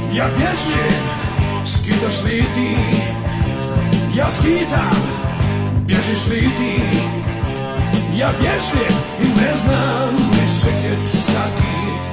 Ja bježim, skitaš li ti? Ja skitam, bježiš li ti? Ja bježim i ne znam više gdje ću stati.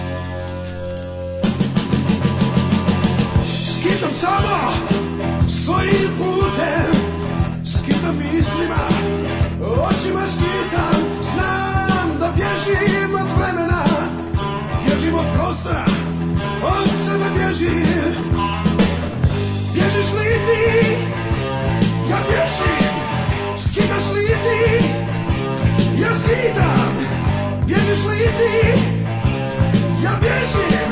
Skitam samo svojim putem, skitam mislima, očima skitam. Znam da bježim od vremena, bježim od prostora, od sebe bježim. Bježiš li ti? Ja bježim, skitaš li ti? Ja skitam, bježiš li ti? Ja bježim.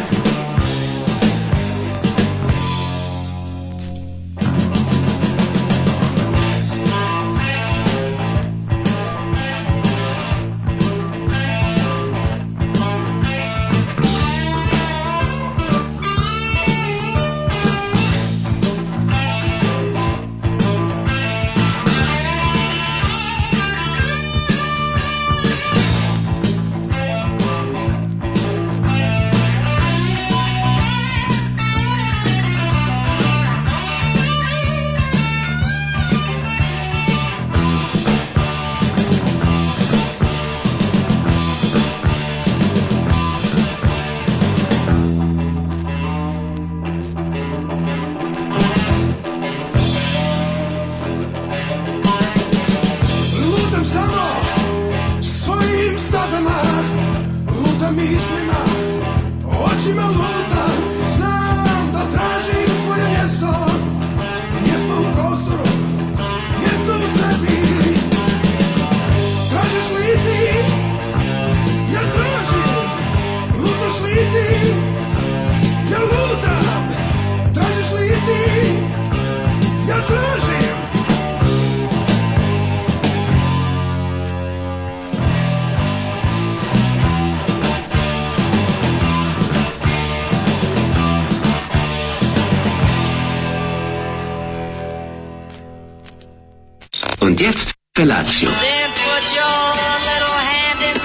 Und jetzt Felatio. Then put your little hand in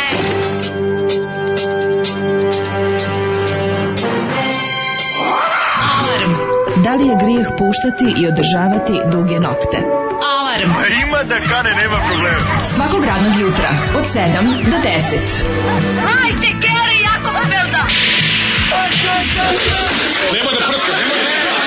mine. Alarm. Da li je grijeh puštati i održavati duge nokte? Alarm. Ima da kane, nema problema. Svakog radnog jutra od 7 do 10. Hajde, Geri, jako se velda. Nema da prska, nema da prska.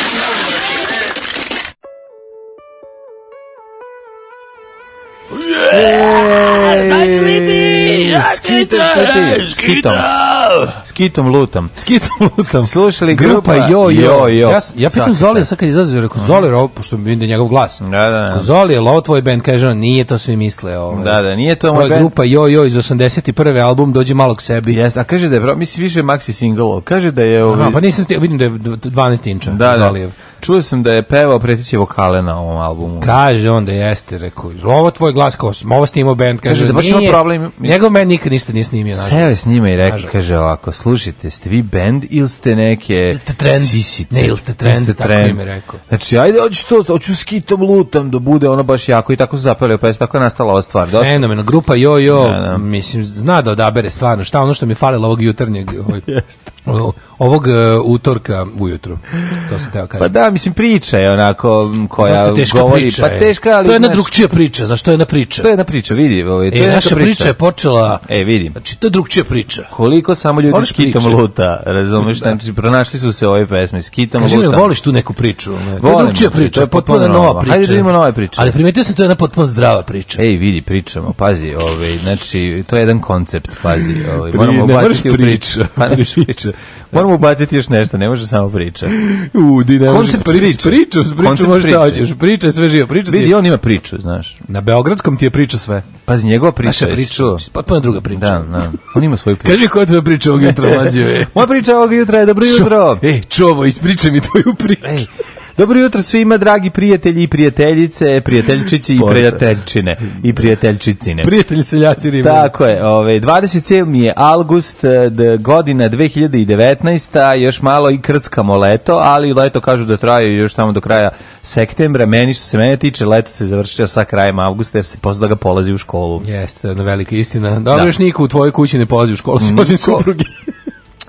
Skitom lutam. Slušali grupa Jo. Jo. Ja pitam Zolija, sad kad izlazi, rekao Zoli, pošto mi vidim da je njegov glas. Da. Zoli, je li ovo tvoj band? Kaže on, nije, to svi misle. Da, nije to moj band. Grupa Jo iz 81. album, dođi malo k sebi. Jeste, a kaže da je, mislim, više maxi single, kaže da je... Pa nisam, vidim da je 12 inča. Da. Čuo sam da je pevao pretiće vokale na ovom albumu. Kaže on da jeste, rekao, ovo tvoj glas, kao ovo snimao band, kaže da baš ima problem. Njegov band nikad ništa nije snimio. Seo je s njima i rekao, kaže ovako, slušajte, ste vi band ili ste neke sisice? Ne, ili ste trend, tako im je rekao. Znači, ajde, hoću skitom lutam da bude ono baš jako i tako su zapeli, pa je tako je nastala ova stvar. Fenomenalno, grupa Jo, mislim, zna da odabere stvarno, šta ono što mi je falilo ovog jutarnjeg, ovog utorka ujutru, to se teo kaže. Pa da, mislim, priča je onako koja govori, priča, pa teška, ali... To je jedna drugčija priča, zašto je jedna priča? To je jedna priča, vidi. To je naša priča je počela... vidim. Znači, to je drugčija priča. Koliko samo ljudi skitom luta, razumeš, znači, pronašli su se ove pesme, skitom luta. Kaži mi, voliš tu neku priču? To je drugčija priča, potpuno nova priča. Hajde da imamo nove priče. Ali primetio sam, to je jedna potpuno zdrava priča. Vidi, pričamo, pazi, znači, to je jedan koncept, pazi. Moramo ubaciti u priču. Moramo ubaciti još nešto, ne može samo priča. Koncept priču možeš da hoćeš. Priča je sve živo. Vidi, on ima priču, znaš. Na beogradskom ti je priča sve. Pazi, njegova priča. Naša priča, potpuno druga priča. Da. On ima svoju priču. Kaži koja je tvoja priča ovog jutra, mlađe? Moja priča ovog jutra je dobro jutro. Čovo, ispričaj mi tvoju priču. Dobro jutro svima, dragi prijatelji i prijateljice, prijateljčići i prijateljčine i prijateljčicine. Prijatelji seljaci Rima. Tako je, 27. je avgust, godina 2019. Još malo i krckamo leto, ali leto kažu da traje još tamo do kraja septembra. Meni što se mene tiče, leto se završio sa krajem avgusta jer se posle da ga polazi u školu. Jeste, to je jedna velika istina. Dobro, još niko u tvojoj kući ne polazi u školu, osim supruge.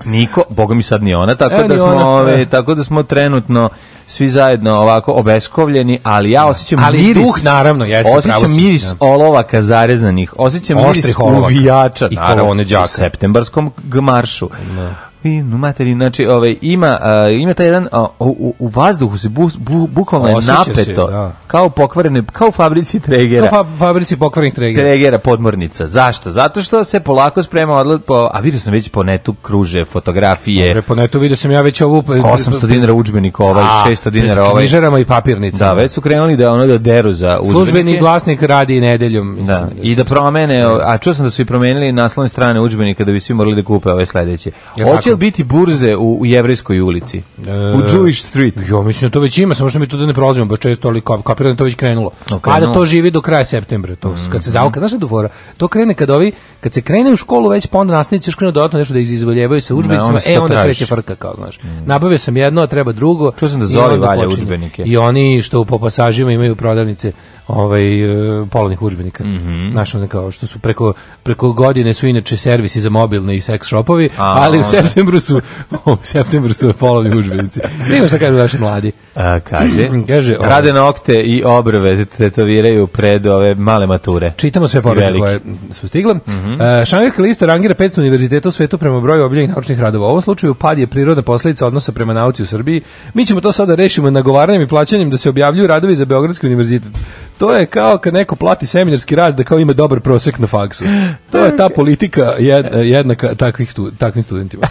Niko, boga mi sad ni ona, tako Evo da ni smo ona. tako da smo trenutno svi zajedno ovako obeskovljeni, ali ja osjećam Ali miris. duh, naravno, jeste, pravo Osjećam si, miris da. olovaka zarezanih. Osjećam miris Oštrih olovaka. uvijača, I naravno, kolone đaka. u septembarskom maršu. I materi, znači, ima taj jedan u vazduhu se bukvalno je Osjeća se, napeto, da. kao pokvarene, kao u fabrici Tregera. To fabrici pokvarnih Tregera podmornica. Zašto? Zato što se polako sprema a vidio sam već po netu kruže fotografije. Dobre, po netu vidio sam ja već ovu 800 dinara udžbenik 600 dinara knjižarama i papirnicama. Da, već su krenuli da deru za udžbenike. Službeni glasnik radi i nedeljom. Mislim, Da, i da promene, a čuo sam da su i promenili naslovne strane udžbenika da bi svi morali da kupe ove sledeće. Hoće li biti burze u Jevrejskoj ulici? U Jewish Street? Jo, mislim da to već ima, samo što mi tu da ne prolazimo baš često, ali kapiram da to već krenulo. A da to živi do kraja septembra. To, kad se zavuka, znaš da fora? To krene kad se krene u školu već, pa onda nastavnici još krenu dodatno nešto da izvoljevaju sa udžbenicima, onda kreće frka, kao znaš. Nabavio sam jedno, a treba drugo. Čuo sam da Zoli valja udžbenike. I oni što po pasažima imaju prodavnice polovnih udžbenika. Znaš, ono kao što su preko godine su inače servisi za mobilne i seks shopovi, ali u septembru su polovni udžbenici. Nima šta kažu naši mladi. Kaže, rade nokte i obrve tetoviraju pred ove male mature. Čitamo sve poruke koje su stigle. Šangajska lista rangira 500 univerziteta u svetu prema broju objavljenih naučnih radova. U ovom slučaju pad je prirodna posledica odnosa prema nauci u Srbiji. Mi ćemo to sada rešimo nagovaranjem i plaćanjem da se objavljuju radovi za Beogradski univerzitet. To je kao kad neko plati seminarski rad da kao ima dobar prosek na faksu. To je ta politika jednaka takvim studentima.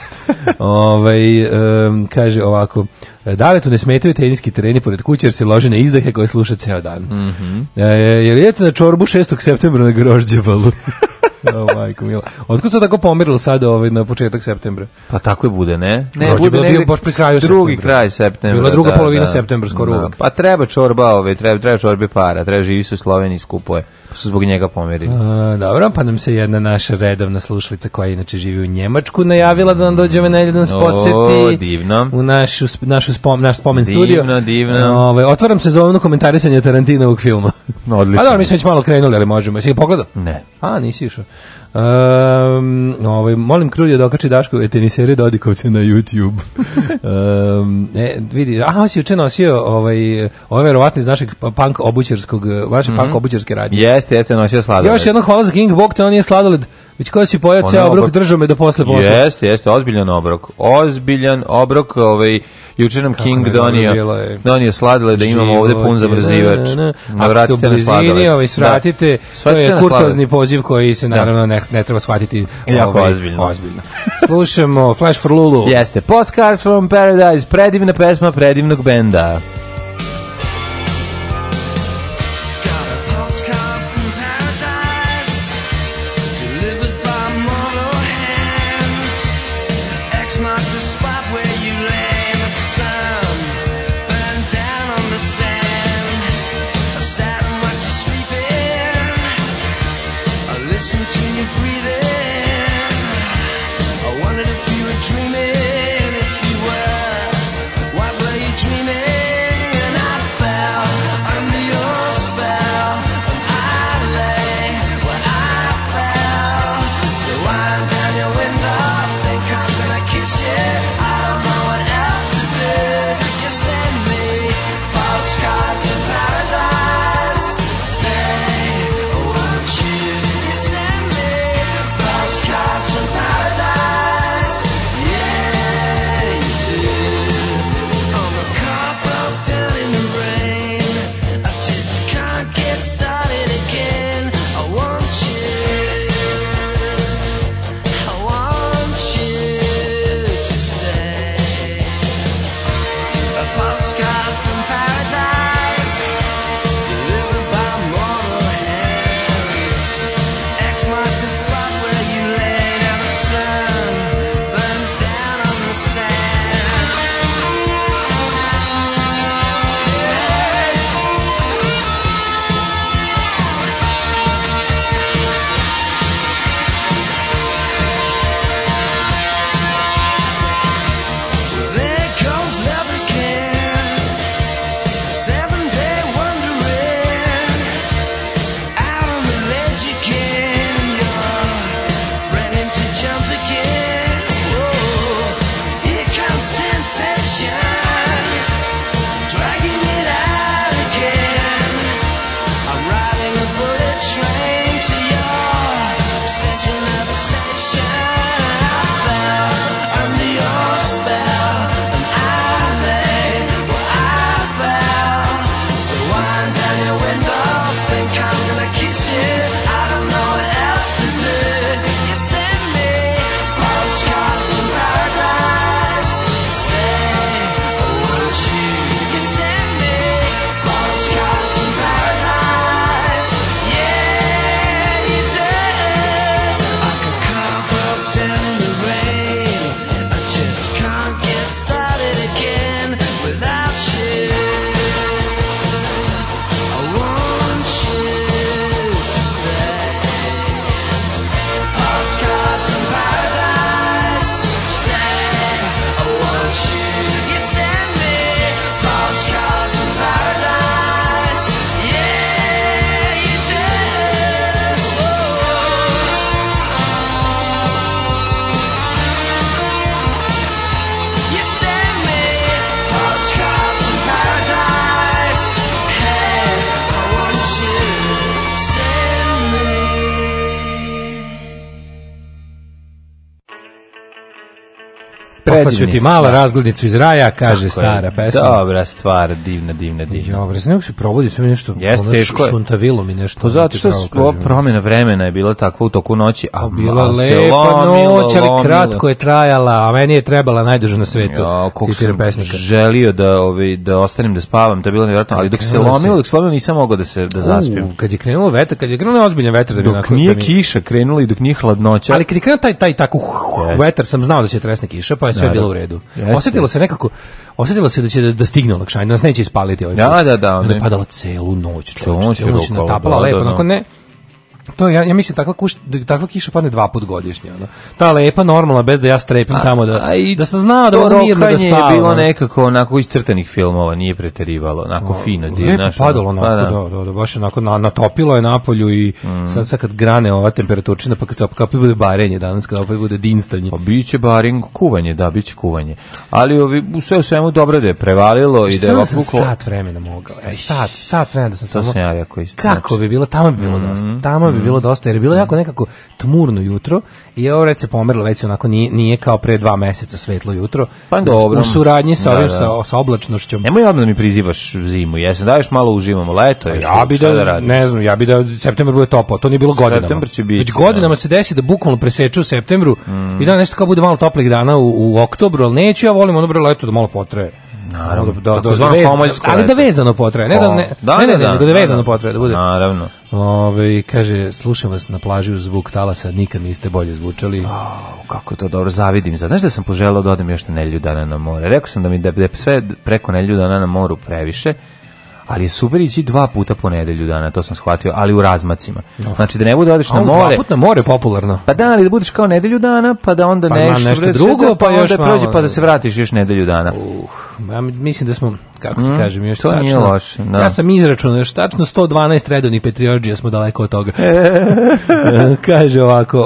Kaže ovako, Daletu ne smetaju teniski tereni pored kuće jer se lože na izdahe koje sluša ceo dan. Jer idete na čorbu 6. septembra na Grožđevalu? Majko mila. Otkud se tako pomerilo sad na početak septembra? Pa tako je bude, ne? Ne, bude bio baš pri kraju drugi kraj septembra. Bila druga polovina septembra, skoro uvek. Pa treba čorba, treba čorbe para, treba živi su u Sloveniji, skupuje. Pa su zbog njega pomerili. Dobro, pa nam se jedna naša redovna slušalica koja inače živi u Njemačku najavila da nam dođe ove nedelje da nas poseti. Divno. U naš spomen studio. Divno. Otvaram sezonu komentarisanja Tarantinovog filma. Odlično. Pa dobro, mi smo već malo krenuli, ali možemo. Jesi ga pogledao? Ne. Nisi išao. Molim Krulja da okači Daškove tenisere Dodikovce na YouTube. Vidi, on si juče nosio ovo verovatno iz našeg punk obućarskog, vaše punk obućarske radnje. Jeste, nosio sladoled. Još jedno hvala za King Bog, te on nije sladoled, već kada si pojao ceo obrok, držao me do posle posla. Jeste, ozbiljan obrok, juče nam King donio sladoled da imamo ovde pun zamrzivač. Ako ste u blizini, svratite, to je kurtozni poziv koji se naravno ne treba shvatiti jako ozbiljno. Slušamo Flash for Lulu. Jeste, Postcards from Paradise, predivna pesma predivnog benda. Kiss you. Ostaću ti mala razglednicu iz raja, kaže stara pesma. Dobra stvar, divna. Ja, bre, nego se probudi sve nešto, šuntavilo mi nešto. To zato što promjena vremena je bila takva u toku noći, a bila lepa noć, ali kratko je trajala, a meni je trebala najduže na svetu. Citiram pesnika. Želio da ostanem da spavam, to je bilo nevjerojatno, ali dok se lomilo nisam mogao da zaspim. Kad je krenulo vetar, kad je krenulo ozbiljan vetar, da dok nije kiša krenula i dok nije hladnoća. Ali kad je krenuo taj tako vetar, sam znao da će tresne kiša, pa je sve bilo u redu. Osjetilo se da će da stigne olakšanje, da nas neće ispaliti ovaj put. Da. Onda je padalo celu noć, celu noć natapala lepo, onako ne. To ja mislim takva kiša padne 2 puta godišnje, ono. Ta lepa normalna bez da ja strepim tamo da sam znao da moram mirno da spavam. Je bilo nekako onako iz crtanih filmova, nije preterivalo, onako fino, lepo padalo onako, da, baš onako natopilo je napolju i sad kad grane ova temperaturčina, pa kad bude barenje danas, kad opet bude dinstanje. Pa biće barenje, kuvanje, da, biće kuvanje. Ali sve u svemu dobro da je prevalilo i da je ovako sat vremena mogao. Sat vremena da sam samo. Kako bi bilo, tamo bi bilo dosta. Bi bilo dosta, jer je bilo jako nekako tmurno jutro i ovo se pomerilo, već onako nije kao pre 2 meseca svetlo jutro. Pa dobro. U suradnji sa ovim, sa oblačnošću. Nemoj odmah da mi prizivaš zimu, jesen, daješ malo uživamo, leto je. Ja bi da septembar bude topao, to nije bilo godinama. Već godinama se desi da bukvalno preseču u septembru i da nešto kao bude malo toplih dana u oktobru, ali neću, ja volim ono bre leto da malo potraje. Naravno, ali da vezano potraje, nego da vezano potraje, da bude. Naravno. Kaže, slušam vas na plaži uz zvuk talasa, nikad niste bolje zvučali. Kako to dobro, zavidim. Znaš da sam poželao da odem još na nedelju dana na more. Rekao sam da mi da sve preko nedelju dana na moru previše, ali je super ići 2 puta po nedelju dana, to sam shvatio, ali u razmacima. Znači da ne bude odeš na more. 2 puta na more je popularno. Pa da, ali da budeš kao nedelju dana, pa da onda nešto drugo, pa još malo. Prođe, pa da se vratiš još nedelju dana. Ja mislim da smo, kako ti kažem, još to nije loše. Da. Ja sam izračunao, još tačno 112 redovnih Petriorđija smo daleko od toga. Kaže ovako,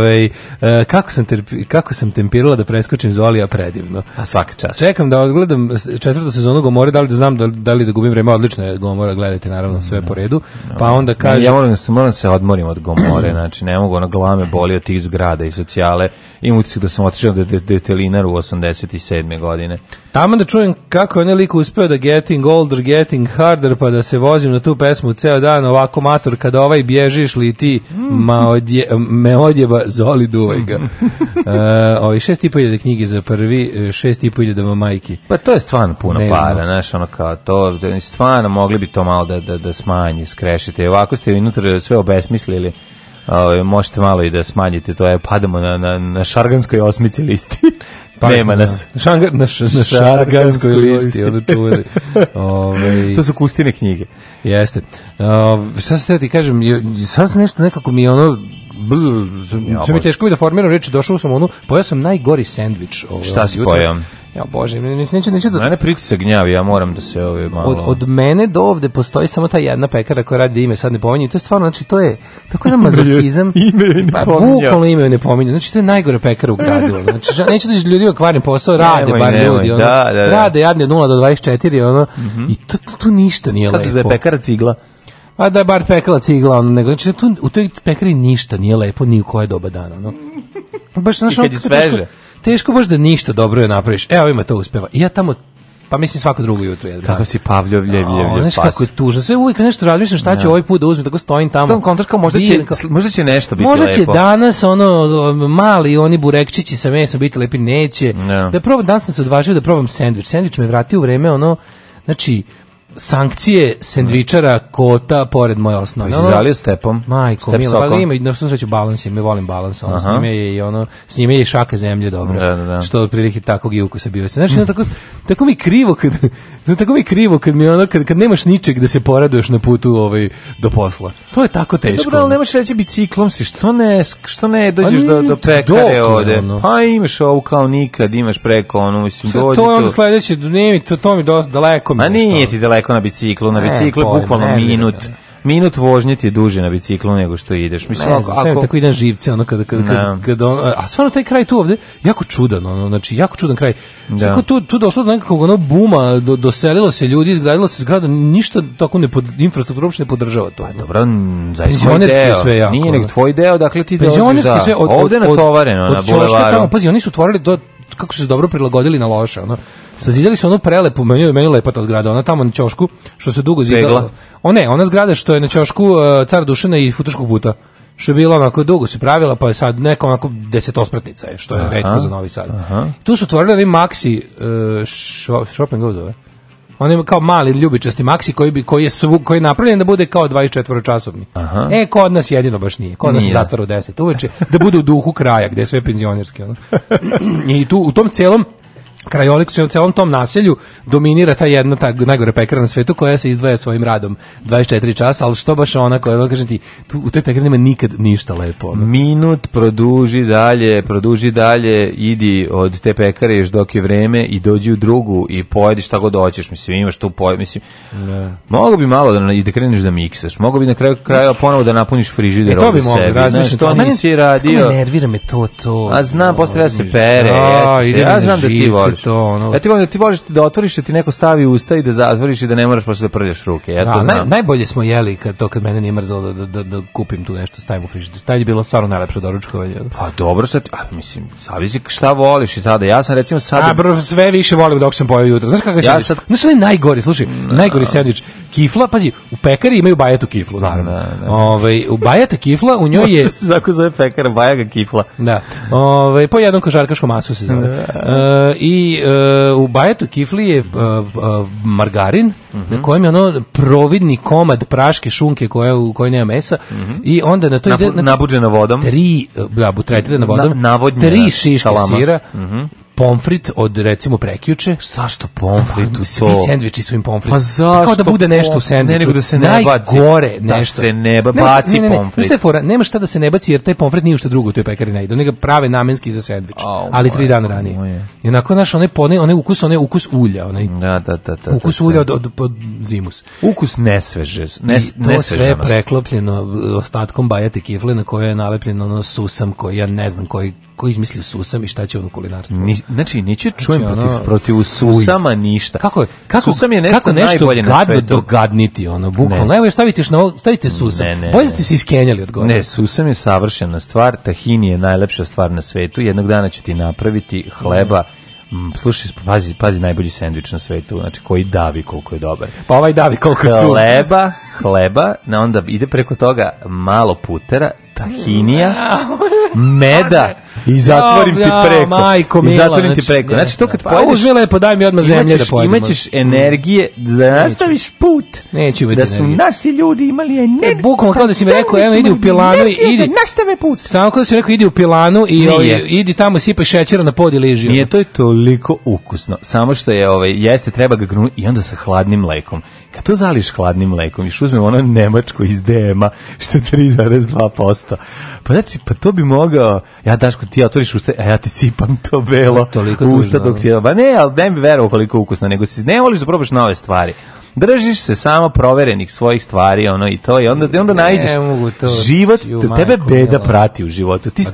kako sam tempirala da preskočim Zolija, predivno. A svaka čast. Čekam da odgledam 4. sezonu Gomore, da li da znam da li da gubim vreme, odlično je Gomora, gledajte naravno sve po redu. Pa onda kaže... Ja moram se odmorim od Gomore, znači ne mogu, glava me boli od tih zgrada i socijale. Imam utisak da sam otišao do Detelinaru u 87. godine. Tamo da čujem kako je lik uspeo da Getting Older, Getting Harder, pa da se vozim na tu pesmu ceo dan, ovako mator, kada bježiš li ti, me odjeba, Zoli duvaj ga. 6.500 knjige za prvi, 6.500 majki. Pa to je stvarno puno para, znaš, ono kao to, stvarno mogli bi to malo da smanji, skrešite. Ovako ste unutra sve obesmislili. Možete malo i da smanjite to, padamo na šarganskoj 8. listi. Pa nema nas. Na šarganskoj listi, ono čuvali. To su Kustine knjige. Jeste. Šta se ti kažem, sad sam nešto nekako mi ono... Sve mi teško bi da formiram reći, došao sam pojao sam najgori sendvič. Šta si pojao? Ja bože, neću da... Mene pritisak gnjavi, ja moram da se malo... Od mene do ovde postoji samo ta jedna pekara koja radi da ime sad ne pominje. To je stvarno, znači to je tako jedan mazohizam. Ime ne pominje. Bukvalno ime ne pominje. Znači to je najgore pekara u gradu. Znači neću da ljudi okvarim posao, rade bar ljudi. Rade jadni od 0 do 24, i tu ništa nije lepo. Kako se je pekara cigla? A da je bar pekala cigla, nego znači u toj pekari ništa nije lepo ni u koje doba dana. Baš, znaš, kad je sveže. Teško baš da ništa dobro je napraviš. Evo ima to uspeva. I ja tamo, pa mislim svako drugo jutro jedem. Kako si Pavljov pas. Kako je tužno. Sve uvijek nešto razmišljam šta ću ovaj put da uzmem, tako stojim tamo. Stom kontraška, možda će nešto biti lepo. Možda će danas mali oni burekčići sa mesom biti lepi, neće. Da probam, danas sam se odvažio da probam sendvič. Sendvič me vratio u vreme znači sankcije sendvičara Kota pored moje osnove. Si zalio stepom? Majko, milo, pa ima i na svom sreću balans, me volim balans, s njime je i šaka zemlje dobro. Da. Što otprilike takvog i ukusa bio se. Znači, tako mi krivo kad mi kad nemaš ničeg da se poraduješ na putu do posla. To je tako teško. Dobro, ali nemaš reći biciklom si, što ne dođeš do pekare ovde? Pa imaš ovu kao nikad, imaš preko mislim dođe. To je ono sledeće, to mi dosta daleko. A nije ti daleko na biciklu je bukvalno minut vožnje ti je duže na biciklu nego što ideš. Mislim, ako tako idem živce, a stvarno taj kraj tu ovde, jako čudan, znači jako čudan kraj. Tu došlo do nekakvog buma, doselilo se ljudi, izgradilo se zgrada, ništa tako infrastruktura uopšte ne podržava to. Dobro, zaista nije nego tvoj deo, dakle ti dođeš ovde natovareno na bulevaru. Pazi, oni su otvorili kako su se dobro prilagodili na loše, ono. Sazidali su onu prelepu, meni lepa ta zgrada, ona tamo na ćošku, što se dugo zidala. Ona zgrada što je na ćošku Car Dušana i Futoškog puta. Što je bilo onako dugo se pravila, pa je sad neka onako 10-ospratnica je, što je retko za Novi Sad. Tu su otvorili oni Maxi Shop and Go zove. On ima kao mali ljubičasti Maxi koji je napravljen da bude kao 24-časovni. Kod nas jedino baš nije. Kod nas se zatvara u 10 uveče, da bude u duhu kraja, gde je sve penzionerski. Ono. I tu u tom celom krajoliku, u celom tom naselju dominira ta jedna najgore pekara na svetu koja se izdvaja svojim radom 24 časa, ali što baš ona koja, kažem ti, u toj pekari nema nikad ništa lepo. Ono. Minut, produži dalje, idi od te pekare još dok je vreme i dođi u drugu i pojedi šta god hoćeš, mislim, imaš tu mislim, mogo bi malo da kreneš da miksaš, mogo bi na kraju kraja ponovo da napuniš frižider ovdje sebi, znaš, to nisi radio. Kako me nervira me to. A znam, posle da se pere, ja znam da ti voliš. Ja ti volim da ti voliš da otvoriš, da ti neko stavi usta i da zatvoriš i da ne moraš posle da prljaš ruke. Ja to znam. Najbolje smo jeli kad mene nije mrzalo da kupim tu nešto, stavim u frižider. Taj je bilo stvarno najlepše doručkovanje. Pa dobro, sad, mislim, zavisi šta voliš i sada. Ja sam recimo sada... sve više volim dok sam pojeo jutro. Znaš kakav je sendvič? Znaš što je najgori, slušaj, najgori sendvič. Kifla, pazi, u pekari imaju bajetu kiflu, naravno. U bajeta kifla, u njoj je... Zako zove pekara, bajaga kifla. Da. Po jednom košarkaškom masu se zove. I u bajetu kifli je margarin, na kojem je ono providni komad praške šunke u kojoj nema mesa, i onda na to ide... Nabuđena vodom. Tretirana vodom. 3 šiške sira, pomfrit od recimo prekjuče. Zašto pomfrit u to? Svi sendviči su im pomfrit. Pa zašto? Kao da bude nešto u sendviču. Ne, nego da se ne baci. Najgore nešto. Da se ne baci pomfrit. Znaš fora, nema šta da se ne baci, jer taj pomfrit nije što drugo u toj pekari ne ide. Oni ga prave namenski za sendvič, ali 3 dana ranije. I onako, naš, onaj ukus ulja. Ukus ulja od zimus. Ukus nesveže. To sve preklopljeno ostatkom bajate kifle na koje je nalepljeno susam koji, ja ne znam koji izmislio susam i šta će on u kulinarstvu. Znači, neću čujem protiv susama ništa. Susam je nešto najbolje na svetu. Dogadniti, bukvalno. Evo, stavite susam. Bolje ste se iskenjali od gore. Ne, susam je savršena stvar, tahini je najlepša stvar na svetu. Jednog dana ću ti napraviti hleba. Slušaj, pazi najbolji sendvič na svetu, znači koji davi koliko je dobar. Pa ovaj davi koliko su. Hleba, onda ide preko toga malo putera, tahinija, meda i zatvorim ti preko. Majko mila, i zatvorim ti preko. Znači to kad pojedeš, uzmi lepo, daj mi odmah zemlje da pojedemo. Imaćeš energije da nastaviš put. Neću imati da su naši ljudi imali energiju. Bukvalno kao da si mi rekao, evo idi u pilanu i idi. Nastave put. Samo kao da si mi rekao, idi u pilanu i idi tamo, sipaj šećera na pod i leži. Nije, to je toliko ukusno. Samo što je jeste, treba ga grunuti i onda sa hladnim mlekom. Kad to zališ hladnim mlekom, još uzmem ono nemačko iz DM-a, što je 3,2%. Pa znači, pa to bi mogao, ja Daško, ti otvoriš usta, a ja ti sipam to belo u usta dok ti je, ba ne, ali ne bi verovao koliko ukusno, nego si ne voliš da probaš nove stvari. Držiš se samo proverenih svojih stvari, i to, i onda naiđeš život, tebe beda prati u životu. Ti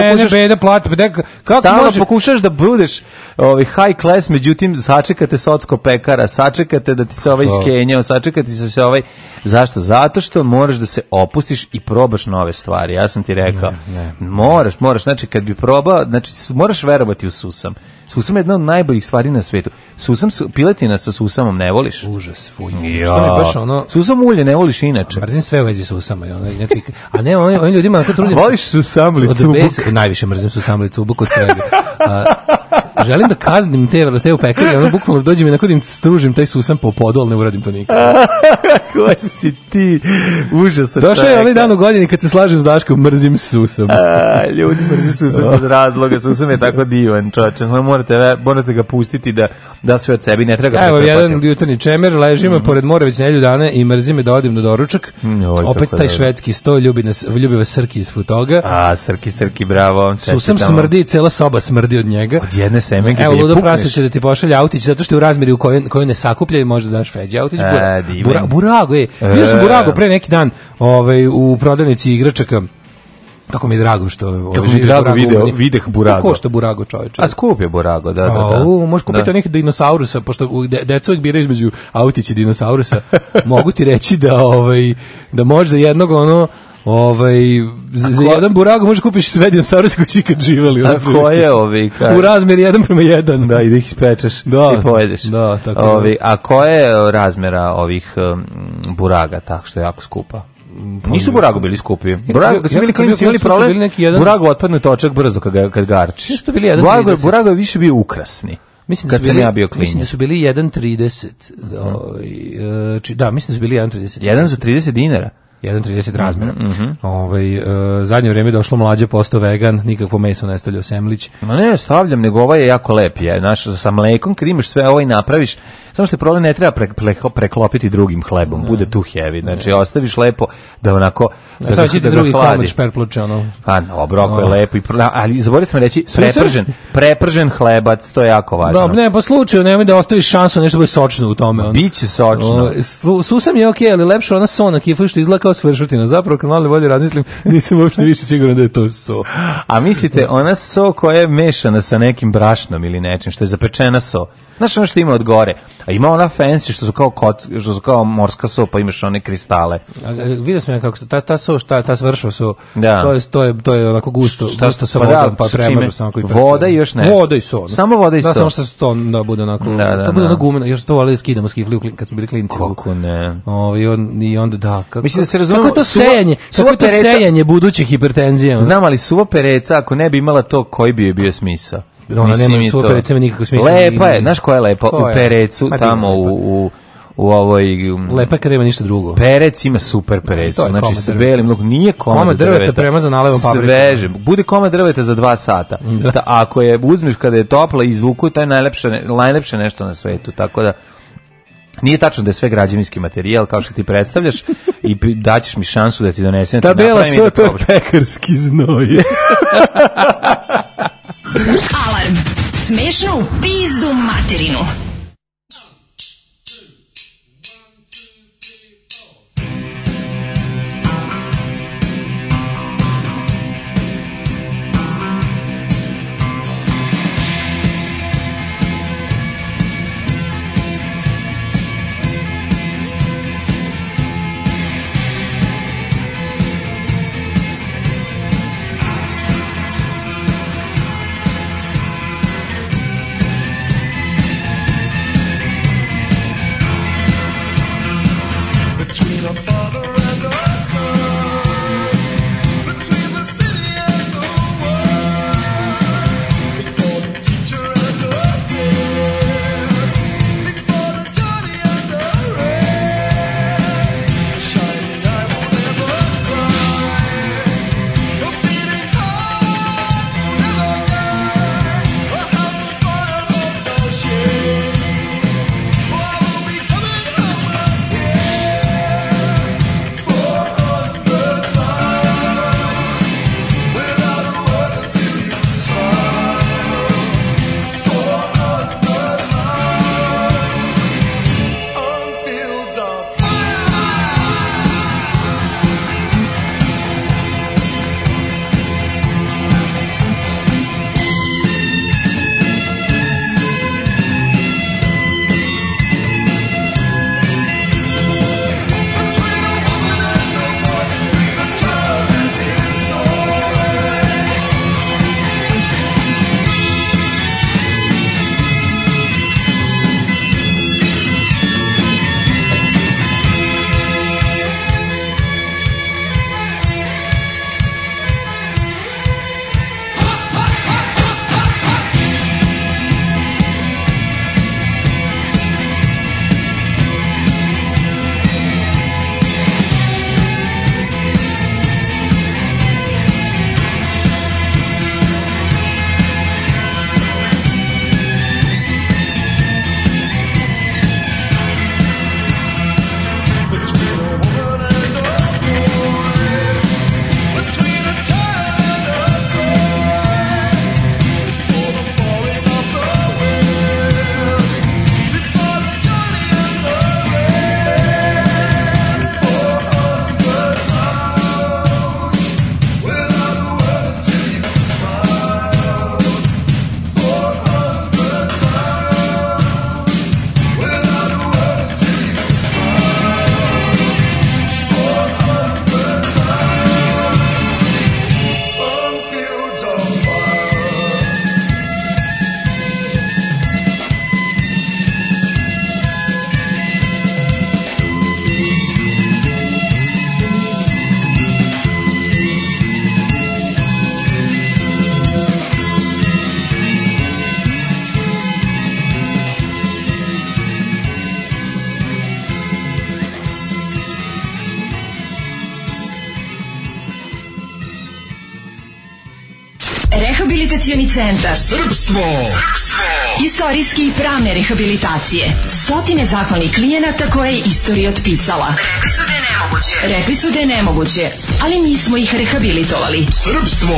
stalno pokušaš da budeš high class, međutim sačekate socko pekara, sačekate da ti se iskenjao, sačekate se zašto? Zato što moraš da se opustiš i probaš nove stvari. Ja sam ti rekao, moraš, znači kad bi probao, znači moraš verovati u susam. Susam je jedna od najboljih stvari na svetu. Piletina sa susamom ne voliš? Užas, fuj. Što mi baš susam ulje ne voliš inače. Mrzim sve u vezi susama. A ne, oni ljudima ako trudim... Voliš susamli cubuk? Najviše mrzim susamli cubuk od svega. Želim da kaznim te u pekari, bukvalno dođem i onako da im stružim taj susam po podu, ali ne uradim to nikad. Ko si ti? Užasno. Došao je onaj dan u godini kad se slažem s Daškom, mrzim susam. Ljudi mrzim susam bez razloga, susam je tako divan, čoče, samo morate ga pustiti da sve od sebi, ne treba ga pretrpati. Evo, jedan jutarnji čemer, ležimo pored mora već nedelju dana i mrzim me da odim na doručak. Opet taj švedski sto, ljubi vas Srki iz Futoga. Srki, bravo. Susam smrdi, cela soba smrdi od njega. Od jedne semenke. Evo, Ludo Prasa će da ti pošalje autić, zato što je u razmeri u kojoj ne sakuplja i može da daš Feđi autić. Burago, vidio sam Burago pre neki dan u prodavnici igračaka. Kako mi je drago što... Kako mi je drago videh Burago. Kako što Burago, čovječe? A skup je Burago, da. Možeš kupiti nekih dinosaurusa, pošto deca uvijek biraju između autić i dinosaurusa. Mogu ti reći da možeš za jednog Za jedan burago možeš kupiš sve dinosaurus koji su ikad živali. A koje ovi? U razmeri 1:1. Da, i da ih ispečeš i pojedeš. Da, tako je. A koje je razmera ovih buraga, tako što je jako skupa? Nisu burago bili skupi. Burago, kad su bili klinici imali problem, burago otpadne točak brzo kad garčiš. Nisu bili 1:30. Burago je više bio ukrasni. Kad sam ja bio klinac. Mislim da su bili 1:30. Da, mislim da su bili 1:30. 1 za 30 dinara. 1:30 razmera. Zadnje vrijeme došlo mlađe, postao vegan, nikakvo meso ne stavljao semlić. Ma ne, stavljam, nego ovaj je jako lep. Sa mlekom, kad imaš sve ovo i napraviš, samo što je problem, ne treba preklopiti drugim hlebom, bude tu heavy. Znači, ostaviš lepo da onako... Sada ćete drugi komad šperpluče, ono... Pa, dobro, ako je lepo, ali zaboravio sam reći, prepržen hlebac, to je jako važno. Ne, po slučaju, nemoj da ostaviš šansu nešto bude sočno u tome. Biće sočno. Susam je okej, ali lepše ona so na kiflu što izgleda kao svršutina. Zapravo, kad malo bolje razmislim, nisam uopšte više siguran da je to so. A mislite, ona so koja je mešana sa nekim brašnom ili nečim, što je zapečena so. Znaš ono što ima od gore? A ima ona fancy što su kao morska so, pa imaš one kristale. Vidio sam ja kako se ta so, ta svršao so. Da. To je onako gusto sa vodom, pa premažu samo koji prstane. Voda i još nešto. Voda i so. Samo voda i so. Da, samo što se to da bude onako, to bude ono gumeno, još to ali skidamo s kifli kad smo bili klinci. Kako ne? I onda da. Mislim da se razumemo. Kako je to sejanje budućih hipertenzija? Znam, ali suva pereca, ako ne bi imala to, koji bi je bio smisao? Ona nema suva pereca, nikakvog smisla. Lepa je, znaš koja je lepa? U perecu, tamo u ovoj... Lepa kad nema ništa drugo. Perec ima super perecu, znači sa belim lukom, nije komad drveta premaza nalevom paprikom. Sveže, bude komad drveta za 2 sata. Ako je uzmeš kada je topla i izvuku, to je najlepše nešto na svetu, tako da nije tačno da je sve građevinski materijal kao što ti predstavljaš i daćeš mi šansu da ti donesem. Ta bela so, to je pekarski znoj. Alarm. Smešno u pizdu materinu. Rehabilitacioni centar Srpstvo. Istorijske i pravne rehabilitacije. Stotine zahvalnih klijenata koje je istorija otpisala. Rekli su da je nemoguće, ali mi smo ih rehabilitovali. Srpstvo.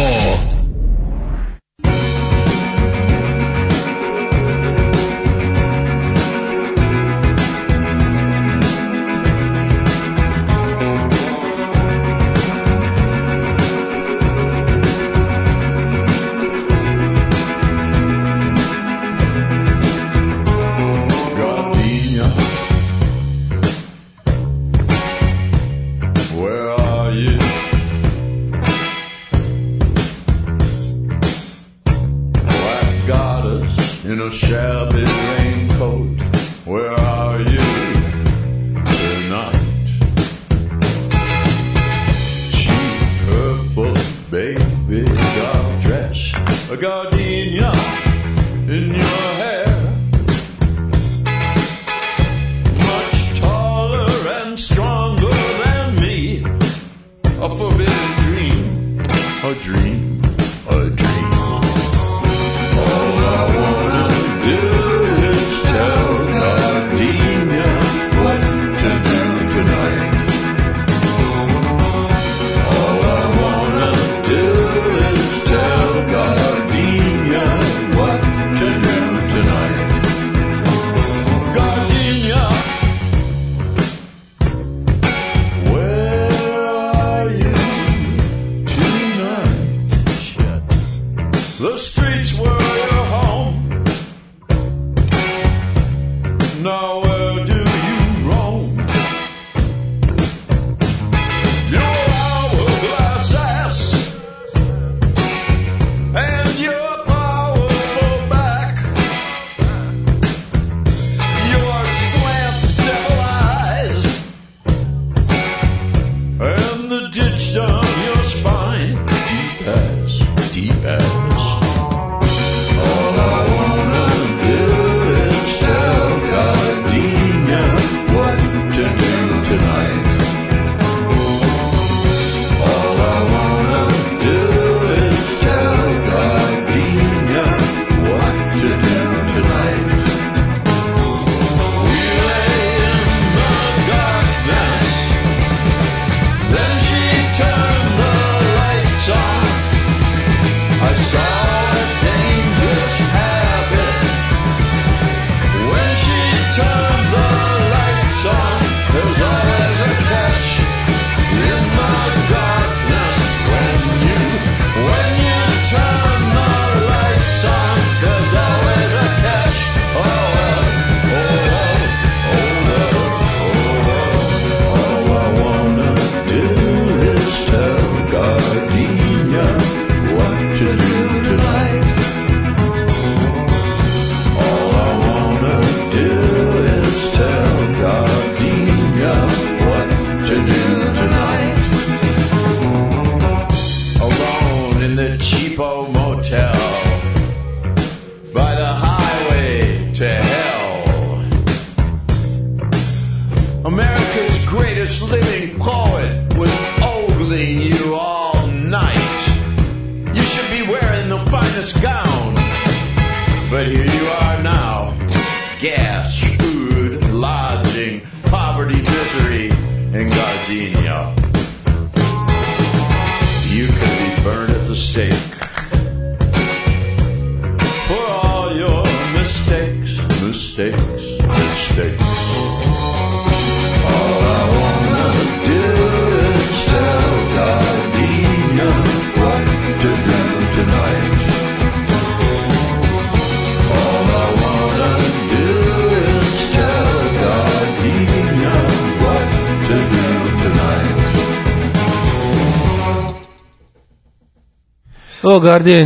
O,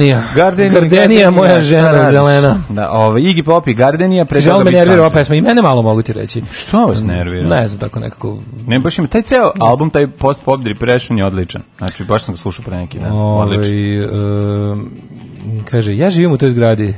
Gardenija, moja žena zelena. Da, Iggy Pop i Gardenija. Žal me nervira ova pesma, i mene malo mogu ti reći. Što vas nervira? Ne znam, tako nekako. Ne, baš ima, taj ceo album, taj post-pop depression je odličan. Znači, baš sam ga slušao pre neki dan. Odličan. Kaže, ja živim u toj zgradi.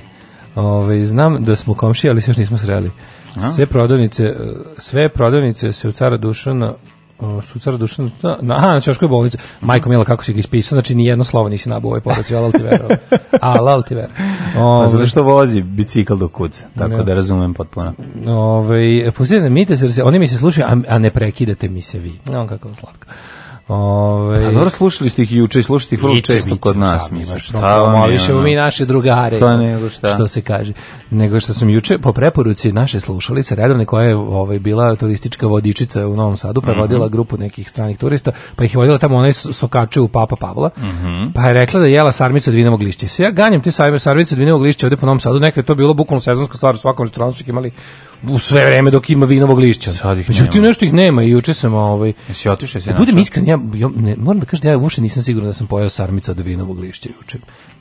Znam da smo komšije, ali se još nismo sreli. Sve prodavnice se u Cara Dušana Sucara Dušana, na Ćoškoj bolnici. Majko mila, kako si ga ispisao, znači ni jedno slovo nisi nabao u ovoj poruci, alal ti verovao. Alal ti verovao. Pa zato što vozi bicikl do kuca, tako da razumem potpuno. Pustite mite se, oni mi se slušaju, a ne prekidate mi se vi. No, kako je slatko. A dobro, slušali ste ih juče i slušate ih vrlo često kod nas. Promovišemo mi naše drugare, šta? Što se kaže. Nego što sam juče po preporuci naše slušalice redovne, koja je bila turistička vodičica u Novom Sadu, pa je vodila grupu nekih stranih turista, pa ih je vodila tamo onaj Sokače u Papa Pavla, pa je rekla da je jela sarmicu od vinovog lišća. Sve ja ganjam te sarmice od vinovog lišća ovde po Novom Sadu, nekad je to bilo bukvalno sezonska stvar, u svakom restoranu su ih imali u sve vreme dok ima vinovog lišća. Međutim, nešto ih nema i juče sam Jesi otišao, da budem iskren, ja moram da kažem da ja uopšte nisam siguran da sam pojeo sarmica od vinovog lišća juče.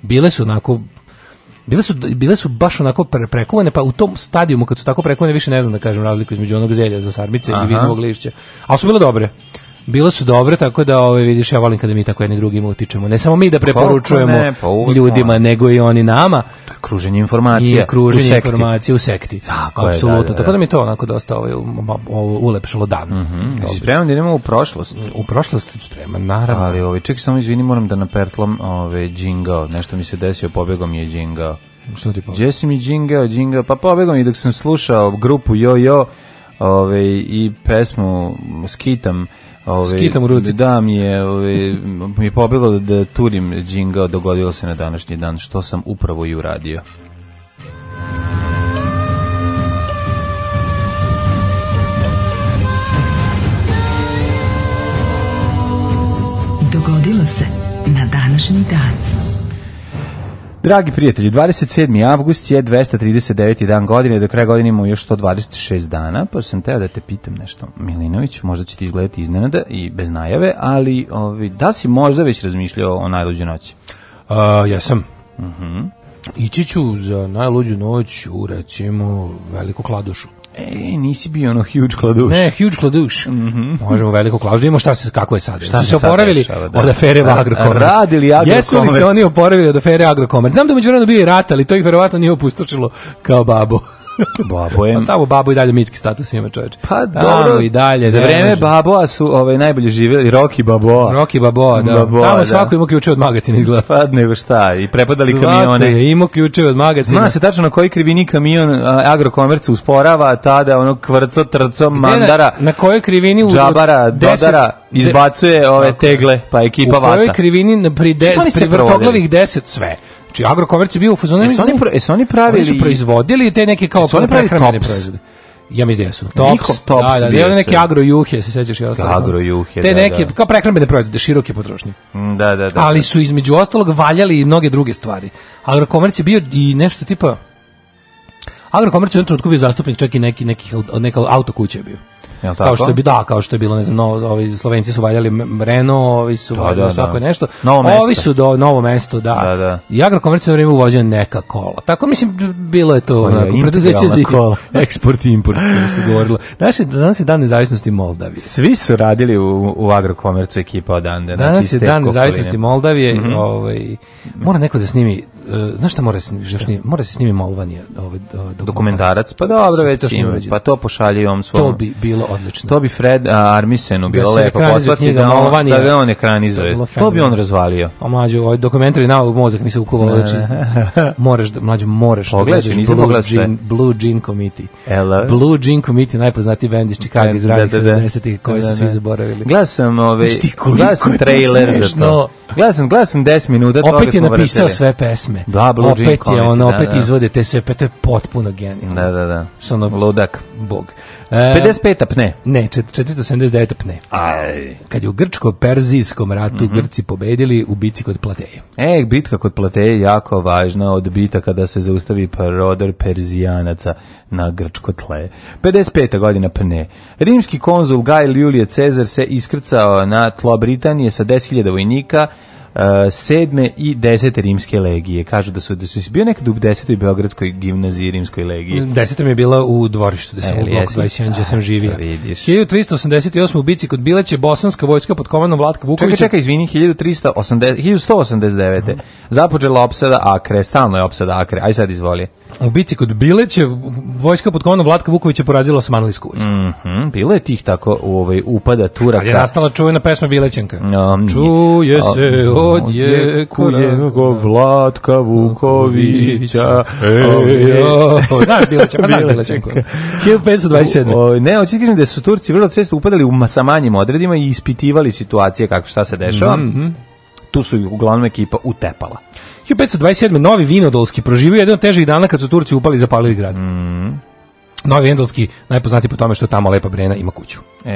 Bile su baš onako prekuvane, pa u tom stadijumu kad su tako prekuvane više ne znam da kažem razliku između onog zelja za sarmice i vinovog lišća. Ali su bile dobre. Bile su dobre, tako da vidiš, ja volim kada mi tako jedni drugima utičemo. Ne samo mi da preporučujemo ljudima, nego i oni nama. To je kruženje informacija. I kruženje informacija u sekti. Tako je, apsolutno. Tako da mi to onako dosta ulepšalo dan. Spreman da idemo u prošlost. U prošlost spreman, naravno. Ali čekaj, samo izvini, moram da napertlam džingao. Nešto mi se desio, pobegao mi je džingao. Što ti pobegao? Gdje si mi džingao? Pa pobegao mi dok sam slušao grupu Jo-Jo i pesmu Skitam. Skitam u ruci. Da, mi je pobeglo da turim džingao, dogodilo se na današnji dan, što sam upravo i uradio. Dogodilo se na današnji dan. Dragi prijatelji, 27. avgust je 239. dan godine, do kraja godine imamo još 126 dana, pa sam teo da te pitam nešto, Milinović, možda će ti izgledati iznenada i bez najave, ali da si možda već razmišljao o najluđoj noći? Jesam. Ići ću za najluđu noć u, recimo, Veliku Kladušu. Nisi bio ono huge kladuš. Ne, huge kladuš. Možemo Veliku Kladušu, vidimo kako je sad. Šta su se oporavili od afere Agrokomerc? Radili Agrokomerc. Jesu li se oni oporavili od afere Agrokomerc? Znam da među vremenu bio i rat, ali to ih verovatno nije opustočilo kao babo. Babojem. Pa tamo babo i dalje mitski status ima, čoveče. Pa dobro, i dalje. Za vreme Baboa su najbolje živjeli Rocky Baboa. Rocky Baboa, da. Tamo svako ima ključeve od magacina izgleda. Pa nego šta, i prepadali kamione. Svako je imao ključeve od magacina. Zna se tačno na koji krivini kamion Agrokomercu usporava, tada onog kvrco, trco, mandara, na kojoj krivini džabara, dodara, izbacuje ove tegle, pa ekipa vata. U kojoj krivini pri vrtoglavih 10 sve. Znači, Agrokomerc je bio u fazonu. Oni pravili... Oni su proizvodili te neke kao prehrambene proizvode. Ja mislim da su. Tops. Da, neke agrojuhe, se sećaš i ostalo. Agrojuhe, te neke, kao prehrambene proizvode, široke potrošnje. Da. Ali su između ostalog valjali i mnoge druge stvari. Agrokomerc je bio i nešto tipa... Agrokomerc je u jednom trenutku bio zastupnik, čak i neka autokuća je bio. Kao što je bilo, ne znam, ovi Slovenci su valjali Renault, ovi su valjali svako nešto. Ovi su do Novo mesto, da. I Agrokomerc je na vrijeme uvozio neka kola. Tako, mislim, bilo je to preduzeće za eksport i import, što se govorilo. Danas je dan nezavisnosti Moldavije. Svi su radili u Agrokomercu ekipa odande. Danas je dan nezavisnosti Moldavije. Mora neko da snimi, znaš šta mora se snimi Molvanija dokumentarac, pa dobro, već ima, pa to pošalje on svom. To bi bilo odlično. To bi Fred Armisenu bilo lepo poslati da on ekranizuje. To bi on razvalio. A mlađo, ovaj dokumentari na mozak mi se ukuvalo, znači moraš pogledati Blue Jean Committee. Blue Jean Committee, najpoznatiji bend iz Chicago iz ranih 70-ih koji su svi zaboravili. Gledao sam trailer za to. Gledao sam 10 minuta. Opet je napisao sve pesme. Opet je opet izvode te sve, to je potpuno genijalno. Da. Ludak. Bog. 55 pne. Ne, 479 pne. Kad je u grčko-perzijskom ratu Grci pobedili u bitci kod Plateje. Bitka kod Plateje je jako važna od bitaka da se zaustavi prodor Perzijanaca na grčko tle. 55. godina pne. Rimski konzul Gaj Julije Cezar se iskrcao na tlo Britanije sa 10.000 vojnika 7. i 10. rimske legije. Kažu da su bio nekad u 10. Beogradskoj gimnaziji rimskoj legiji. 10. mi je bila u dvorištu, da sam u bloku 21, gdje sam živio. 1388. u bici kod Bileće bosanska vojska pod komandom Vlatka Vukovića. Čekaj, izvini, 1189. Započela opsada Akre, stalno je opsada Akre. Aj sad izvoli. U bici kod Bileće vojska pod komanom Vlatka Vukovića porazila Osmanlijsku vojsku. Bilo je tih tako upada Turaka. Kad je nastala čuvena pesma Bilećanka. Čuje se odjekuje Vlatka Vukovića. Znaš Bilećanka, znaš Bilećanku. 1527. Ne, hoću ti kažem da su Turci vrlo često upadali u sa manjim odredima i ispitivali situacije kako šta se dešava. Tu su uglavnom ekipa utepala. 1527. Novi Vinodolski proživio jedan od težih dana kad su Turci upali i zapalili grad. Novi Vinodolski, najpoznatiji po tome što tamo Lepa Brena ima kuću.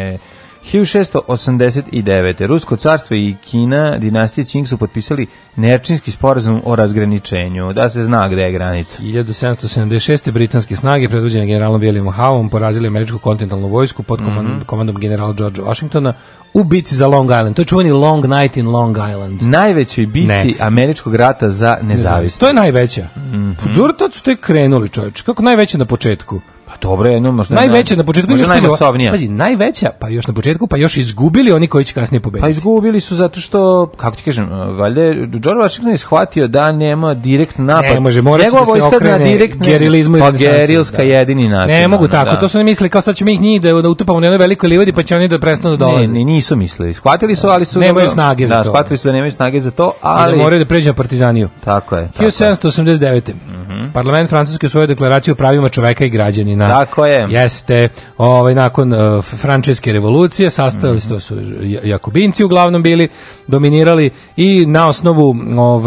1689. Rusko carstvo i Kina, dinastije Qing su potpisali Nerčinski sporazum o razgraničenju, da se zna gde je granica. 1776. britanske snage predvođene generalom Williamom Howeom porazili američku kontinentalnu vojsku pod komandom generala Georgea Washingtona u bici za Long Island. To je čuveni Long Night in Long Island. Najvećoj bici američkog rata za nezavisnost. To je najveća. Dobro, su tek krenuli, čovječ. Kako najveća na početku? Pa dobro, jedno možda najveća na početku, možda najmasovnija. Pazi, najveća, pa još na početku, pa još izgubili oni koji će kasnije pobediti. Pa izgubili su zato što, kako ti kažem, valjda George Washington je shvatio da nema direkt napad. Ne može, mora da se okrene gerilizmu. Pa gerilska jedini način. Ne mogu tako, to su ne mislili kao sad ćemo ih njih da utupamo na jednoj velikoj livadi pa će oni da prestanu da dolaze. Ne, nisu mislili. Shvatili su, ali su nemaju snage za to. Da, shvatili su da nemaju snage za to, ali da moraju da pređu na partizaniju. Tako je. 1789. Parlament Francuske usvojio deklaraciju o pravima čoveka i građanina. Tako je. Jeste, nakon frančeske revolucije sastavili to su Jakobinci uglavnom bili dominirali i na osnovu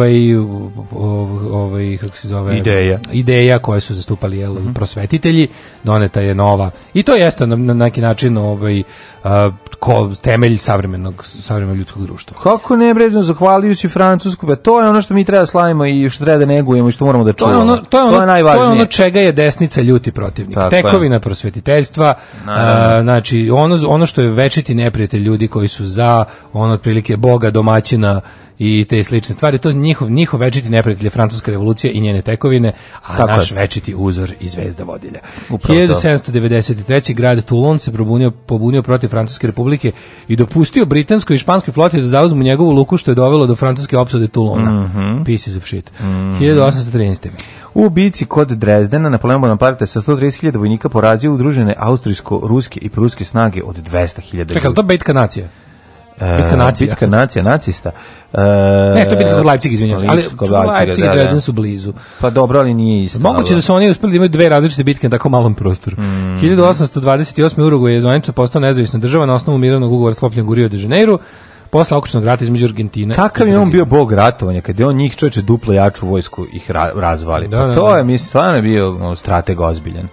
kako se zove ideja koje su zastupali prosvetitelji doneta je nova i to jeste na neki način temelj savremenog ljudskog društva. Kako ne bre, zahvaljujući Francusku, to je ono što mi treba da slavimo i što treba da negujemo i što moramo da čuvamo. To je najvažnije. To je ono čega je desnica ljuti protivnik. Tako tekovina prosvetiteljstva, znači ono što je večiti neprijatelj ljudi koji su za otprilike Boga, domaćina i te slične stvari, to njihov večiti neprijatelj je Francuska revolucija i njene tekovine, a naš večiti uzor i zvezda vodilja. 1793. grad Toulon se pobunio protiv Francuske republike i dopustio britanskoj i španskoj floti da zauzmu njegovu luku, što je dovelo do francuske opsade Toulona. Pieces of shit. 1813. U bici kod Drezdena Napoleon Bonaparte sa 130.000 vojnika porazio udružene austrijsko-ruske i pruske snage od 200.000. Čekaj, to bitka nacija? Bitka nacija, nacista. Ne, to je bitka kod Leipziga, izvinjam se. Ali Leipzig i Dresden su blizu. Pa dobro, ali nije isto. Moguće da su oni uspeli da imaju dve različite bitke na tako malom prostoru. 1828. Uruguay je zvanično postao nezavisna država na osnovu mirovnog ugovora sklopljenog u Rio de Janeiro. Posle okrutnog rata između Argentine. Kakav je on bio bog ratovanja, kad je on njih čovječe duplo jaču vojsku ih razvali. To je, mislim, stvarno bio strateg ozbiljan.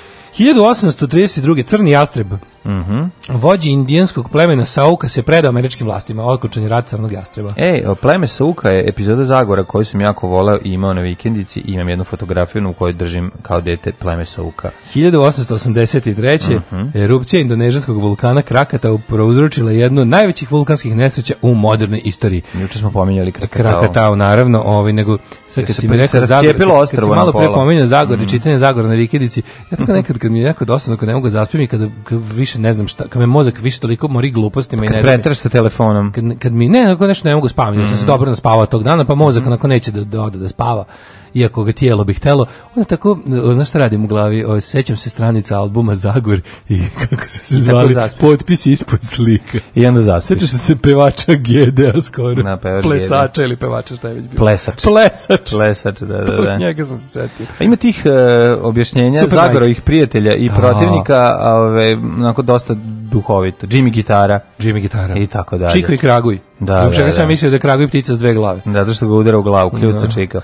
1832. Crni jastreb, vođi indijanskog plemena Sauka, se predao američkim vlastima, okončan je rat crnog jastreba. Pleme Sauka je epizoda Zagora koju sam jako voleo i imao na vikendici. Imam jednu fotografiju u kojoj držim kao dete pleme Sauka. 1883. Erupcija indonežanskog vulkana Krakatau prouzročila jednu od najvećih vulkanskih nesreća u modernoj istoriji. Juče smo pominjali Krakatau, naravno, nego sve kad si mi rekao Zagor, kad si malo pre pominjao Zagor i čitanje Zagora na vikendici, ja tako nekad kad mi je jako dosadno, kad ne mogu zaspim i kada više ne znam šta, kad me mozak više toliko mori glupostima i ne pretraš sa telefonom. Kad mi nešto ne mogu spavati, ja sam se dobro naspavao tog dana, pa mozak onako neće da ode da spava. Iako ga tijelo bi htelo, onda tako, znaš šta radim u glavi, sećam se stranica albuma Zagor i kako su se zvali, potpisi ispod slika. I onda zaspiš. Sećam se pevača Gedea skoro, plesača ili pevača, šta je već bilo? Plesač, da. Od njega sam se setio. A ima tih objašnjenja Zagorovih prijatelja i protivnika, onako dosta duhovito. Jimmy Gitara i tako dalje. Čiko i Kraguj. Zbog čega sam mislio da je Kraguj ptica s dve glave. Zato što ga udara u glavu, kljuca Čika.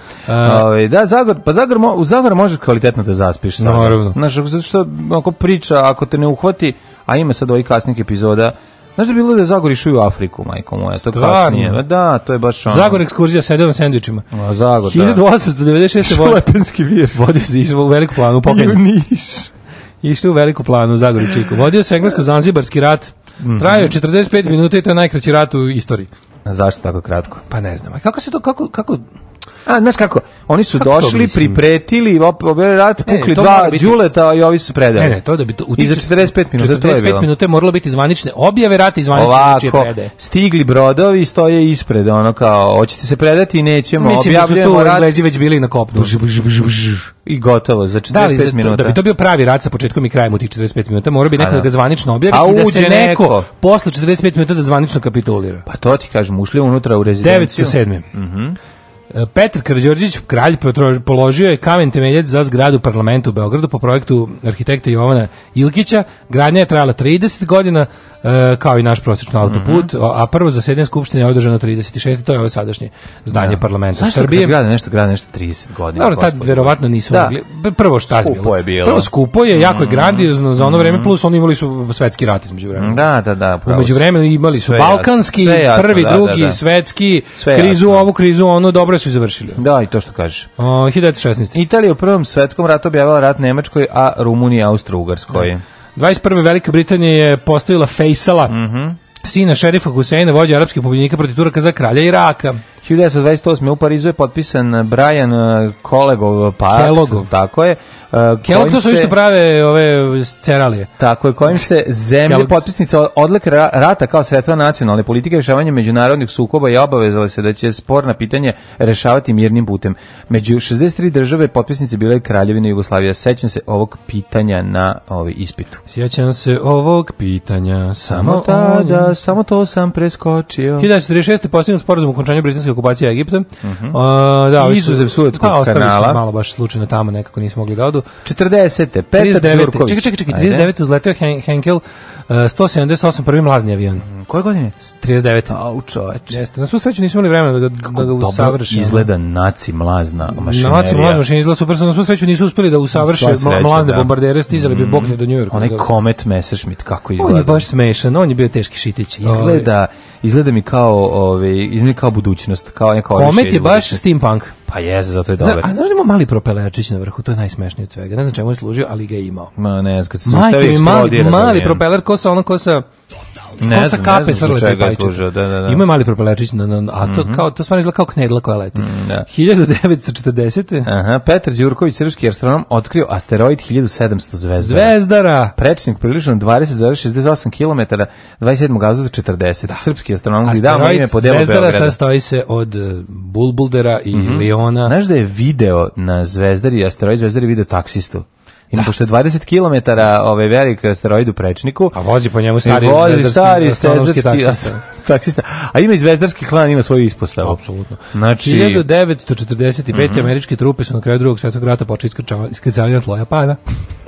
U Zagor možeš kvalitetno da zaspiš. Naravno. Znaš, zato što ako priča, ako te ne uhvati, a ima sad ovih kasnih epizoda, znaš da je bilo da je Zagor išao u Afriku, majko moja, to kasnije. Da, to je baš ono. Zagor ekskurzija, sedeo na sendvičima. Zagor, da. 1896. Šlepenski vir. Vodio se išao u veliku planu, išao u veliku planu, Zagor i Čiko. Vodio se englesko-zanzibarski rat, trajao 45 minuta i to je najkraći rat u istoriji. A zašto tako kratko? Pa ne znam. A kako se to, kako A, znaš kako, oni su Kako to došli, mislim? pripretili, objavili rat, pukli to dva mora biti- đuleta i ovi su predali. Ne, to da bi to I za 45 minuta to je 45 bilo. minuta je moralo biti zvanične objave rata i zvanične Ovako, predaje. stigli brodovi, stoje ispred, ono kao, hoćete se predati i nećemo, Mislim da su objavljujemo tu rat Englezi već bili na kopnu. i gotovo, za 45 Da, ali minuta. da bi to bio pravi rat sa početkom i krajem u tih 45 minuta, mora bi neko da. da ga zvanično objavi A i da se uđe neko neko. posle 45 minuta da zvanično kapitulira. Pa to ti kažem, ušli unutra u rezidenciju. 907. Petar Karađorđević, kralj, položio je kamen temeljac za zgradu parlamenta u Beogradu po projektu arhitekta Jovana Ilkića. Gradnja je trajala 30 godina, kao i naš prosječni autoput, a prvo zasedanje skupštine je održano 36. To je ovo sadašnje zdanje parlamenta Zašto Srbije. kad grade nešto 30 godina? Dobro, tad gospode? verovatno nisu Da. mogli. Prvo šta je Skupo bilo? je bilo. Prvo skupo je, jako je grandiozno za ono vreme, plus oni imali su svetski rat između vremena. Da. U međuvremenu imali su Sve jasno, balkanski, sve jasno, prvi, da, drugi, da. svetski, Sve krizu jasno. ovu, krizu onu, dobro su i završili. Da, i to što kažeš. 1916. Italija u Prvom svetskom ratu objavila rat Nemačkoj, a Rumunija Austro-Ugarskoj. 21. Velika Britanija je postavila Fejsala, sina šerifa Huseina, vođa arapskih pobjednika protiv Turaka za kralja Iraka. 1928. u Parizu je potpisan Brian Kelloggov pakt. Kellogov. Tako je. Kellogg, to su isto prave ove ceralije. Tako je, kojim se zemlje Kellogg's. potpisnice odlike rata kao sredstva nacionalne politike rešavanja međunarodnih sukoba i obavezale se da će sporna pitanja rešavati mirnim putem. Među 63 države potpisnice bile Kraljevina Jugoslavija. Sećam se ovog pitanja na ispitu. Sjećam se ovog pitanja, Samo tada, samo to sam preskočio. 1936. postignut sporazum o okončanju britanske okupacije Egipta. Da, ovi su- Izuzev Suetskog ostavili su kanala. malo baš slučajno tamo, nekako nismo mogli da odu. 40. Petar 39. Đurković. Čekaj, Ajde. 39. uzletio Henkel 178 prvi mlazni avion. Koje godine? 39. Au, čoveče. Jeste, na svu sreću nismo imali vremena da ga Dobro usavrše. izgleda naci mlazna mašinerija. Naci mlazna mašinerija izgleda super, na svu sreću nisu uspeli da usavrše Sva sreća, mlazne da. bombardere, stizali bi bokne do Njujorka. Onaj Comet Messerschmitt, kako izgleda. On je baš smešan, on je bio teški šitić. Izgleda mi kao budućnost, kao neka Komet je baš steampunk. Pa jeste, zato je Znaš, dobar. a znaš da ima mali propelerčić na vrhu, to je najsmešnije od svega. Ne znam čemu je služio, ali ga je imao. Ma ne znam, kad se Majke sustavi mi, mali eksplodira. propeler, kosa Ne znam kape zbog srle čega je pajčeta. služio, da. Ima mali propelerčić, a to stvarno izgleda kao knedla koja leti. da. 1940. Aha, Petar Đurković, srpski astronom, otkrio asteroid 1700 Zvezdara. Zvezdara. Prečnik prilično 20,68 km, 27. avgusta 40. Srpski astronom koji dao ime po delu Zvezdara Beograda. sastoji se od Bulbuldera i Liona. Znaš da je video na Zvezdari, asteroid Zvezdari video taksistu? Ima pošto je 20 km velik asteroid u Prečniku. A vozi po njemu stari zvezdarski taksista. A ima i zvezdarski klan, ima svoju ispostavu. Apsolutno. Znači 1945. američke trupe su na kraju Drugog svjetskog rata počeli iskrcavanje tlo Japana.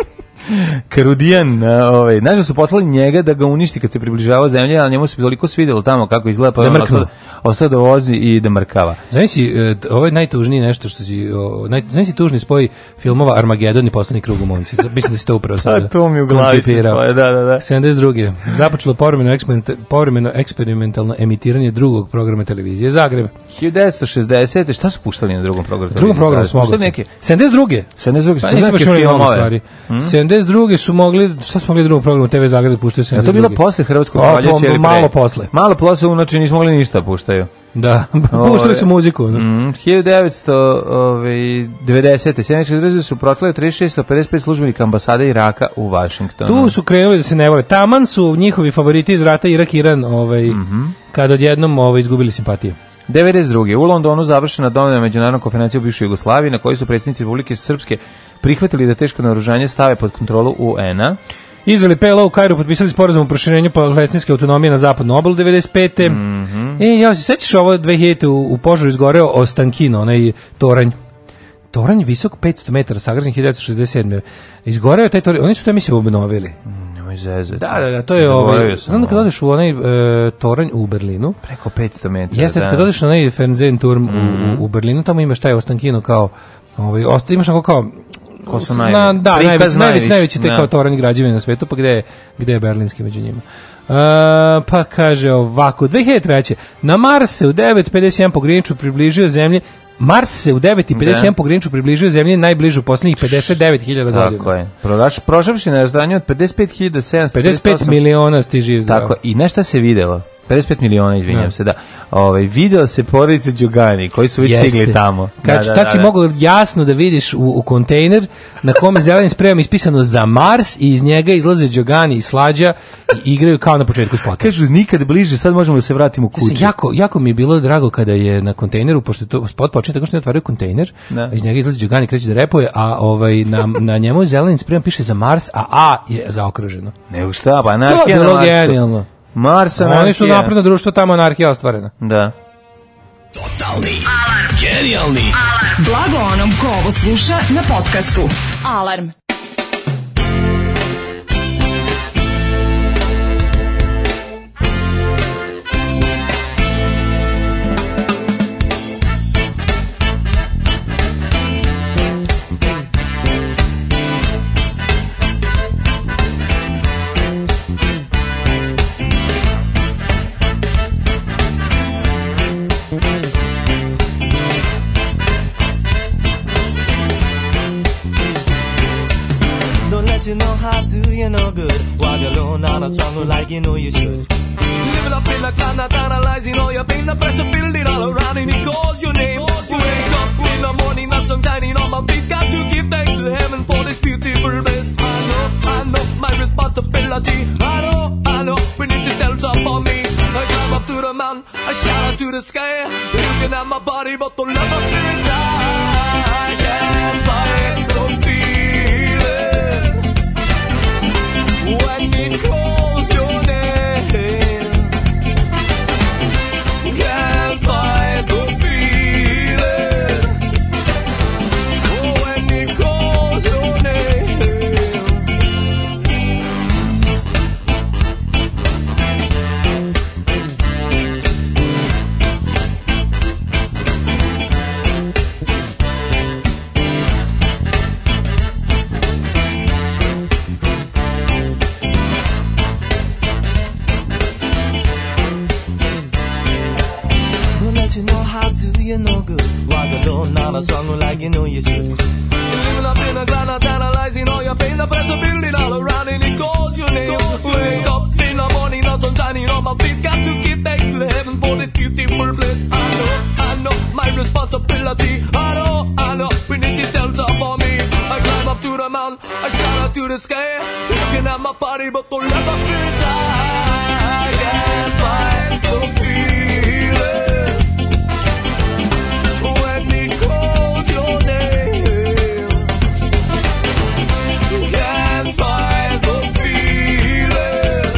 Karudijan, znaš da su poslali njega da ga uništi kad se približavao zemlje, a njemu se toliko svidjelo tamo kako izgleda, pa ostao da vozi i da mrkava. Znaš si, ovo je najtužnije nešto što si, znaš si tužni spoj filmova Armagedon i Poslednji krug u momci. Mislim da si to upravo sada to mi u glavi se spoje, da. 72. Započelo povremeno eksperimentalno emitiranje drugog programa televizije Zagreb. 1960. Šta su puštali na drugom programu? Drugom programu smo mogli. 72. Pa nismo baš imali mnogo stvari. 72. su mogli, šta smo mogli drugom programu TV Zagreb da puštaju 72. To bilo posle Hrvatskog proljeća? Malo posle. Malo posle, znači nismo mogli ništa puštaju. Da, puštali su muziku. 1990. Sjeničke države su protlale 3655 službenika ambasade Iraka u Vašingtonu. Tu su krenuli da se ne vole. Taman su njihovi favoriti iz rata Irak-Iran, kada odjednom izgubili simpatije. 92. U Londonu završena dovoljna međunarodna konferencija u bivšoj Jugoslaviji na kojoj su predsjednici Republike Srpske prihvatili da teško naoružanje stave pod kontrolu UN-a. Izrael i PLO u Kairu potpisali sporazum o proširenju palestinske autonomije na zapadnu obalu 95. Ja se sećaš ovo 2000 u požaru izgoreo Ostankino, onaj toranj. Toranj visok 500 metara, sagrađen 1967. Izgoreo taj toranj, oni su to mislim obnovili. Nemoj zezati. Da, to je znam da kad odeš u onaj toranj u Berlinu. Preko 500 metara. Jeste, kad odeš na onaj Fernsehturm u Berlinu, tamo imaš taj Ostankino kao, imaš onako kao, najveći te kao toranj građevine na svetu, pa gde je berlinski među njima. Pa kaže ovako, 2003. Na Mars se u 9:51 po griniču približio zemlji. Mars se u 9:51 po griniču približio zemlji najbližu posljednjih 59.000 godina. Tako je. Prošavši na razdanju od 55.758 55 miliona stiži izdravo. Tako, i nešto se videlo. 55 miliona, izvinjam se, da. Video se porodice Đugani, koji su već stigli tamo. Tad si mogao jasno da vidiš u kontejner na kome zelenim sprejom ispisano za Mars i iz njega izlaze Đugani i Slađa i igraju kao na početku spota. Kažu, nikad bliže, sad možemo da se vratimo kući. Jako mi je bilo drago kada je na kontejneru, pošto je to spot počeo tako što ne otvaraju kontejner, iz njega izlazi Đugani i kreće da repuje, a na njemu zelenim sprejom piše za Mars, a A je zaokruženo. Nego šta, pa anarhija to je bilo genijalno. Mars, anarhija. Oni su napredno društvo, tamo anarhija ostvarena. Da. Totalni alarm. Genijalni alarm. Blago onom ko ovo sluša na podcastu. Alarm. You know how do you know good? While you're alone on a song like you know you should. Living up in a clan, analyzing all your pain, the pressure building all around and it calls your name. You wake up in the morning, the sun shining on my face. Got to give thanks to heaven for this beautiful place. I know my responsibility. I know, we need to delta for me. I climb up to the mountain, I shout out to the sky. Looking at my body, but don't let my spirit die. I can't fight, don't feel it. When it calls your name, can't fight the feeling. Oh, when it calls your name. You know how to, you know good. Walk alone on a song like you know you should. You're living up in a cloud, analyzing all your pain. The pressure building all around and it calls your name. Wake up in the morning, the sun shining on my face. Got to give thanks to heaven for this beautiful place. I know, my responsibility. I know, we need to tell top for me. I climb up to the mountain, I shout out to the sky. Looking at my body, but don't let my spirit die. I can't find the feeling. When it calls your name, you can't find the feeling.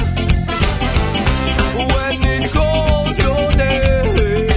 When it calls your name.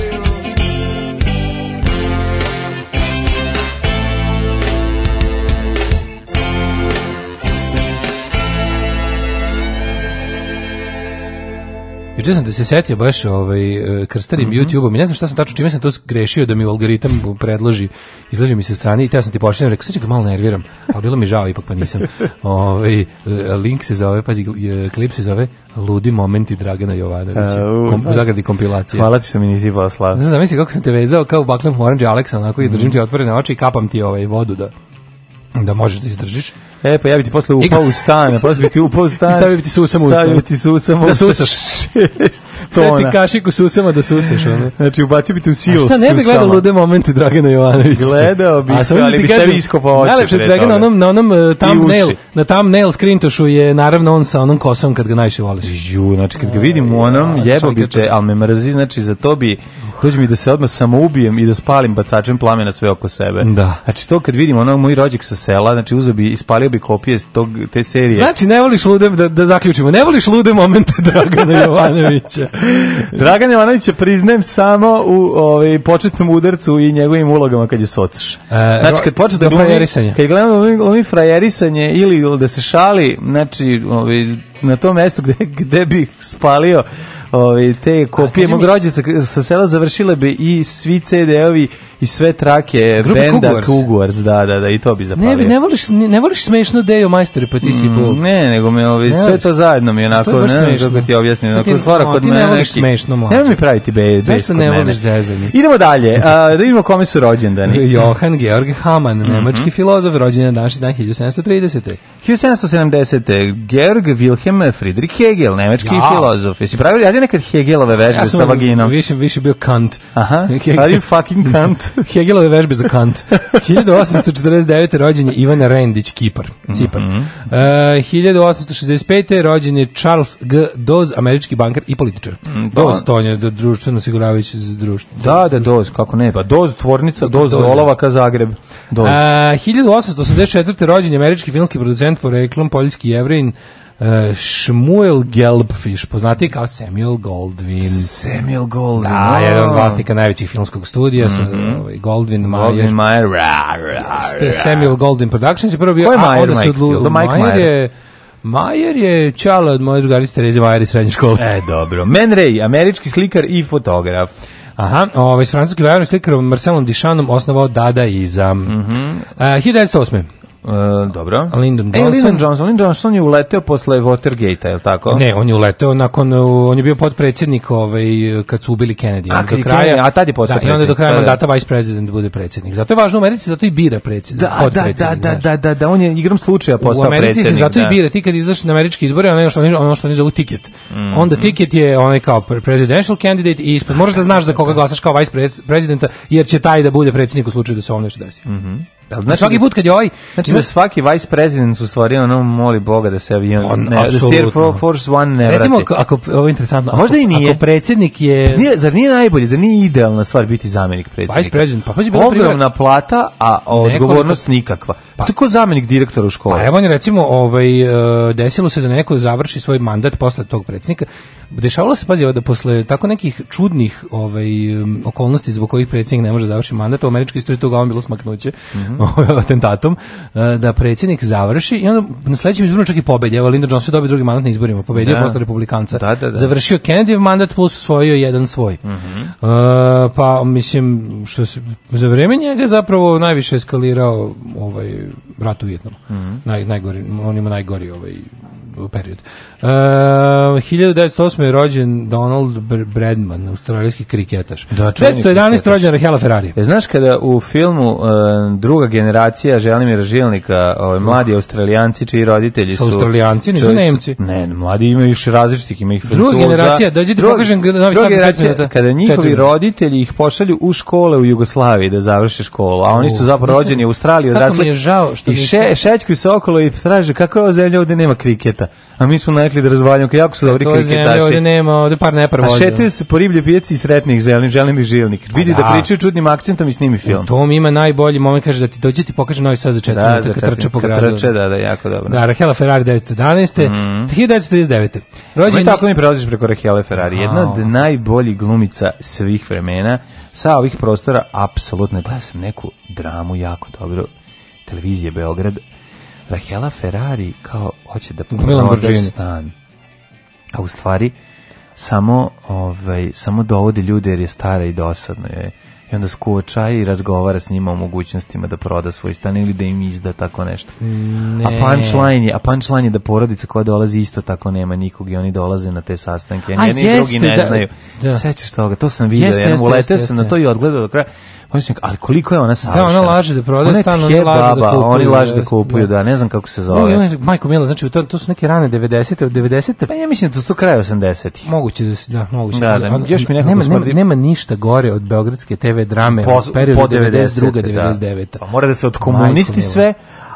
Juče sam da se setio baš krstarim YouTube-om i ne znam šta sam tačno, čime sam to grešio da mi algoritam predloži, izlaži mi se strani i teo sam ti pošaljem, rekao, sad ću ga malo nerviram, a bilo mi žao, ipak pa nisam. Link se zove, pazi, klip se zove Ludi momenti Dragana Jovanovića, u zagradi kompilacije. Hvala ti što mi nisi poslao. Ne znam, misli kako sam te vezao kao baklem Orange Alexa, onako i držim ti otvorene oči i kapam ti vodu da možeš da izdržiš. Pa ja bi ti posle upao u stan, posle bi ti upao u stan. I stavio bi ti susama u stan. Stavio bi ti susama da susaš. 6 tona. Sve ti kašiku susama da susaš. Ono. Znači, ubacio bi ti u silos. Šta ne bi gledao lude momente Dragana Jovanovića? Gledao bi, ali bi ste vi iskopao oči. Najlepše od svega na onom thumbnail screentošu je naravno on sa onom kosom kad ga najviše voliš. Znači, kad ga vidim u onom, jebo bi te, ali me mrzi, znači, za to bi... Dođe mi da se odmah samoubijem i da spalim bacačem plamena sve oko sebe. Da. Znači to kad vidim onog moj rođak sa sela, znači uzeo bi, ispalio bi kopije te serije. Znači ne voliš lude, da zaključimo, ne voliš lude momente Dragana Jovanovića. Dragana Jovanovića priznajem samo u početnom udarcu i njegovim ulogama kad je socaš. Znači kad počne da glumi, kad glumi frajerisanje ili da se šali, znači na tom mestu gde bih spalio te kopije mog rođaca sa sela, završile bi i svi CD-ovi i sve trake benda Cougars, da, i to bi zapalio. Ne voliš smešno Dejo majstore, pa ti si bol. Ne, nego me sve to zajedno mi je onako, ne znam kako ti objasnim, onako stvara kod mene neki... Ti ne voliš smešno mlađe. Nemoj mi praviti bes kod mene. Zašto ne voliš zezanje? Idemo dalje, da vidimo kome su rođendani. Johann Georg Hamann, nemački filozof, rođen na današnji dan 1730. 1770. Georg Wilhelm Friedrich Hegel, nemački filozof. Jesi pravili, radi nekad Hegelove vežbe sa vaginom? Više bio Kant. Aha, are you fucking Kant? Hegelove vežbe za Kant. 1849. rođen je Ivan Rendić, Cipar. 1865. rođen je Charles G. Dawes, američki bankar i političar. Dawes, to je društveno osiguravajući društvo. Da, Dawes, kako ne, pa Dawes tvornica, Dawes Olovaka Zagreb. 1884. rođen je američki filmski producent poreklom, poljski Jevrin, Shmuel Gelbfish, poznati kao Samuel Goldwyn. Samuel Goldwyn. Da, jedan od vlasnika najvećih filmskog studija, Goldwyn Mayer. Samuel Goldwyn Productions je prvo bio... Ko je Mayer? Mayer je čala od moje drugarice Tereze Mayer iz srednje škole. Dobro. Man Ray, američki slikar i fotograf. Aha, s francuskim vajarom slikarom Marcelom Duchampom osnovao dadaizam. 1908. Dobro. Lyndon Johnson. Lyndon Johnson je uleteo posle Watergate-a, je li tako? Ne, on je uleteo on je bio potpredsjednik kad su ubili Kennedy. A tad je postao predsjednik. I onda do kraja mandata vice president bude predsjednik. Zato je važno u Americi, zato i bira predsjednik. Da, on je igrom slučaja postao predsjednik. U Americi se zato i bira, ti kad izaš na američke izbore, ono što oni zovu tiket. Onda tiket je onaj kao presidential candidate i ispod moraš da znaš za koga glasaš kao vice presidenta, jer će taj da bude predsjednik u slučaju da se ovo nešto desi. Znači, svaki put kad je znači da svaki vice president u stvari moli Boga da se avion da se Air Force One ne vrati. Recimo, ako ovo je interesantno, možda i nije. Ako predsjednik je... Zar nije najbolje, zar nije idealna stvar biti zamjenik predsjednika? Vice president, pa ogromna plata, a odgovornost nikakva. Pa to ko zamjenik direktora u školi? Pa evo on je recimo, desilo se da neko završi svoj mandat posle tog predsjednika. Dešavalo se, pazi, da posle tako nekih čudnih okolnosti zbog kojih predsjednik ne može završiti mandat, u američkoj istoriji toga bilo smaknuće atentatom, da predsjednik završi i onda na sledećem izboru čak i pobedi. Evo, Lyndon Johnson dobio drugi mandat na izborima, pobedio posle republikanca. Završio Kennedyjev mandat plus osvojio jedan svoj. Pa, mislim, za vreme njega zapravo najviše eskalirao rat u Vijetnamu. On ima najgori period. 1908. je rođen Donald Bradman, australijski kriketaš. 1911. rođen Rahela Ferrari. Znaš kada u filmu Druga generacija Želimira Žilnika, mladi Australijanci čiji roditelji su... Australijanci, nisu Nemci. Ne, mladi imaju još različitih, ima ih Francuza. Druga generacija, dođite pokažem Novi Sad za 5 minuta. Kada njihovi roditelji ih pošalju u škole u Jugoslaviji da završe školu, a oni su zapravo rođeni u Australiji, odrasli. Kako mi je žao što i šećkuju se okolo i traže kako je ova zemlja, ovde nema kriketa. A mi smo navikli da razvaljamo, jako su dobri kriketaši. Ovdje nema, ovdje par nepar vođa. A šetaju se po riblje pijaci i sretnih Želimir Žilnik. Vidi da pričaju čudnim akcentom i snimi film. Tom ima najbolji moment, kaže da ti dođe ti pokaže Novi Sad za 4 minuta kad trče po gradu. Da, jako dobro. Da, Rahela Ferrari 1911. 1939. Rođen... Tako mi prelaziš preko Rahele Ferrari. Jedna od najboljih glumica svih vremena. Sa ovih prostora, apsolutno, gledao sam neku dramu jako dobro. Televizije Beograd. Rahela Ferrari kao hoće da proda stan. A u stvari samo dovodi ljude jer je stara i dosadno je. I onda skuoča i razgovara s njima o mogućnostima da proda svoj stan ili da im izda tako nešto. Ne. A punchline je da porodica koja dolazi isto tako nema nikog i oni dolaze na te sastanke. A jedni drugi ne znaju. Sećaš toga? To sam vidio. Uleteo sam na to i odgledao do kraja. Ali koliko je ona savršena? Da, ona laže da prodaje stan, oni laže da kupuju. Oni laže da kupuju, da, ne znam kako se zove. Majko Mila, znači to su neke rane 90-te, od 90-te. Pa ja mislim da to su kraj 80-ih. Moguće da se, moguće. Da, još mi nekako smrdi. Nema ništa gore od beogradske TV drame u periodu 92-99. Pa mora da se odkomunisti sve,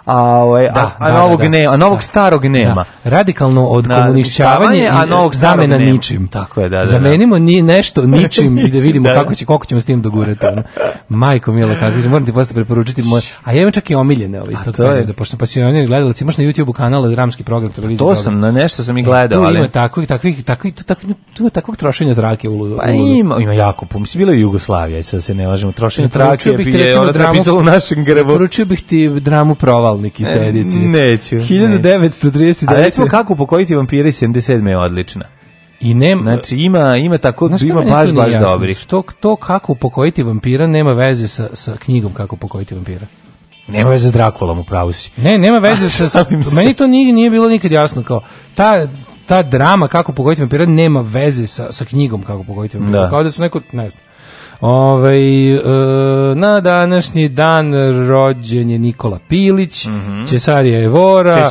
a novog starog nema. Radikalno odkomunišćavanje i zamena ničim. Tako je, da. Zamenimo nešto ničim i da vidimo koliko ćemo s tim dogurati. Majko Mila, kako moram ti posle preporučiti a ja imam čak i omiljene iz tog perioda, pošto sam pasionirani gledalac, imaš na YouTube-u kanal dramski program televizije. To sam, na nešto sam i gledao, ali... Tu ima takvog trošenja trake uludo. Pa ima jako, mislim, bilo je Jugoslavija, sad se ne lažemo, trošenje trake je ono napisalo u našem grbu. Poručio bih ti dramu Provalnik iz te edicije. Neću. 1939. A recimo kako upokojiti vampire 77. je odlična. I nema, znači ima tako, ima baš dobrih. To kako upokojiti vampira nema veze sa knjigom kako upokojiti vampira. Nema veze s Drakulom, upravo si. Nema veze sa meni to nije bilo nikad jasno, kao ta drama kako upokojiti vampira nema veze sa knjigom kako upokojiti vampira. Kao da su neko, ne znam. Na današnji dan rođen je Nikola Pilić, Cesarija Evora,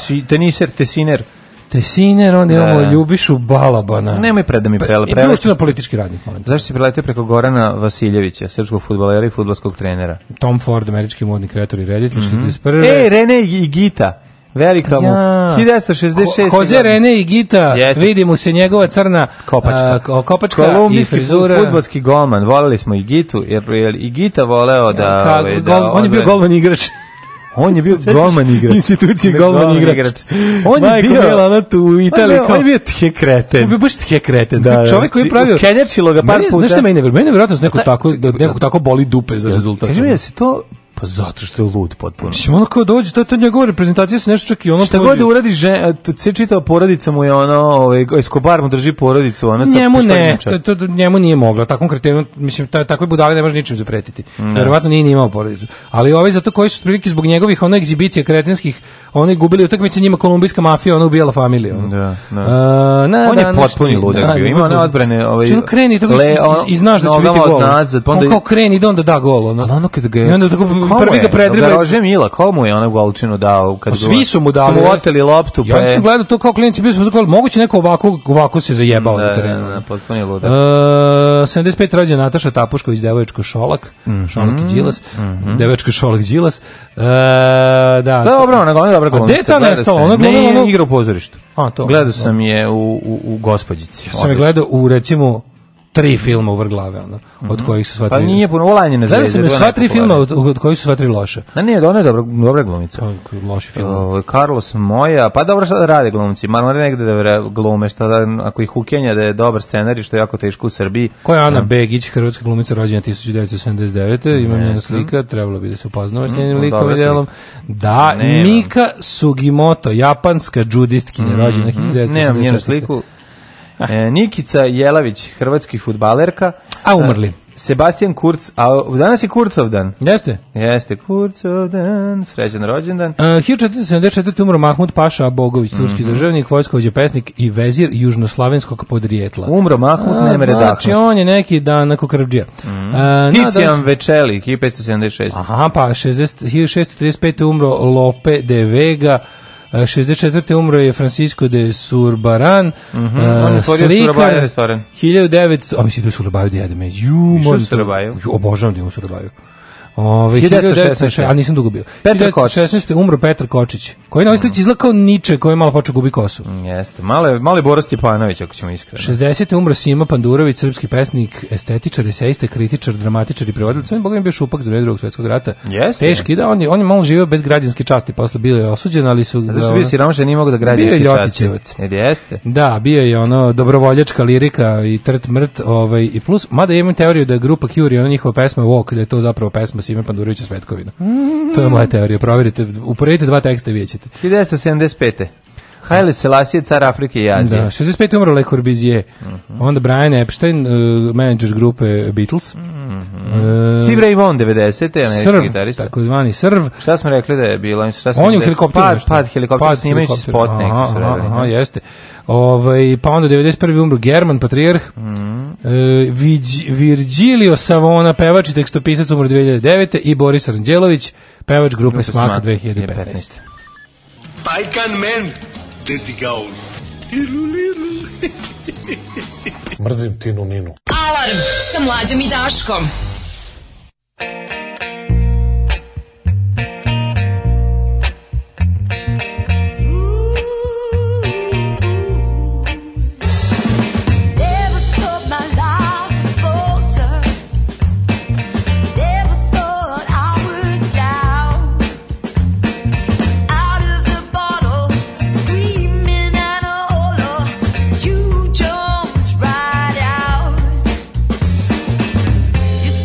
Tesiner, onda imamo Ljubišu Balabana. Nemoj da mi preleti. Društveno politički radnik. Zašto si preletio preko Gorana Vasiljevića, srpskog fudbalera i fudbalskog trenera? Tom Ford, američki modni kreator i reditelj, 61. Rene i Gita. Velika mu, 1966. Jose Rene i Gita, vidi mu se njegova crna kopačka i frizura. Fudbalski golman, voleli smo i Gitu, jer i Gita voleo da... On je bio golman igrač. On je bio golman igrač. Institucije golman igrač. On je bio ona tu u Italiji. On je bio tje kreten. On je bio baš tje kreten. Čovjek koji je pravio... Kenjačilo ga par puta. Znaš šta meni nevjerojatno nekog tako boli dupe za rezultat. Kaži mi da se to... Pa zato što je lud potpuno. Mislim, ono kao dođe, to je njegova reprezentacija se nešto čak i ono... Šta god da uradi, sve čitava porodica mu je ono, Escobar mu drži porodicu, ono... Njemu ne, njemu nije moglo, takvom kretenu, mislim, takve budale ne može ničim zapretiti. Verovatno nije ni imao porodicu. Ali ovi zato koji su prilike zbog njegovih ono egzibicija kretenskih, oni gubili utakmice, njima kolumbijska mafija, ona ubijala familiju. Da. On je potpuni ludak bio, ima one odbrane... Što kreni, tako i znaš da će biti gol. On kao kreni, ide onda da gol. Ali ono kad ga... Prvi ga predriba. Garože Mila, komu je onaj golčinu dao? Svi su mu dali. Su mu oteli loptu. Ja sam gledao to kao klinici, bio sam zakon, moguće neko ovako se zajebao na terenu. Da, potpuno je ludak. 75 rođena Nataša Tapušković, devoječko Šolak. Šolak i Đilas. Devoječko Šolak Đilas. Da. Dobro, ona je dobra glumica. A gde ta nestala? Ona ne igra u pozorištu. To. Gledao sam je u Gospođici. Ja sam je gledao u, recimo, 3 filma u vrglave, od kojih su sva 3... Pa nije puno Olanjene zvezde. Gledao sam sva 3 filma, od kojih su sva 3 loše. Ne, ona je dobra glumica. Loši film. Carlos Moja, pa dobro šta da rade glumci, mora negde da glume, šta da, ako ih ukenja da je dobar scenarij, što je jako teško u Srbiji. Koja je Ana Begić, hrvatska glumica rođena 1979. Ima njena slika, trebalo bi da se upoznao s njenim likom i delom. Da, Mika Sugimoto, japanska džudistkinja, rođena 1974. Nemam njenu sliku. Nikica Jelavić, hrvatski fudbalerka. A umrli. Sebastian Kurz, a danas je Kurzov dan. Jeste Kurzov dan, srećan rođendan. 1474. umro Mahmud Paša Bogović, turski državnik, vojskovođa, pesnik i vezir južnoslavenskog podrijetla. Umro Mahmud, nema redakno. Znači, on je neki danako krvđija. Ticijan Večeli, 1576. Aha, pa 1635. umro Lope de Vega, 64. umro je Francisco de Zurbarán, slikar, 1900, mislim da je Surabaju da jede među. Obožavam da imam Surabaju. 1916, a nisam dugo bio. Petar Kočić. 1916. umro Petar Kočić, koji na ovoj slici izgleda kao Niče, koji je malo počeo gubi kosu. Jeste, mali Boris Stjepanović, ako ćemo iskreno. 60. umro Sima Pandurović, srpski pesnik, estetičar, esejista, kritičar, dramatičar i prevodilac. On je Boga mi bio šupak za vreme Drugog svjetskog rata. Teški, da, on je malo živio bez građanske časti, posle bio je osuđen, ali su... Zašto bio siromašan, nije mogo da građanske časti? Jeste. Da, bio je ono dobrovoljačka lirika i trt mrt, i plus, mada imam teoriju da je grupa Cure, ona njihova pesma Walk, da je to zapravo pesma Sime Pandurovića Svetkovina. To je moja teorija, proverite, uporedite 2 teksta i vidjet ćete. 1975. Haile Selassie, car Afrike i Azije. Da, 65. umro Le Corbusier. Onda Brian Epstein, menadžer grupe Beatles. Steve Ray Vaughan, 90. Srv, takozvani Srv. Šta smo rekli da je bilo? On je u helikopteru. Pad helikoptera snimajući spot neki su redili. Aha, jeste. Pa onda 91. umro German Patrijarh. Virgilio Savona, pevač i tekstopisac, umro 2009. I Boris Ranđelović, pevač grupe Smak 2015. Pajkan men, gde ti ga on? Mrzim Tinu Ninu. Alarm sa Mlađom i Daškom. You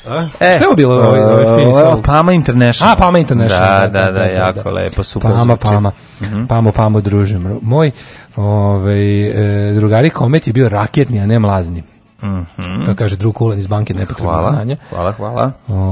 Šta je ovo bilo? Pama International. Pama International. Da, jako lepo, super. Pamo, druže moj. Drugari Komet je bio raketni, a ne mlazni. To kaže drug Kulen iz banke nepotrebnog znanja. Hvala.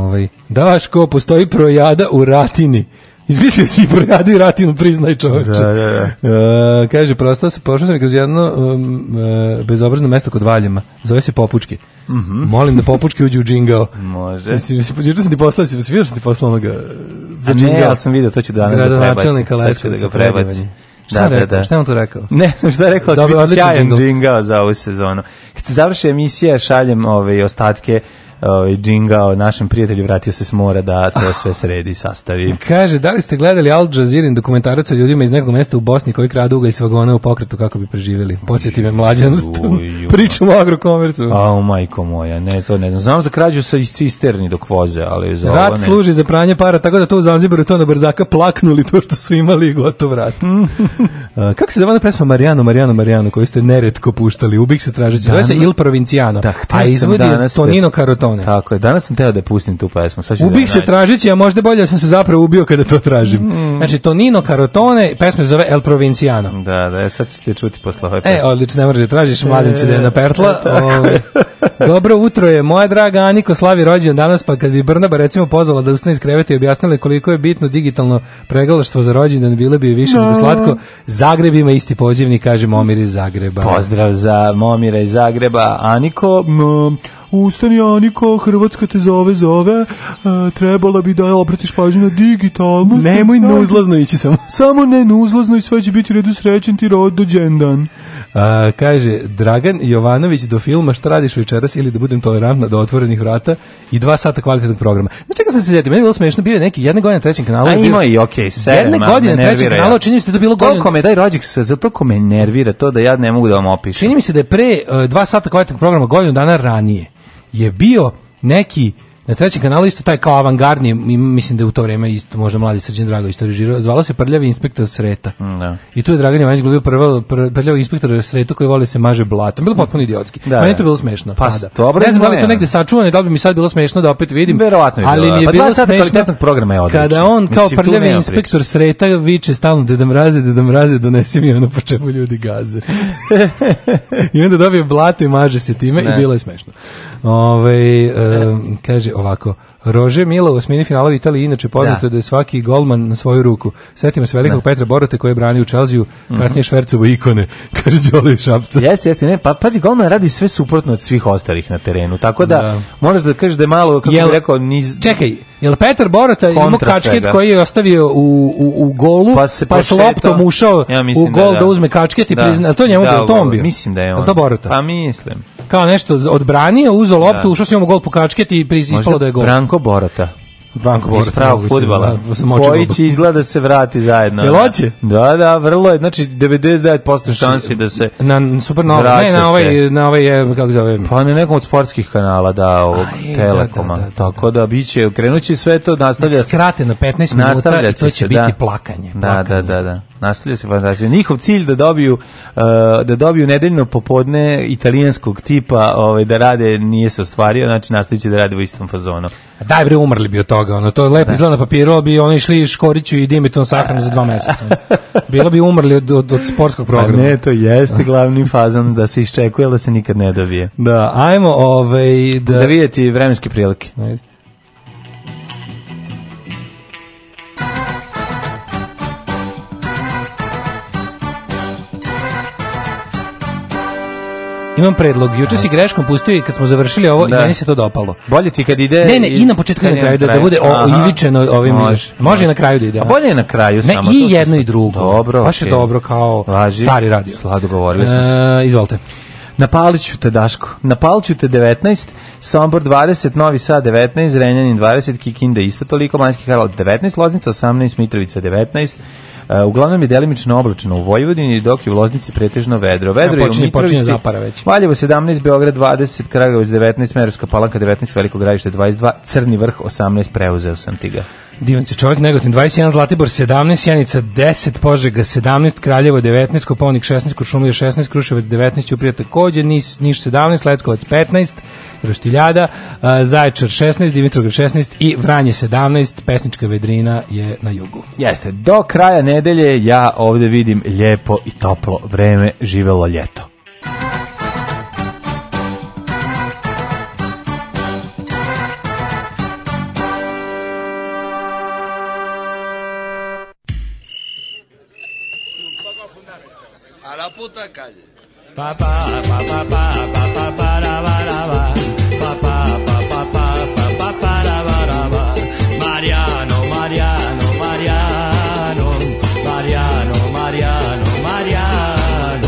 Daško, postoji projada u Ratini. Izmislio si projadu i Ratinu, priznaj čoveče. Da. Kaže, pošao sam kroz jedno bezobrazno mesto kod Valjama. Zove se Popučki. Molim da Popučki uđe u džingao. Može. Juče sam ti poslao, vidio sam ti poslao onoga za džingao. Ne, ali sam vidio, to ću danas da prebacim. Sad ću da ga prebacim. Šta je on to rekao? Ne znam šta je rekao, ali će biti sjajan džingao za ovu sezonu. Kad se završi emisija, šaljem ostatke džingao našem prijatelju, vratio se s mora da to sve sredi i sastavi. Kaže, da li ste gledali Al Jazeerin dokumentarac o ljudima iz nekog mesta u Bosni koji kradu ugalj s vagona u pokretu kako bi preživjeli? Podsjeti me mlađanost. Pričamo o Agrokomercu. Majko moja, ne, to ne znam. Znam za krađu sa iz cisterni dok voze, ali za ovo ne. Rat služi za pranje para, tako da to u Zanzibaru to na brzaka plaknuli to što su imali i gotov rat. Kako se zove ona pesma Marijano, koju ste neretko puštali? Ubih se tražeći. Zove se Il Provinciano. A izvodi Tonino Carotone. Tako je, danas sam teo da pustim tu pesmu. Ubih se tražeći, a možda bolje da sam se zapravo ubio kada to tražim. Znači, Tonino Carotone, pesma se zove El Provinciano. Da, sad ćete čuti posle ove pesme. Odlično, ne možeš tražiš, mladen će da je na pertla. Dobro utro je, moja draga Aniko, slavi rođendan danas, pa kad bi Brnaba recimo pozvala da ustane iz kreveta i objasnila koliko je bitno digitalno pregalaštvo za rođendan, bilo bi više nego slatko. Zagreb ima isti pozivnik, kaže Momir iz Zagreba. Pozdrav za Momira iz Zagreba. Aniko, ustani Aniko, Hrvatska te zove, trebala bi da obratiš pažnju na digitalnost. Nemoj neuzlazno ići samo. Samo ne neuzlazno i sve će biti u redu, srećen ti rođendan. Kaže, Dragan Jovanović, do filma Šta radiš večeras ili da budem tolerantna do otvorenih vrata i 2 sata kvalitetnog programa. Znači, čekaj sam se sjetio, meni je bilo smešno, bio je neki jedne godine na trećem kanalu. Ima i serem. Jedne godine na trećem kanalu, čini mi se da je to bilo godinu. Toliko me daj rođik se, zato ko me nervira to da ja ne mogu da vam opišem. Čini mi se da je pre 2 sata kvalitetnog programa godinu dana ranije je bio neki na trećem kanalu isto taj kao avangardni, mislim da je u to vreme isto možda mladi Srđan Drago isto režirao, zvalo se Prljavi inspektor Sreta. Da. I tu je Dragan Jovanović glumio prljavi inspektor Sreta koji voli se maže blatom. Bilo potpuno idiotski. Meni je to bilo smešno. Pa, dobro, ne znam da li to negde sačuvano, da li bi mi sad bilo smešno da opet vidim. Verovatno je ali mi je bilo smešno programa je odlično. Kada on kao prljavi inspektor Sreta viče stalno Deda Mraze, donesi mi ono po čemu ljudi gaze. I onda dobije blato i maže se time i bilo je smešno. Kaže ovako, Rože Mila u osmini finala u Italiji inače poznato da je svaki golman na svoju ruku. Setimo se velikog Petra Borote koji je branio u Chelsea-u, kasnije Švercovo ikone, kaže Đole iz Šapca. Jeste, ne, pa pazi, golman radi sve suprotno od svih ostalih na terenu, tako da možeš da kažeš da je malo, kako bih rekao, Čekaj, jel Petar Borota imao kačket koji je ostavio u golu, pa je s loptom ušao u gol da uzme kačket i prizna, to njemu bio, to on bio? Mislim da je on. Je to Borota? Pa mislim. Kao nešto odbranio, uzeo loptu, ušao s njom u gol po kačket i ispalo da je gol. Branko Borota. Iz pravog fudbala. Koji će izgleda se vrati zajedno. Jel hoće? Da, vrlo je. Znači, 99% šansi da se na Supernova, ne, na ovaj, kako zove? Pa na nekom od sportskih kanala, ovog Telekoma. Tako da biće, krenući sve to, nastavlja se. Skrate na 15 minuta i to će biti plakanje. Da. Nastavlja se fantastično. Njihov cilj da dobiju nedeljno popodne italijanskog tipa da rade nije se ostvario, znači nastavit će da rade u istom fazonu. Daj bre, umrli bi od toga, ono, to lepo izgleda na papiru, ali bi oni išli Škoriću i Dimitron sahranu za 2 meseca. Bilo bi umrli od sportskog programa. Pa ne, to jeste glavni fazon da se iščekuje, da se nikad ne dobije. Da, ajmo da vidjeti vremenske prilike. Ajde. Imam predlog. Juče si greškom pustio i kad smo završili ovo i meni se to dopalo. Bolje ti kad ide... Ne, i na početku i na kraju, da bude iličeno ovim... Može i na kraju da ide. A bolje je na kraju samo. Ne, i jedno i drugo. Dobro. Baš je dobro kao stari radio. Slado govorili smo se. Izvolite. Napalit ću te, Daško. Napalit ću te 19, Sombor 20, Novi Sad 19, Renjanin 20, Kikinda isto toliko, Banjski Karlovac 19, Loznica 18, Mitrovica 19, Uglavnom je delimično oblačno u Vojvodini, dok je u Loznici pretežno vedro. Vedro je u Mitrovici, zapara već. Valjevo 17, Beograd 20, Kragujevac 19, Smederevska Palanka 19, Veliko Gradište 22, Crni Vrh 18, preuzeo sam ti ga. Divan se čovjek, Negotin 21, Zlatibor 17, Sjenica 10, Požega 17, Kraljevo 19, Kopaonik 16, Kuršumlija 16, Kruševac 19, Ćuprija takođe, Niš 17, Leskovac 15, Roštiljada, Zaječar 16, Dimitrovgrad 16 i Vranje 17, Pesnička Vedrina je na jugu. Jeste, do kraja nedelje ja ovde vidim lijepo i toplo vreme, živelo ljeto. Pa pa pa pa pa pa pa pa ra va ra va pa pa pa pa pa pa pa pa ra va ra va Mariano Mariano Mariano Mariano Mariano Mariano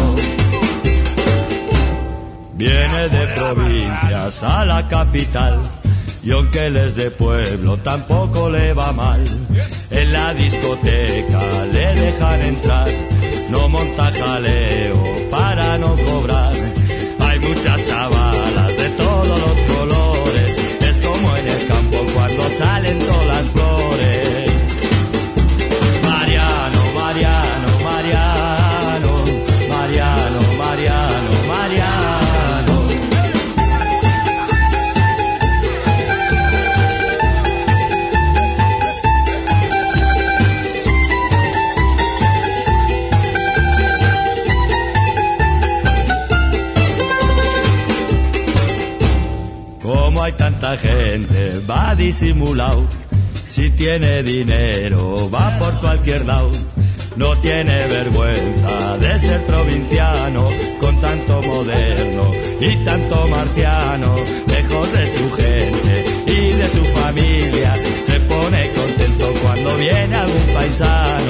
viene de provincias a la capital y aunque él es de pueblo tampoco le va mal en la discoteca le dejan entrar no monta jaleo para no cobrar. Hay muchas chavalas de todos los colores, es como en el campo cuando salen todas las flores. Mariano, Mariano, Mariano, Mariano, Mariano, Mariano. Como hay tanta gente, va disimulado. Si tiene dinero, va por cualquier lado. No tiene vergüenza de ser provinciano, con tanto moderno y tanto marciano. Lejos de su gente y de su familia, se pone contento cuando viene algún paisano.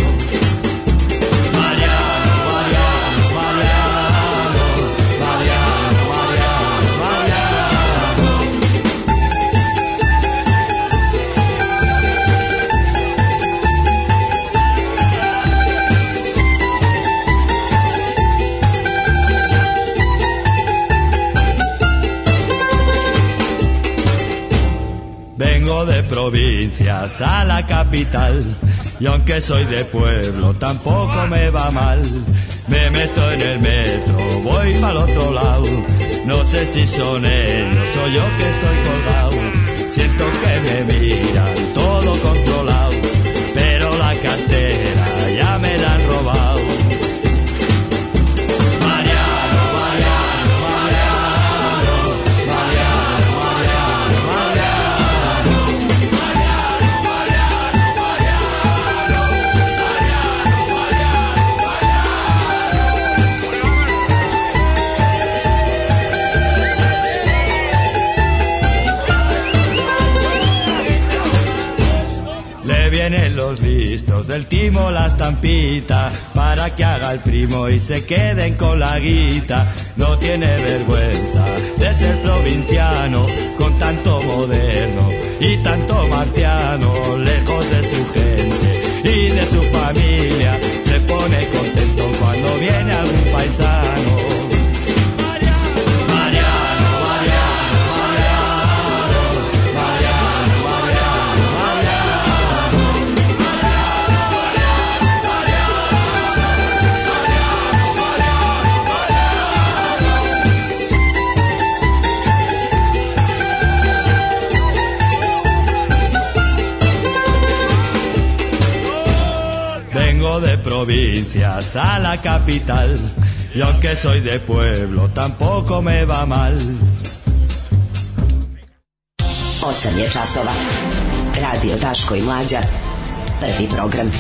Vengo de provincias a la capital y aunque soy de pueblo tampoco me va mal. Me meto en el metro, voy para el otro lado. No sé si son ellos o yo que estoy colgado. Siento que me miran todo controlado, pero la cartera ya me la han robado. Vienen los listos del timo la estampita para que haga el primo y se queden con la guita. No tiene vergüenza de ser provinciano, con tanto moderno y tanto marciano. Lejos de su gente y de su familia, se pone contento cuando viene algún paisano. De provincias a la capital y aunque soy de pueblo tampoco me va mal. 8 je časova. Radio Daško i Mlađa. Prvi program.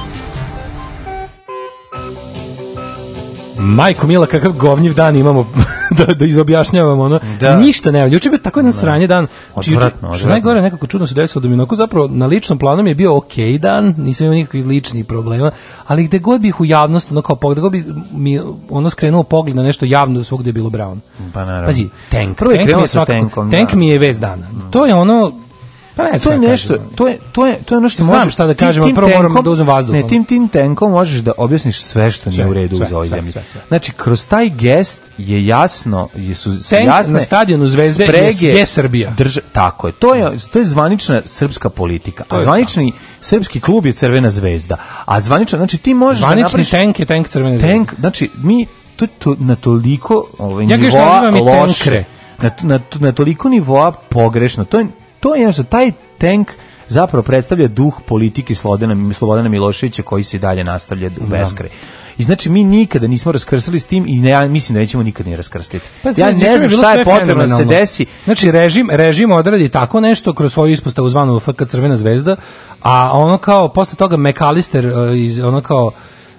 Majko mila, kakav govnjiv dan imamo da izobjašnjavamo ono. Da. Ništa ne, juče je tako jedan sranje dan. Što najgore, nekako čudno se desilo da mi onako zapravo na ličnom planu mi je bio okej dan, nisam imao nikakvih ličnih problema, ali gde god bih u javnost, ono kao gde god bi mi ono skrenuo pogled na nešto javno, svugde je bilo Brown. Pa naravno. Pazi, tank mi je vez dana. To je ono, Pa ne, to je nešto, to je ono što znam možeš, šta da kažem, ali prvo moram da uzmem vazduh. Ne, tim tenkom možeš da objasniš sve što nije u redu u ovoj zemlji. Znači, kroz taj gest je jasno, su jasne na stadionu Zvezde je Srbija. Tako je. To je zvanična srpska politika. A zvanični srpski klub je Crvena zvezda. A zvanično, znači ti možeš zvanični da napraviš tank je tank Crvene zvezde. Tank, znači mi to na toliko nivoa loše, na toliko nivoa pogrešno. To je jednostavno, taj tank zapravo predstavlja duh politike Slobodana Miloševića koji se dalje nastavlja u beskraj. I znači mi nikada nismo raskrsili s tim i ja mislim da nećemo nikad ni raskrstiti. Ja ne znam šta je potrebno da se desi. Znači režim odradi tako nešto kroz svoju ispostavu zvanu FK Crvena zvezda, a ono kao posle toga McAllister iz ono kao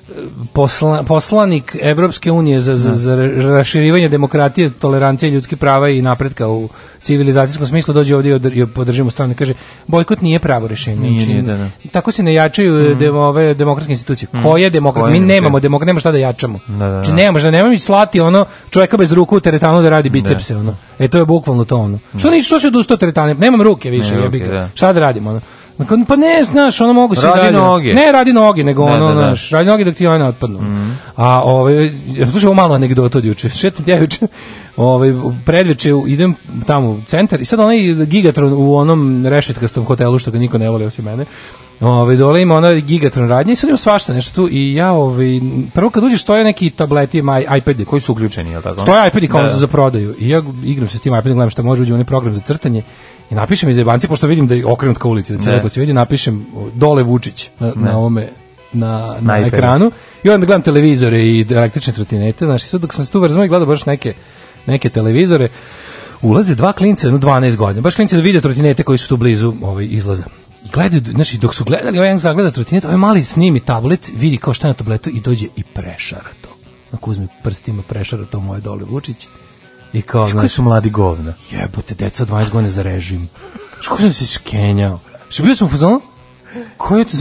poslanik Evropske unije za raširivanje demokratije, tolerancije ljudskih prava i napretka u civilizacijskom smislu dođe ovdje i podržimo stranu i kaže bojkot nije pravo rješenje. Nije. Tako se ne jačaju ove demokratske institucije. Koje demokratske? Mi nemamo nema šta da jačamo. Znači nemamo slati ono čovjeka bez ruku u teretanu da radi bicepse ono. To je bukvalno to ono. Što se odustao teretane? Nemam ruke više, jebi ga. Šta da radimo ono? Pa ne, znaš, ono mogu se dalje. Noge. Ne radi noge, nego ono, znaš, radi noge dok ti one otpadnu. A slušaj, ovo malo anegdota od juče. Šetam ja juče, predveče idem tamo u centar i sad onaj Gigatron u onom rešetkastom hotelu što ga niko ne voli osim mene. Dole ima onaj Gigatron radnje i sad ima svašta nešto tu i ja prvo kad uđeš stoje neki tableti, iPadi koji su uključeni, je tako? Stoje iPadi kao za prodaju i ja igram se s tim iPadom, gledam šta može, uđe onaj program za crtanje i napišem iz jebanci, pošto vidim da je okrenut ka ulici, da se lepo se vidi, napišem dole Vučić na ovome na ekranu i onda gledam televizore i električne trotinete, znači sad dok sam se tu verzmo i gledao baš neke televizore, ulaze dva klinca, 12 godina, baš klinci da vide trotinete koji su tu blizu izlaza. I gledaju, znači dok su gledali ovaj zagleda trotinet, ovaj mali snimi tablet, vidi kao šta na tabletu i dođe i prešara to. Ako uzme prstima prešara to moje dole Vučić. I kao, koji su mladi govna. Jebote, deca od 12 godina za režim. Što sam se skenjao? Što bili smo u fazonu? Koji je to,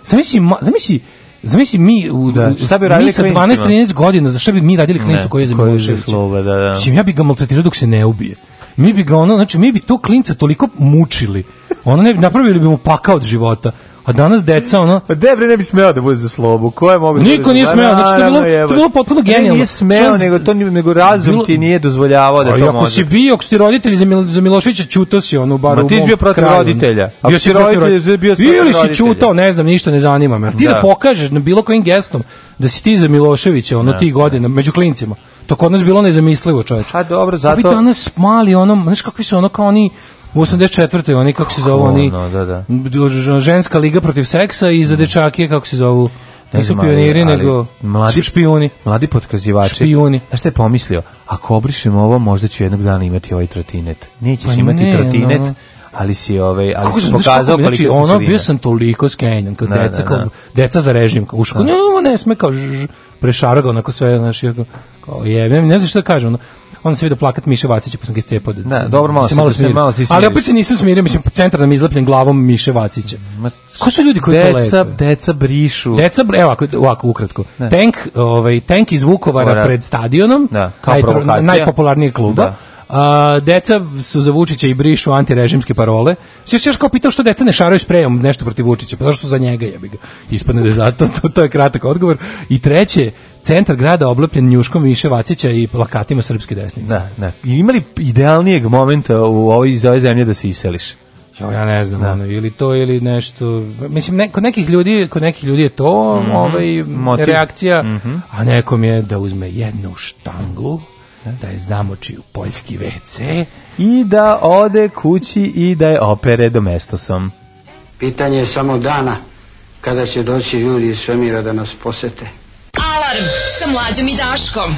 zamisli mi mi sa 12-13 godina, za šta bi mi radili klincu koji je za Miloševića? Ja bi ga maltretirao dok se ne ubije. Mi bi ga mi bi to klinca toliko mučili. Napravili bi mu pakao od života. A danas deca Pa Debre ne bi smeo da bude za slobu. Ko je mogao? Niko nije smeo, znači to je bilo potpuno genijalno. Nije smeo, nego razum ti nije dozvoljavao da to može. Ako si ti roditelji za Miloševića ćutao si bar u mom kraju. Ti si bio protiv roditelja. Bio si protiv roditelja. Ili si ćutao, ne znam, ništa ne zanima me. Ti da pokažeš na bilo kojim gestom da si ti za Miloševića, tih godina, među klincima. To kod nas bilo nezamislivo, čoveče. A dobro, zato... Vi danas mali, znaš kakvi su kao oni... U 84. oni, kako se zovu, oni ženska liga protiv seksa i za dečake, kako se zovu, nisu pioniri, nego špijuni. Mladi potkazivači. Špijuni. Znaš šta je pomislio? Ako obrišem ovo, možda ću jednog dana imati ovaj trotinet. Nećeš imati trotinet, ali si pokazao koliko si sredina. Bio sam toliko skenjan, kao deca za režim, kao uško, ne sme, kao prešaragao, onako sve, znaš, kao ne znam šta da kažem, onda se vidio plakat Miše Vacića, pa sam ga iscepao. Dobro, malo se smiri. Ali opet se nisam smirio, mislim, centar nam izlepljen glavom Miše Vacića. Ko su ljudi koji to lepe? Deca brišu. Evo, ovako, ukratko. Tank iz Vukovara pred stadionom, najpopularnijeg kluba. Deca su za Vučića i brišu antirežimske parole. Sve još kao pitao što deca ne šaraju sprejom nešto protiv Vučića, pa zašto su za njega, jebi ga. Ispadne da je zato, to je kratak odgovor. I treće, centar grada oblepljen njuškom Miše Vacića i plakatima srpske desnice. Da. Imali idealnijeg momenta u ovoj zemlji da se iseliš? Ja ne znam, ili to ili nešto. Mislim, kod nekih ljudi je to reakcija, a nekom je da uzme jednu štanglu, da je zamoči u poljski WC i da ode kući i da je opere domestosom. Pitanje je samo dana kada će doći ljudi iz svemira da nas posete. Alarm sa Mlađom i Daškom.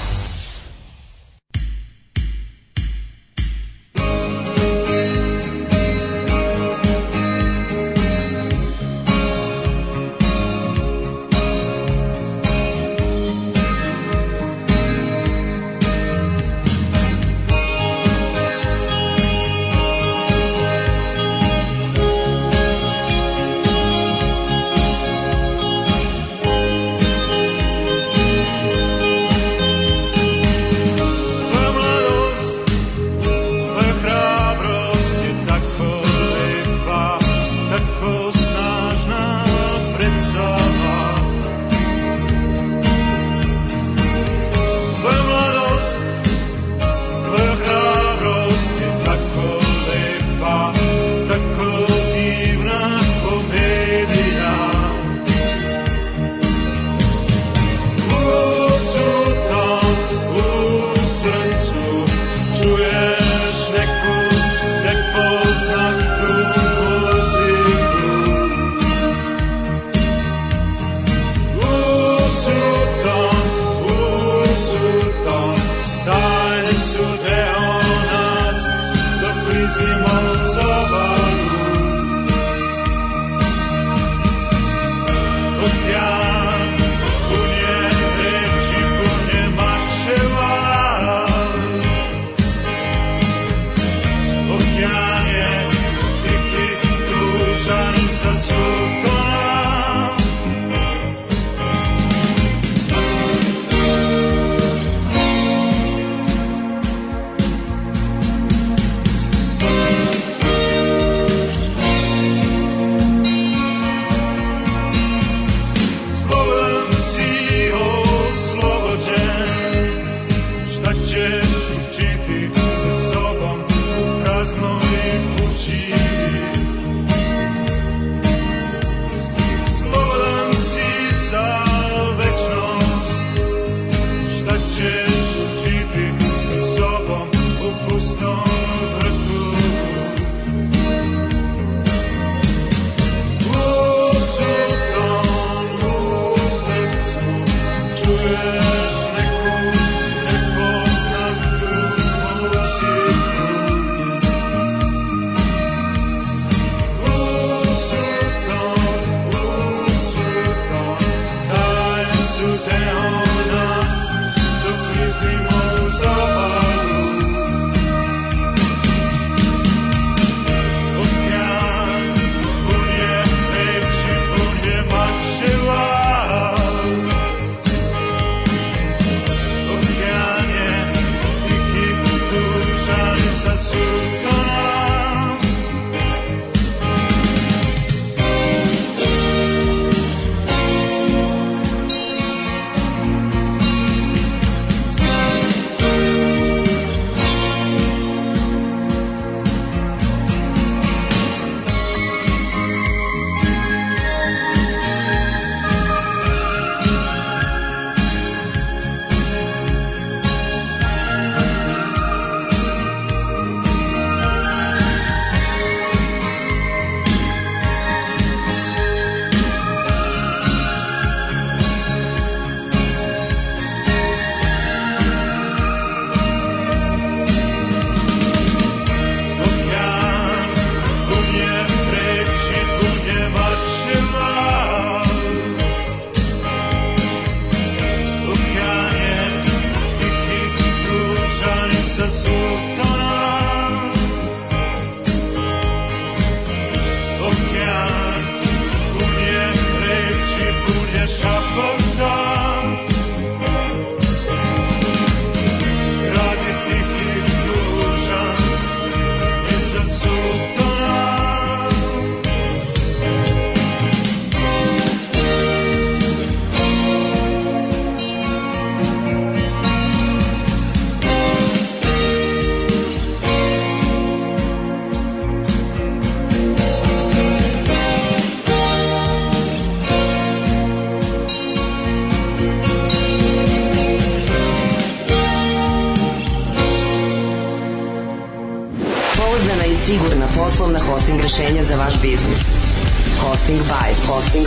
Sigurna poslovna hosting rešenja za vaš biznis. Hosting by. Hosting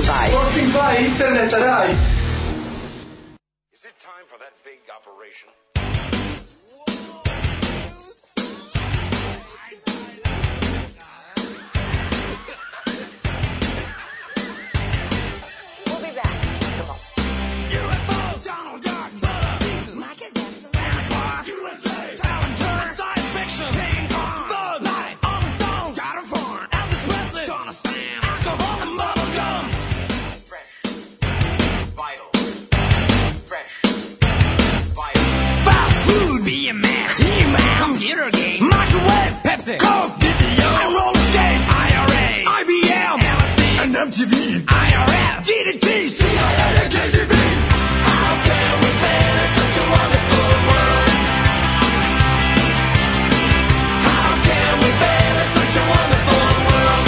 by Internet Raj. Is it time for that big operation? We'll be back. UFOs, Donald Duck, Butter, Jesus, Michael Jackson, Santa Claus, USA, Talon Turn, science fiction, King Kong, Thug Life, on the Dome, got a farm, Elvis Presley, Son of Sam, alcohol and bubble gum. Fresh, vital, fresh, vital. Fast food, be a man, He-Man, computer game, microwave, Pepsi, Coke, video, and roller skates, IRA, IBM, LSD, and MTV, IRS, DDT, CIA, and KGB. How can we fail in such a wonderful world? How can we fail in such a wonderful world?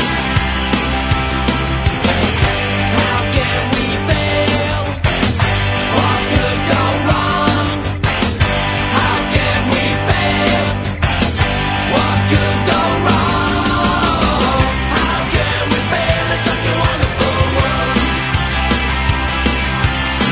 How can we fail? What could go wrong? How can we fail? What could go wrong? How can we fail in such a wonderful world?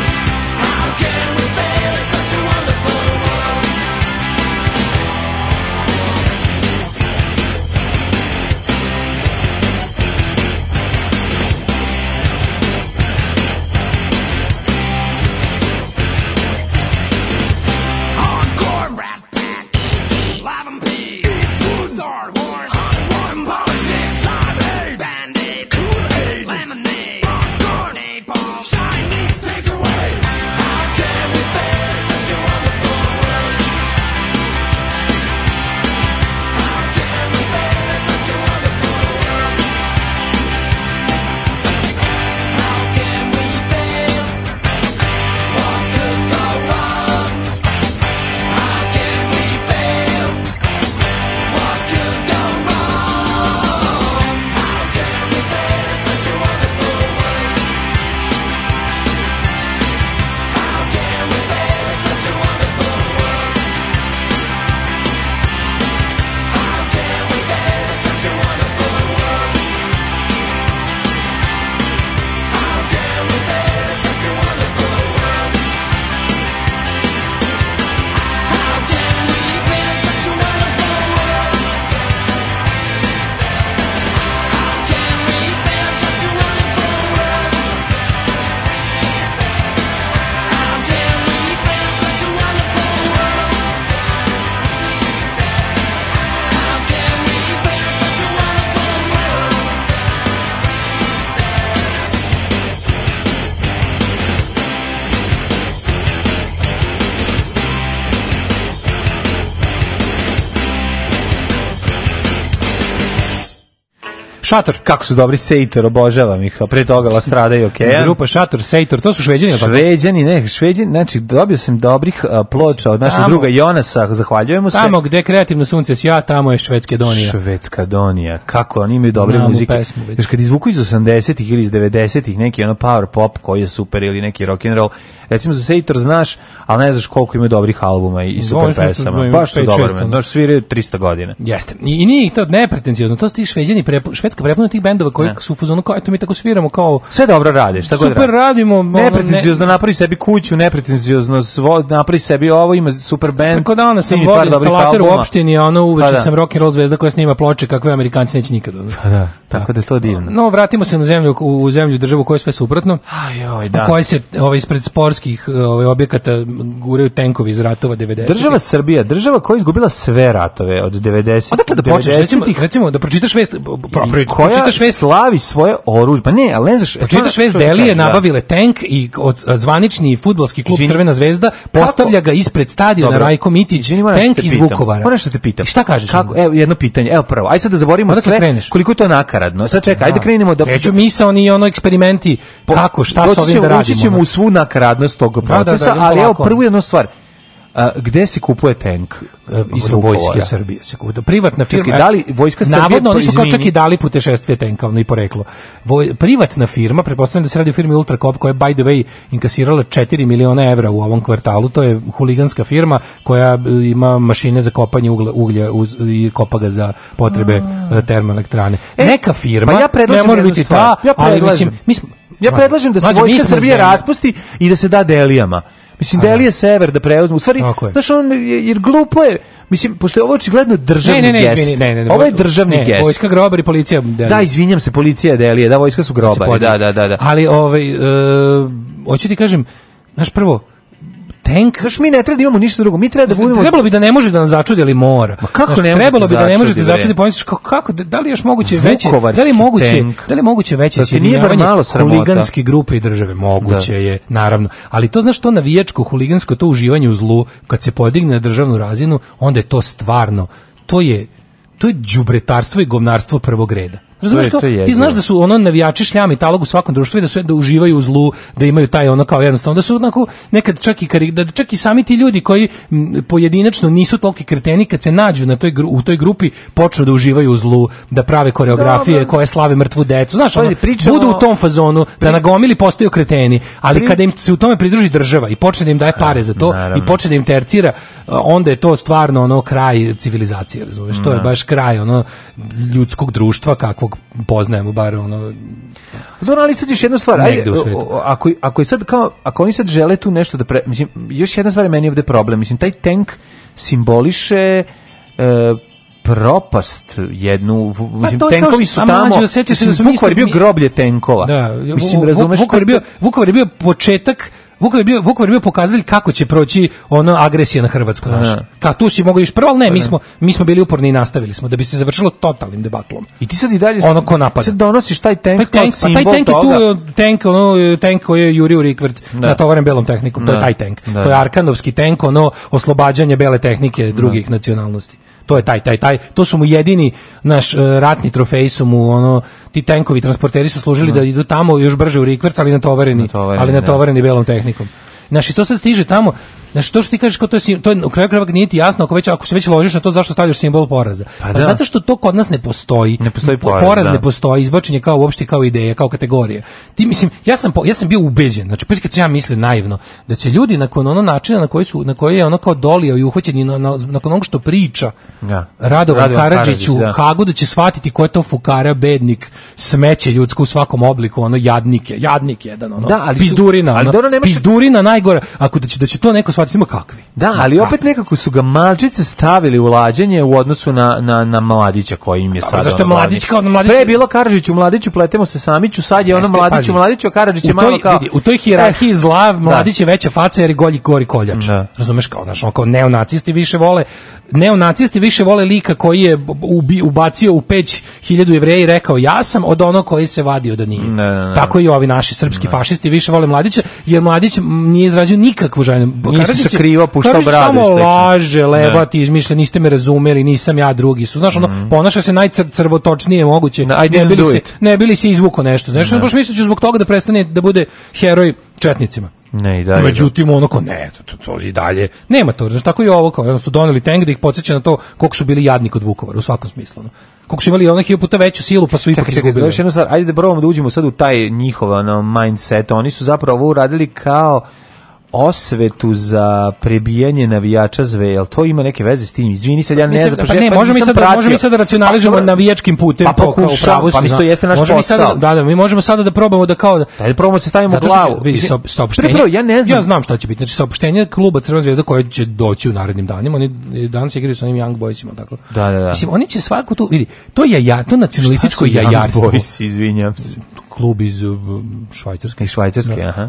Šator. Kako su dobri Sejtor, obožavam ih, a pre toga Lastrada i Okean. Grupa Šator, Sejtor, to su Šveđani. Šveđani, znači dobio sam dobrih ploča od našeg druga Jonasa, zahvaljujemo se. Tamo gde kreativno sunce sja, tamo je Švedska Donija. Švedska Donija, kako oni imaju dobre muzike. Znači kad izvuku iz 80-ih ili iz 90-ih neki ono power pop koji je super ili neki rock and roll, recimo za Sejtor znaš, ali ne znaš koliko ima dobrih albuma i super pesama. Baš su dobar, baš sviraju 300 godina. Jeste. I nije ih to nepretencijozno, to su ti Šveđani, Švedska prepuna tih bendova koji su u fazonu kao, eto mi tako sviramo kao... Sve dobro rade, šta god super radimo. Nepretencijozno napravi sebi kuću, nepretencijozno napravi sebi ovo, ima super bend. Preko dana sam vodio instalater u opštini, a ono uveče sam rock and roll zvezda koja snima ploče kakve Amerikanci neće nikad. Pa da, tako da je to divno. No, vratimo se na zemlju, u zemlju državu koja je sve suprotno. Ajoj, da. U kojoj se ispred sportskih objekata guraju tenkovi iz ratova 90. Država Srbija, država koja je izgubila sve ratove od 90. Odakle da počneš, recimo da pročitaš vest, koja slavi svoje oružje. Pa ne, ali ne znaš, pročitaš vest Delije nabavile tank i zvanični fudbalski klub Crvena zvezda postavlja ga ispred stadiona Rajko Mitić, tank iz Vukovara. Moram što te pitam. Šta kažeš? Kako? Evo jedno pitanje. Evo prvo. Aj sad da zaborimo sve. Koliko je to nakaradno. Sad čekaj, ajde krenemo da kreću misaoni ono eksperimenti kako šta sa ovim da radimo. Ćemo u svu nakaradnost tog procesa, ali evo prvu jednu stvar. Gde se kupuje tank? Iz Vojske Srbije se kupuje. Privatna firma. Čekaj, da li Vojska Srbije... Navodno, oni su kao čak i dali putešestvije tenka, ono i poreklo. Privatna firma, pretpostavljam da se radi o firmi Ultrakop, koja je, by the way, inkasirala 4 miliona evra u ovom kvartalu. To je huliganska firma koja ima mašine za kopanje uglja i kopa ga za potrebe termoelektrane. Neka firma, ne mora biti ta, ali mislim... Ja predlažem da se Vojska Srbije raspusti i da se da Delijama. Mislim, Delije Sever da preuzmu. U stvari, znaš, jer glupo je, mislim, pošto je ovo očigledno državni gest. Ovo je državni gest. Vojska grobar i policija Delije. Da, izvinjam se, policija Delije, da, vojska su grobari, da. Ali, hoću ti kažem, znaš, prvo, tank. Znaš, mi ne treba da imamo ništa drugo, mi treba da budemo... Trebalo bi da ne može da nas začudi, ali mora. Ma kako ne može? Trebalo bi da ne može da začudi, pomisliš kako, da li još moguće veće, da li moguće veće sjedinjavanje huliganske grupe i države? Moguće je, naravno. Ali to, znaš, to navijačko, huligansko, to uživanje u zlu, kad se podigne na državnu razinu, onda je to stvarno, to je đubretarstvo i govnarstvo prvog reda. Razumeš kao, ti znaš da su ono navijači šljami talog u svakom društvu i da uživaju u zlu, da imaju taj ono kao jednostavno, da su onako nekad čak i sami ti ljudi koji pojedinačno nisu toliki kreteni kad se nađu u toj grupi počnu da uživaju u zlu, da prave koreografije koje slave mrtvu decu. Znaš, budu u tom fazonu, da na gomili postaju kreteni, ali kada im se u tome pridruži država i počne da im daje pare za to i počne da im tercira, onda je to stvarno ono kraj civilizacije, razumeš? To je baš kraj ono ljudskog društva kakvog poznajemo, bar ono... Dobro, ali sad još jedna stvar, ako oni sad žele tu nešto da mislim, još jedna stvar je meni ovde problem, mislim, taj tank simboliše propast jednu, mislim, tenkovi su tamo, mislim, Vukovar je bio groblje tenkova. Da, mislim, razumeš? Vukovar je bio početak, Vukovar je bio pokazatelj kako će proći ono agresija na Hrvatsku, znaš. Tu si mogao još prvo, ali ne, mi smo bili uporni i nastavili smo, da bi se završilo totalnim debaklom. I ti sad i dalje ono ko napada. Sad donosiš taj tank kao simbol toga. Tank koji je jurio Rikverc natovaren belom tehnikom, to je taj tank. To je Arkanovski tank, ono oslobađanje bele tehnike drugih nacionalnosti. To je taj, to su mu jedini naš ratni trofej, su mu ono, ti tenkovi transporteri su služili da idu tamo još brže u Rikverc, ali natovareni belom tehnikom. Znači, to sad stiže tamo. Znači, to što ti kažeš, to je u kraju krajeva nije ti jasno, ako se već ložiš na to, zašto stavljaš simbol poraza? Pa zato što to kod nas ne postoji. Poraz ne postoji, izbačenje kao uopšte kao ideja, kao kategorija. Ti, mislim, ja sam bio ubeđen, znači, prvi kad sam ja mislio naivno, da će ljudi nakon ono načina na koji je ono kao dolio i uhvaćen nakon onog što priča Radovan Karadžić u Hagu, da će shvatiti ko je to fukara, bednik, smeće ljudsko u svakom obliku, ono jadnik jedan, ono, pizdurina najgora, ako da će to neko shvatiti, ima kakvi. Da, ali opet nekako su ga malčice stavili u lađenje u odnosu na Mladića koji im je sad. Zašto Mladić kao Mladić? Pre je bilo Karadžiću, Mladiću, pletemo se Samiću, sad je ono Mladiću, a Karadžić je malo kao... U toj hijerarhiji zla Mladić je veća faca jer je gori koljač. Razumeš, kao neonacisti više vole neonacisti više vole lika koji je ubacio u peć 1000 Jevreja i rekao ja sam od onog koji se vadio da nije. Tako i ovi naši srpski fašisti više vole Mladića, jer Mladić nije izrazio nikakvu želju. Nisi se krivo puštao bradu. Samo laže, lebati, izmišlja, niste me razumeli, nisam ja drugi su. Znaš, ponaša se najcrvotočnije moguće. Ne bili se izvuko nešto. Znaš, baš misliću zbog toga da prestane da bude heroj četnicima. Ne, i dalje. Međutim, to i dalje. Nema to, znači tako i ovo, kao jednostavno doneli tank da ih podsjeća na to koliko su bili jadni kod Vukovara, u svakom smislu. Koliko su imali onih 1000 puta veću silu, pa su ipak izgubili. Još jednu stvar, ajde da probamo da uđemo sad u taj njihov mindset. Oni su zapravo ovo uradili kao osvetu za prebijanje navijača Zvezde. Jel to ima neke veze s tim? Izvini se, ja ne znam. Pa ne, možemo mi sad da racionalizujemo navijačkim putem. Pa pokušamo, pa mi to jeste naš posao. Mi možemo sada da probamo da kao... Ajde probamo se stavimo u glavu. Ja ne znam. Ja znam šta će biti. Znači, saopštenje kluba Crvena Zvezda koje će doći u narednim danima. Oni danas igraju sa onim Young Boysima, tako? Da. Mislim, oni će svako tu... Vidi, to nacionalističko jajarstvo. Young Boys, izvinjam se. Klub iz Švajcarske. Iz Švajcarske, aha.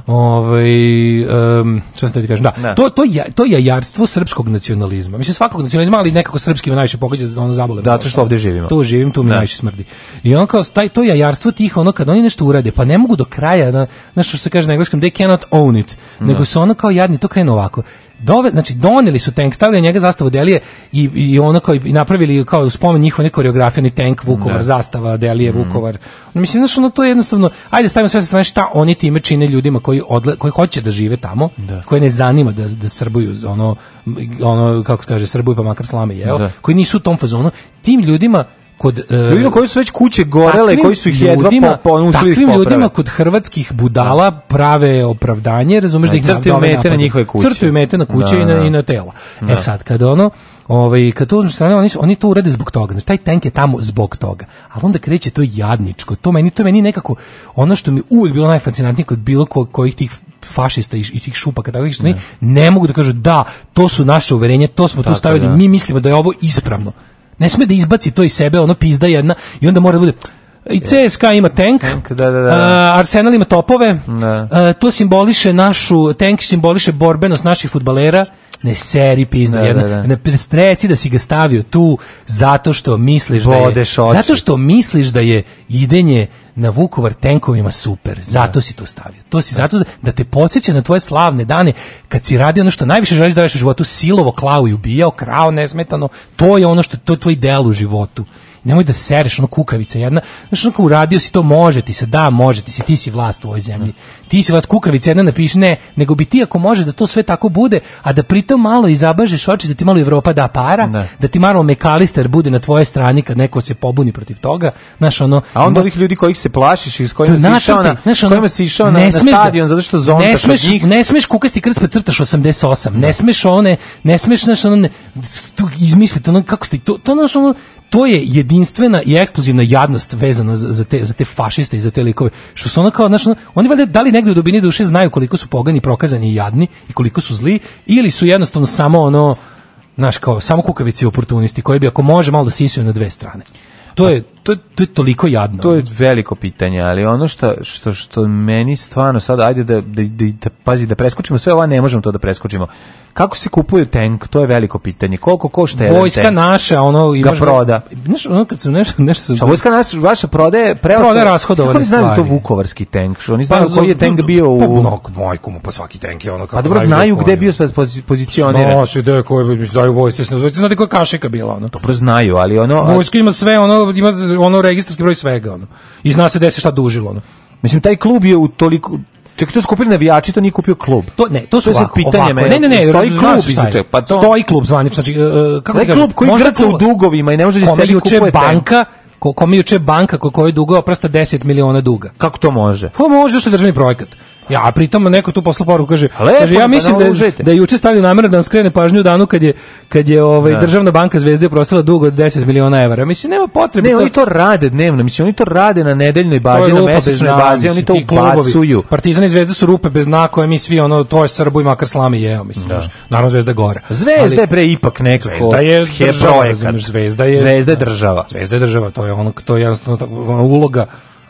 Šta sam ti kažem, da. To je jajarstvo srpskog nacionalizma. Mislim, svakog nacionalizma, ali nekako srpski me najviše pogađa za ono zabole. Da, to što ovdje živimo. Tu živim, tu mi najviše smrdi. I ono kao, to jajarstvo tih, ono kad oni nešto urade, pa ne mogu do kraja, znaš što se kaže na engleskom, they cannot own it, nego su ono kao jadni, to krenu ovako. Znači doneli su tank, stavili njega zastavu Delije i ono kao i napravili kao spomen njihove koreografije, tank Vukovar, zastava Delije Vukovar. Mislim znači ono to je jednostavno, ajde stavimo sve sa strane šta oni time čine ljudima koji hoće da žive tamo, koji ne zanima da srbuju ono kako se kaže srbuju pa makar slame jeo, koji nisu u tom fazonu, tim ljudima ljudima koji su već kuće gorele, koji su ih jedva takvim ljudima kod hrvatskih budala prave opravdanje, razumeš da ih crtaju mete na njihove kuće. Crtaju mete na kuće i na tela. E sad, kad kad to uzmeš strane, oni to urade zbog toga. Znači, taj tank je tamo zbog toga. Ali onda kreće to jadničko. To meni nekako, ono što mi uvijek bilo najfascinantnije kod bilo kojih tih fašista i tih šupaka, takvih što ne mogu da kažu da, to su naše uverenja, to smo tu stavili, mi mislimo da je ovo ispravno. Ne sme da izbaci to iz sebe, ono pizda jedna i onda mora da bude i CSKA ima tank, Arsenal ima topove, to simboliše tank simboliše borbenost naših fudbalera, ne seri pizda jedna, ne streci da si ga stavio tu zato što misliš da je idenje na Vukovar tenkovima super, zato si to stavio. To si zato da te podsjeća na tvoje slavne dane kad si radio ono što najviše želiš da radiš u životu, silovo, klao i ubijao, krao nesmetano, to je ono što to je tvoj ideal u životu. Nemoj da sereš, ono kukavica jedna, znaš, ono kao uradio si to, može ti se, ti si vlast u ovoj zemlji, ti si vlast, kukavica jedna napiši, ne, nego bi ti ako može da to sve tako bude, a da pritom malo i zabažeš oči, da ti malo Evropa da para, da ti malo McAllister bude na tvojoj strani kad neko se pobuni protiv toga, znaš, ono... A onda ovih ljudi kojih se plašiš i s kojima si išao na stadion, zato što zonta kod njih... Ne smeš kukasti krst pa crtaš 88, ne smeš, znaš, ono, izmisliti, ono, kako ste, to, znaš, ono, to je jedinstvena i eksplozivna jadnost vezana za te fašiste i za te likove. Što su ono kao, znaš, oni valjda da li negdje u dubini duše znaju koliko su pogani, prokazani i jadni i koliko su zli, ili su jednostavno samo ono, znaš, kao, samo kukavici i oportunisti koji bi ako može malo da sisuju na dve strane. To je toliko jadno. To je veliko pitanje, ali ono što meni stvarno sad, ajde da pazi, da preskočimo sve ovo, ne možemo to da preskočimo. Kako se kupuje tank, to je veliko pitanje. Koliko košta jedan tank? Vojska naša, ono... Ga proda. Znaš, ono kad su nešto... Šta, vojska naša, vaša prodaje rashodovane stvari. Kako oni znaju to vukovarski tank? Oni znaju koji je tank bio u... Pa svaki tank je ono... A dobro znaju gde je bio pozicioniran. Znao se gde koji daju vojske, znate koja kašika bila, ono. Dobro znaju, ali ono... Vojska ima sve, ono registarski broj svega, ono. I zna se gde se šta dužilo, ono. Mislim, taj klub je u toliko... Čekaj, to su kupili navijači, to nije kupio klub. To su ovako. Ne, stoji klub. Stoji klub zvanično. Znači, kako ti kažem? Klub koji grca u dugovima i ne može da sebi kupuje banka, kome juče banka koja je dugova prosto 10 miliona duga. Kako to može? Pa može što je državni projekat. Ja, pritom neko tu posle poruku kaže ja mislim da je juče stavio namerno da nam skrene pažnju u danu kad je Državna banka Zvezde oprostila dug od 10 miliona evra. Mislim, nema potrebe. Ne, oni to rade dnevno. Mislim, oni to rade na nedeljnoj bazi, na mesečnoj bazi, oni to uplacuju. Partizan i Zvezda su rupe bez dna koje mi svi, to je Srbu i makar slame jeo, mislim. Naravno, Zvezda gore. Zvezda je pre ipak nekako. Zvezda je projekat. Zvezda je država. Zvezda je država, to je jednostavno uloga.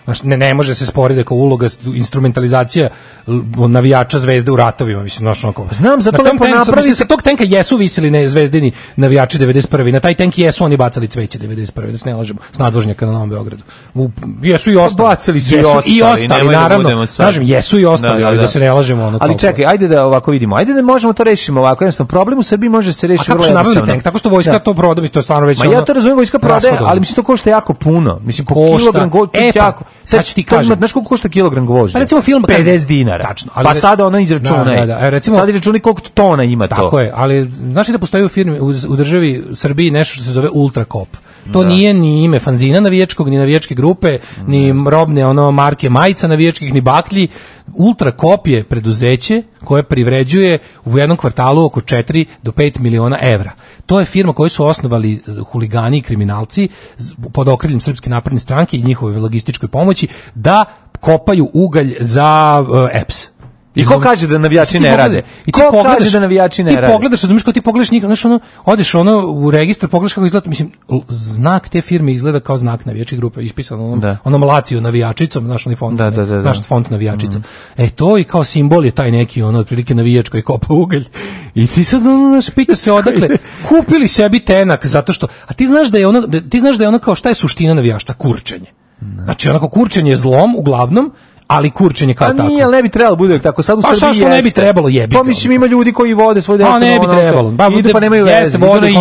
Ne može se sporiti kao uloga instrumentalizacija navijača Zvezde u ratovima, mislim, znaš, onako. Znam, zato lepo napravi. Sa tog tenka jesu visili zvezdini navijači 91. Na taj tenk jesu oni bacali cveće 91. Da se ne lažemo, s nadvožnjaka na Novom Beogradu. Jesu i ostali. Bacali su i ostali, naravno. Kažem, jesu i ostali, ali da se ne lažemo. Ono, ali čekaj, ajde da ovako vidimo. Ajde da možemo to rešimo ovako. Jednostavno, problem u Srbiji može se rešiti vrlo jednostavno. A kako su nabavili tank? Tako što vojska to proda, to je stvarno već. Ma ja to razumijem, vojska prodaje, ali mislim to košta jako puno. Mislim, po kilogram jako. Sad ću ti kažem, znaš koliko košta kilogram gvožđa? Pa recimo film $50. Tačno, pa sada ono izračunaj. Recimo, sad izračunaj koliko tona ima to. Tako je, ali znaš da postoji u firmi u državi Srbiji nešto što se zove Ultrakop. To nije ni ime fanzina navijačkog, ni navijačke grupe, ni robne marke majica navijačkih, ni baklji. Ultrakop je preduzeće koje privređuje u jednom kvartalu oko 4 do 5 miliona evra. To je firma koju su osnovali huligani i kriminalci pod okriljem Srpske napredne stranke i njihove logističkoj pomoći da kopaju ugalj za EPS. I ko kaže da navijači ne rade? Ko kaže da navijači ne rade? Ti pogledaš, razumiješ, kao ti pogledaš njih, znaš, odeš u registar, pogledaš kako izgleda, mislim, znak te firme izgleda kao znak navijačke grupe, ispisano onom laciju navijačicom, znaš, onaj font, naš font navijačica. To i kao simbol je taj neki, otprilike navijač koji kopa ugalj. I ti sad, pitaš se odakle, kupili sebi tenak, zato što, a ti znaš da je ono kao, šta je suština navijaštva? Kurčenje. Znači, onako, kurčenje je zlom, uglavnom, ali kurčenje kao tako. A nije, ali ne bi trebalo bude tako. Sad u Srbiji jeste. Pa što ne bi trebalo, jebi. Pa mislim ima ljudi koji vode svoj decu. A ne bi trebalo. Idu pa nemaju veze.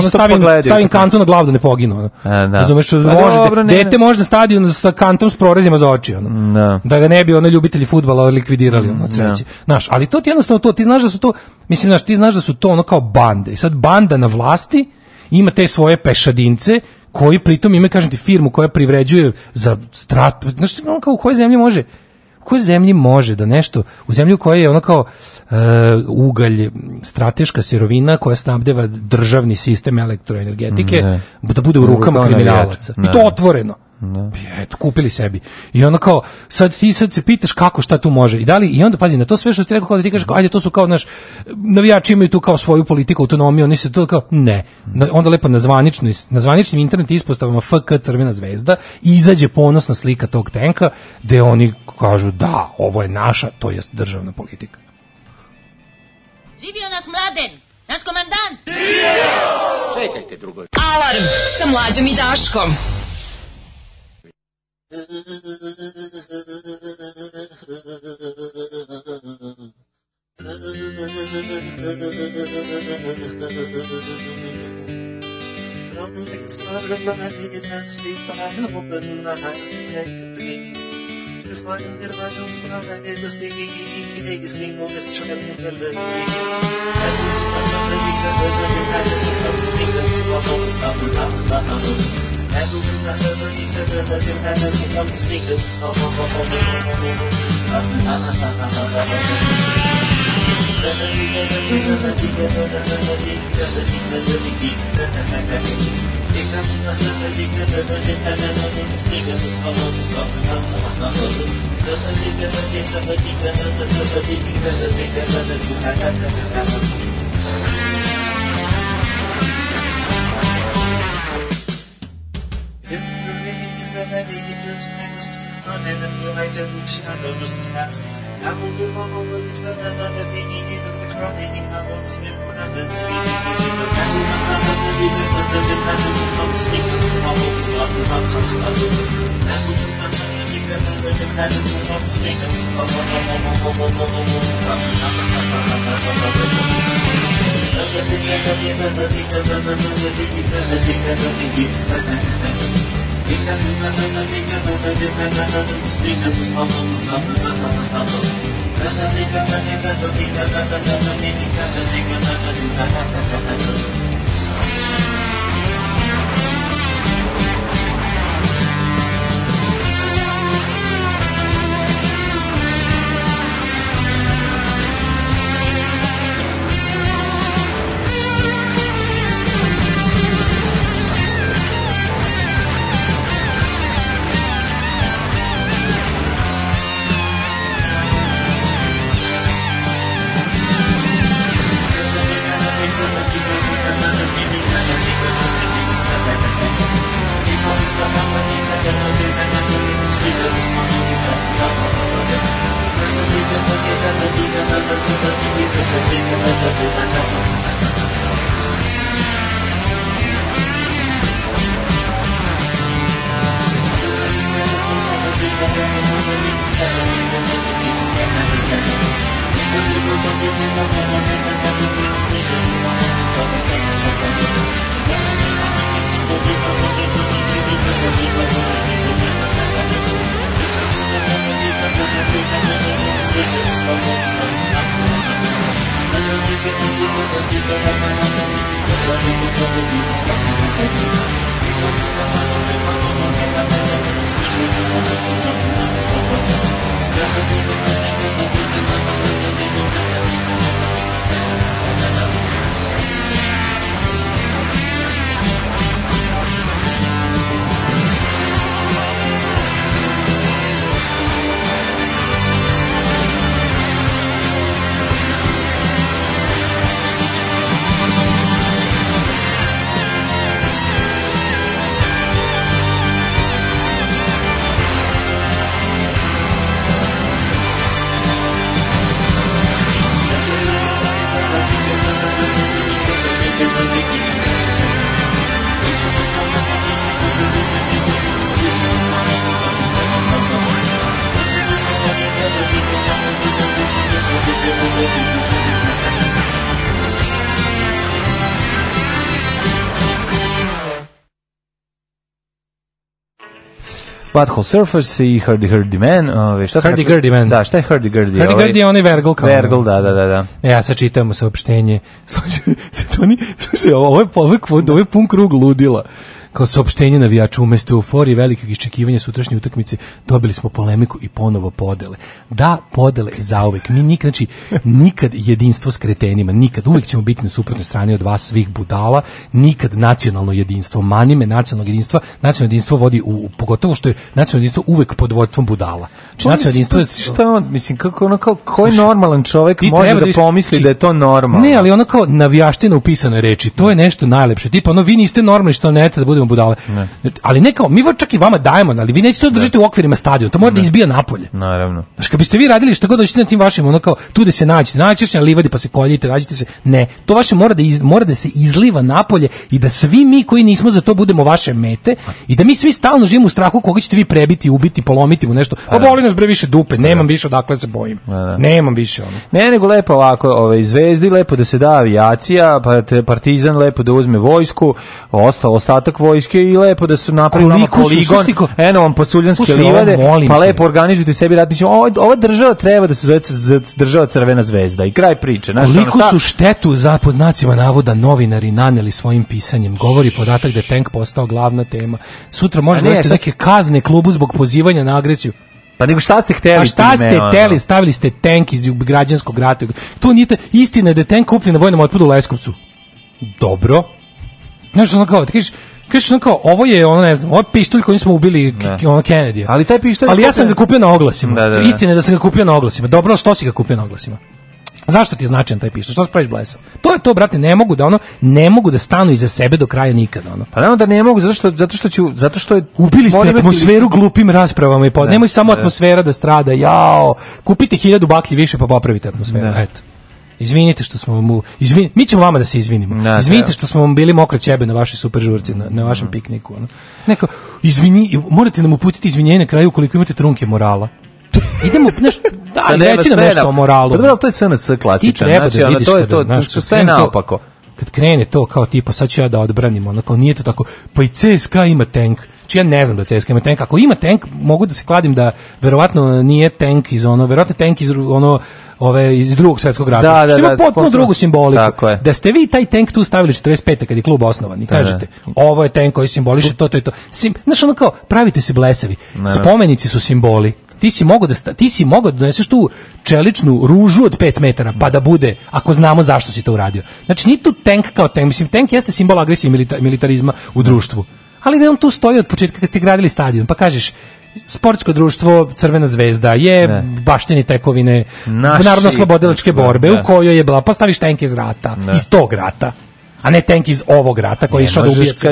Stavim kantu na glavu da ne poginu. Razumeš, dete može da stadion sa kantom s prorezima za oči. Da ga ne bi ljubitelji fudbala likvidirali. Znaš, ali to ti jednostavno to, ti znaš da su to, mislim, znaš, ti znaš da su to ono kao bande. I sad banda na vlasti ima te svoje pešadince koji pritom ima, kažem ti, firmu koja privređuje za strat. Znaš, kao u kojoj zemlji može da nešto, u zemlji u kojoj je ono kao ugalj, strateška sirovina koja snabdeva državni sistem elektroenergetike, da bude u rukama kriminalaca. I to otvoreno. Eto, kupili sebi. I onda kao, sad se pitaš kako, šta tu može. I onda, pazi, na to sve što ti rekao, kao da ti kažeš, ajde, to su kao, navijači imaju tu kao svoju politiku, autonomiju, oni se to kao, ne. Onda lepo na zvaničnim internet ispostavama FK Crvena zvezda izađe ponosna slika tog tenka, gde oni kažu, da, ovo je naša, to jest državna politika. Živio naš Mladen, naš komandant! Čekajte, drugo. Alarm sa Mlađom i Daškom. Long legs are reminded that sleep, I open my eyes to take a peek. To find that I don't smile in the stage, gazing on the tranquility. And I'm sleeping shadows cast. I will do all the eternity in the crying of humanity. I'm sneaking songs of Butthole Surfers i Hurdy Man. Hurdy Man. Da, šta je Hurdy? Hurdy je onaj Vergal kao. Vergal, da. Ja sad čitamo saopštenje. Slušaj, ovo je pun krug ludila. Kao saopštenje navijača umesto euforije velikog iščekivanja sutrašnje utakmice dobili smo polemiku i ponovo podele. Da, podele zauvek. Mi nikad jedinstvo s kretenima, nikad. Uvek ćemo biti na suprotnoj strani od vas svih budala, nikad nacionalno jedinstvo. Manime nacionalnog jedinstva. Nacionalno jedinstvo vodi pogotovo što je nacionalno jedinstvo uvek pod vodstvom budala. Znači nacionalno jedinstvo je... Šta on, mislim, koji normalan čovjek može da pomisli da je to normalno? Ne, ali ono kao navijaština u pisanoj reči, to je nešto najlepše. Tipa, ono, vi niste normalni što ne da budemo budale. Ne. Ali ne kao, mi čak i vama dajemo, ali vi nećete to držati u okvirima stadiona, to mora da izbija napolje. Naravno. Znači, kad biste vi radili šta god dođete na tim vašim, ono kao, tu da se nađete na livadi pa se koljite, nađete se, ne, to vaše mora da se izliva napolje i da svi mi koji nismo za to budemo vaše mete i da mi svi stalno živimo u strahu koga ćete vi prebiti, ubiti, polomiti mu nešto. Pa boli nas bre više dupe, nemam više odakle se bojim. Nemam više ono. Ne, nego lepo ovako, Zvezdi lepo da se da avijacija, pa Partizan lepo da uzme vojsku, ostatak vojske i lepo da su napravili poligon, eno vam Pasuljanske livade, pa lepo organizujte sebi rat. Mislim, ova država treba da se zove država Crvena zvezda i kraj priče. Koliko su štetu za pod znacima navoda novinari naneli svojim pisanjem, govori podatak da je tank postao glavna tema. Sutra možda dođete neke kazne klubu zbog pozivanja na agresiju. Pa nego šta ste hteli? Pa šta ste hteli? Stavili ste tank iz građanskog rata. To nije istina je da je tank kupljen na vojnom otpadu u Leskovcu. Dobro. Znaš, ono kao, ti kažeš ono kao, ovo je, ono ne znam, ovo je pištolj kojim smo ubili ono Kennedy. Ali taj pištolj... Ali ja sam ga kupio na oglasima. Istina je da sam ga kupio na oglasima. Dobro, što si ga kupio na oglasima? Zašto ti je značajan taj pištolj? Što se praviš blesav? To je to, brate, ne mogu da stanu iza sebe do kraja nikada, ono. Pa naravno da ne mogu, zato što je ubili ste atmosferu glupim raspravama i nemoj samo atmosfera da strada. Jao, kupite 1000 baklji više pa popravite atmosferu. Eto. Izvinite što smo mi ćemo vama da se izvinimo. Izvinite što smo vam bili mokre ćebe na vašoj super žurci, na vašem pikniku, ono. Neko, morate nam uputiti izvinjenje na kraju ukoliko imate trunke morala. Idemo nešto, reći nam nešto o moralu. Pa dobro, to je SNS klasičan. Znači, to sve naopako. Kad krene to kao tipa, sad ću ja da odbranim, ono kao nije to tako, pa i CSKA ima tank. Či ja ne znam da CSKA ima tank. Ako ima tank, mogu da se kladim da verovatno nije tank iz ono, verovatno tank iz ono, iz Drugog svjetskog rata. Što ima potpuno drugu simboliku. Da ste vi taj tank tu stavili 45. kad je klub osnovan i kažete, ovo je tank koji simboliše to i to. Znaš, ono kao, pravite se blesavi. Spomenici su simboli. Ti si mogao da doneseš tu čeličnu ružu od 5 metara, pa da bude, ako znamo zašto si to uradio. Znači, nije tu tank kao tank. Mislim, tank jeste simbol agresije i militarizma u društvu. Ali da on tu stoji od početka kad ste gradili stadion, pa kažeš, sportsko društvo Crvena zvezda je baštini tekovine narodno-slobodilačke borbe u kojoj je bila, pa staviš tank iz rata, iz tog rata. A ne tank iz ovog rata koji je išao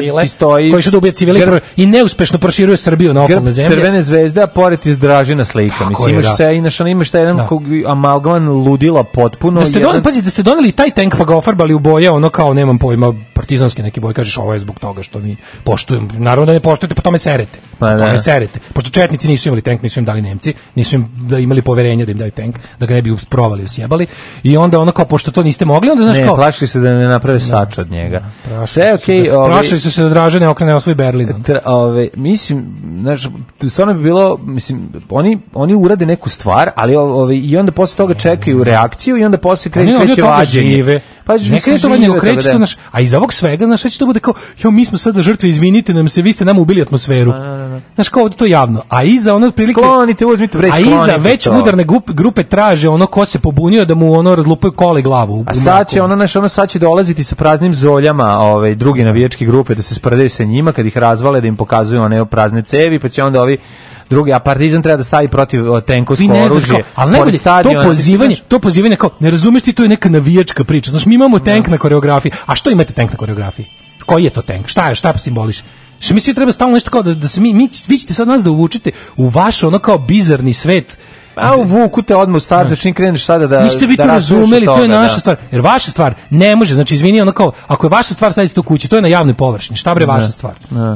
da ubije civile, i neuspešno proširuje Srbiju na okolne zemlje. Crvene zvezde, a pored iz Dražina slika. Mislim, imaš taj jedan amalgaman ludila potpuno. Da ste doneli taj tank pa ga ofarbali u boje, ono kao, nemam pojma, partizanski neki boj, kažeš ovo je zbog toga što mi poštujem. Naravno da ne poštujete, pa tome serete. Pošto četnici nisu imali tank, nisu im dali Nemci, nisu im imali poverenja da im daju tank, da ga ne bi usprovali, usjebali. I onda ono kao, pošto to niste mogli, onda znaš kao... Ne, plašili se da ne naprave sač od njega. Sve okej. Prašali su se da Draže ne okrene osvoj Berlin. Mislim, znaš, stvarno bi bilo, mislim, oni urade neku stvar, ali i onda posle toga čekaju reakciju i onda posle kreće vađenje. Pa neka je to nego kreće to naš, a iz ovog svega, znaš, sve će to bude kao, jo, mi smo sada žrtve, izvinite nam se, vi ste nam ubili atmosferu. Znaš, kao ovdje to javno. A iza ono otprilike, sklonite, uzmite, bre, sklonite. A iza već udarne grupe traže ono ko se pobunio da mu ono razlupaju kole glavu. A sad će sad će dolaziti sa praznim zoljama, druge navijačke grupe da se sprdaju sa njima kad ih razvale, da im pokazuju one prazne cevi, pa će onda ovi drugi, a Partizan treba da stavi protiv tenkovsko oružje. Ali najbolje, to pozivanje kao, ne razumeš ti, to je neka navijačka priča. Znaš, mi imamo tank na koreografiji. A što imate tank na koreografiji? Koji je to tank? Šta simboliše? Što mi svi treba stalno nešto kao da se vi ćete sad nas da uvučete u vaš ono kao bizarni svet. A uvuku te odmah u startu, čim kreneš sada da niste vi to razumeli, to je naša stvar. Jer vaša stvar ne može, znači izvini, ono kao, ako je vaša stvar, stavite to kući, to je na javnoj površini. Šta bre vaša stvar?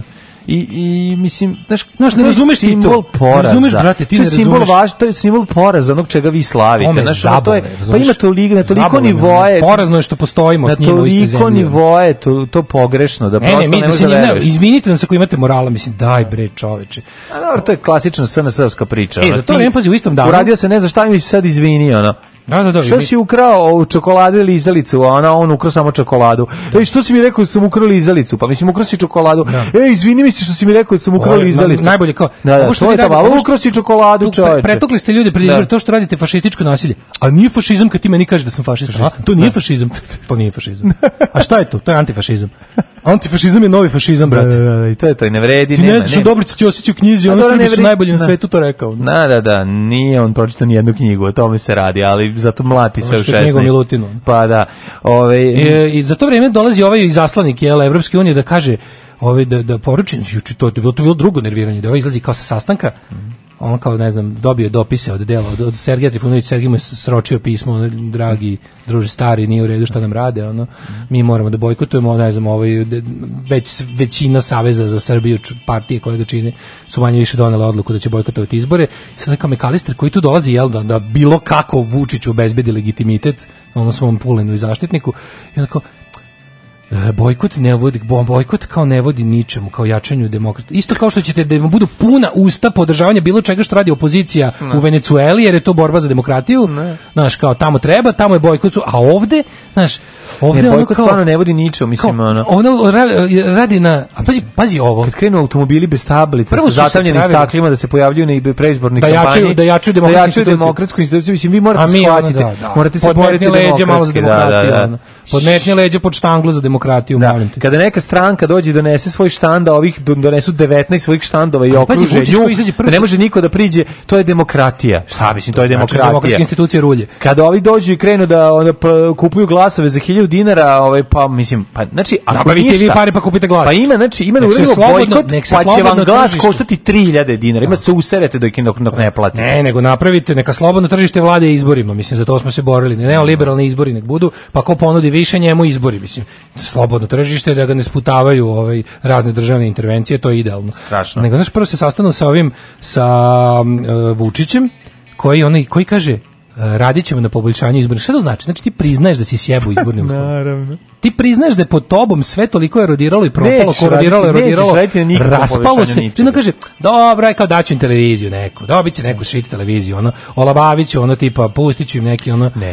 I mislim, znaš, ne razumeš ti to. Ne razumeš, brate, ti ne razumeš. To je simbol poraza, onog čega vi slavite. Znaš, to je, pa ima toliko nivoje. Porazno je što postojimo s njima u istoj zemlji. Na toliko nivoje, to pogrešno, da prosto ne može da veruješ. Izvinite nam se ako imate morala, mislim, daj bre čoveče. A dobro, to je klasična SNS-ovska priča. Za to vreme, pazi, u istom danu. Uradio se ne zna šta mi se sad izvini, ono. Da. Što si ukrao čokoladu ili lizalicu, a on ukrao samo čokoladu. Što si mi rekao da sam ukrao lizalicu? Pa mislim, ukrao si čokoladu. Izvini mi se što si mi rekao da sam ukrao lizalicu. Najbolje kao, ovo što vi radite, ukrao si čokoladu, čoveče. Pretukli ste ljude pred izbore, to što radite fašističko nasilje. A nije fašizam kad ti meni kažeš da sam fašista. To nije fašizam. To nije fašizam. A šta je to? To je antifašizam. Antifašizam je novi fašizam, brate. I to ne vredi. Ti ne znaš o Dobrici Ćosiću u knjizi, oni Srbi su najbolji na svetu, to rekao. Da, nije on pročitao ni jednu knjigu, o tome se radi, ali zato mlati sve u 16. Pa da. I za to vrijeme dolazi ovaj izaslanik Evropske unije da kaže, da poruči, to je bilo drugo nerviranje, da izlazi kao sa sastanka, on kao, ne znam, dobio dopise od dela, od Sergeja Trifunovića, Sergij mu je sročio pismo, dragi druže stari, nije u redu šta nam rade, mi moramo da bojkotujemo, ne znam, većina Saveza za Srbiju, partije koje ga čine, su manje više donele odluku da će bojkotovati izbore. I sad neka McAllister koji tu dolazi, da bilo kako Vučiću obezbedi legitimitet, svom Pulenu i zaštitniku, i onda kao, bojkot kao ne vodi ničemu, kao jačanju demokrata. Isto kao što ćete da vam budu puna usta podržavanja bilo čega što radi opozicija u Venecueli, jer je to borba za demokratiju. Znaš, kao tamo treba, tamo je bojkot, a ovde, znaš, ovde bojkot stvarno ne vodi ničemu, mislim, radi na, a pazi ovo. Kad krenu automobili bez tablica, sa zatamljenim staklima da se pojavljuju na preizbornoj kampanji, da jačaju demokratsku instituciju, mislim, vi morate shvatiti, morate se boriti demokratski. Podmetnje leđa pod štanglu za demokratiju, molim te. Kada neka stranka dođe i donese svoj štand, a ovih donesu 19 svojih štandova i okruže nju, ne može niko da priđe, to je demokratija. Šta mislim, to je demokratija. Demokratske institucije rulje. Kada ovi dođu i krenu da kupuju glasove za 1000 dinara, pa mislim, pa znači ako ništa, vi pare pa kupite glas. Pa ima, znači ima da uradimo bojkot, pa će vam glas koštati 3000 dinara. Ima se userete dok ne platite. Ne, nego napravite, neka slobodno tržište vlade izborima, mislim, za to smo se borili. Neoliberalni izbori nek budu, pa ko ponudi više njemu izbori, mislim. Slobodno tržište, da ga ne sputavaju razne državne intervencije, to je idealno. Strašno. Nego, znaš, prvo se sastanu sa Vučićem, koji kaže, radit ćemo na poboljšanju izbornih. Šta to znači? Znači ti priznaješ da si sjebo izborne uslove. Naravno. Ti priznaješ da je pod tobom sve toliko erodiralo i propalo, korodiralo, raspalo se. Ti kaže, dobro, kao daću im televiziju neku, dobit će neku šit televiziju, olabavit ću, tipa, pustit ću im neki,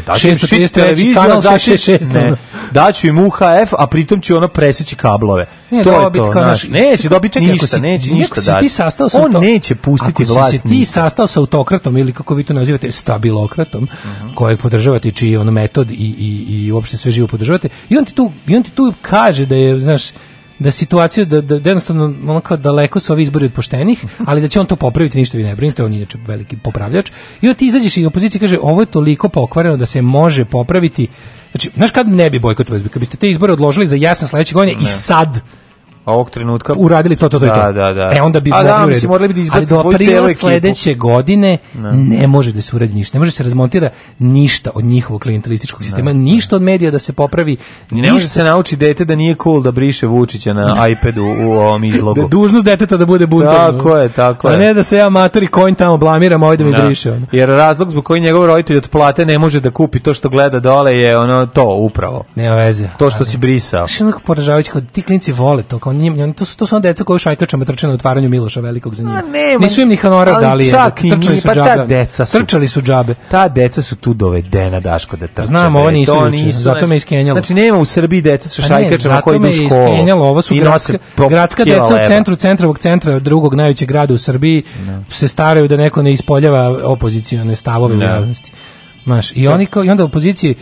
633 kanal 666. Daću im UHF, a pritom ću preseći kablove. To je to, neće dobiti ništa, neće ništa dati. On neće pustiti vlasnika. Ako si se ti sastao sa autokratom, ili kako vi to nazivate, stabilokratom, kojeg podržavate, čiji je metod i uopšte sve živo podržavate, i on ti tu kaže da je, znaš, da situacija, da jednostavno kao daleko su ovi izbori od poštenih, ali da će on to popraviti, ništa vi ne brinite, on je inače veliki popravljač. I onda ti izađeš i opozicija kaže, ovo je toliko pokvareno da se može popraviti. Znači, znaš kad ne bi bojkotovali, kad biste te izbore odložili za jesen sledeće godine i sad ovog trenutka uradili to. Da. Onda bi morali bi ali do aprila sledeće godine ne može da se uradi ništa. Ne može se razmontira ništa od njihovog klijentelističkog sistema, ništa od medija da se popravi. Ne može se nauči dete da nije cool da briše Vučića na iPadu u ovom izlogu. Dužnost deteta da bude buntovno. Tako je. A ne da se ja amatori coin tamo blamiram, ovaj da mi briše. Jer razlog zbog koji njegov roditelj od plate ne može da kupi to što gleda dole je to upravo. Nema veze. To što si brisao. Što poražavajuće, ti klinci vole to, to su deca koja šajkačama trče na otvaranju Miloša Velikog za njima. Nisu im ni honorar dali, trčali su džabe. Trčali su džabe. Ta deca su tu dovedena, Daško, da trče. Znam, ovo nisu juče, zato me iskenjalo. Znači nema u Srbiji deca sa šajkačama koji idu u školu. Zato me iskenjalo, ovo su gradska deca u centru centrovog centra drugog najvećeg grada u Srbiji se staraju da neko ne ispoljava opozicione stavove u javnosti. Znaš, i onda opoziciji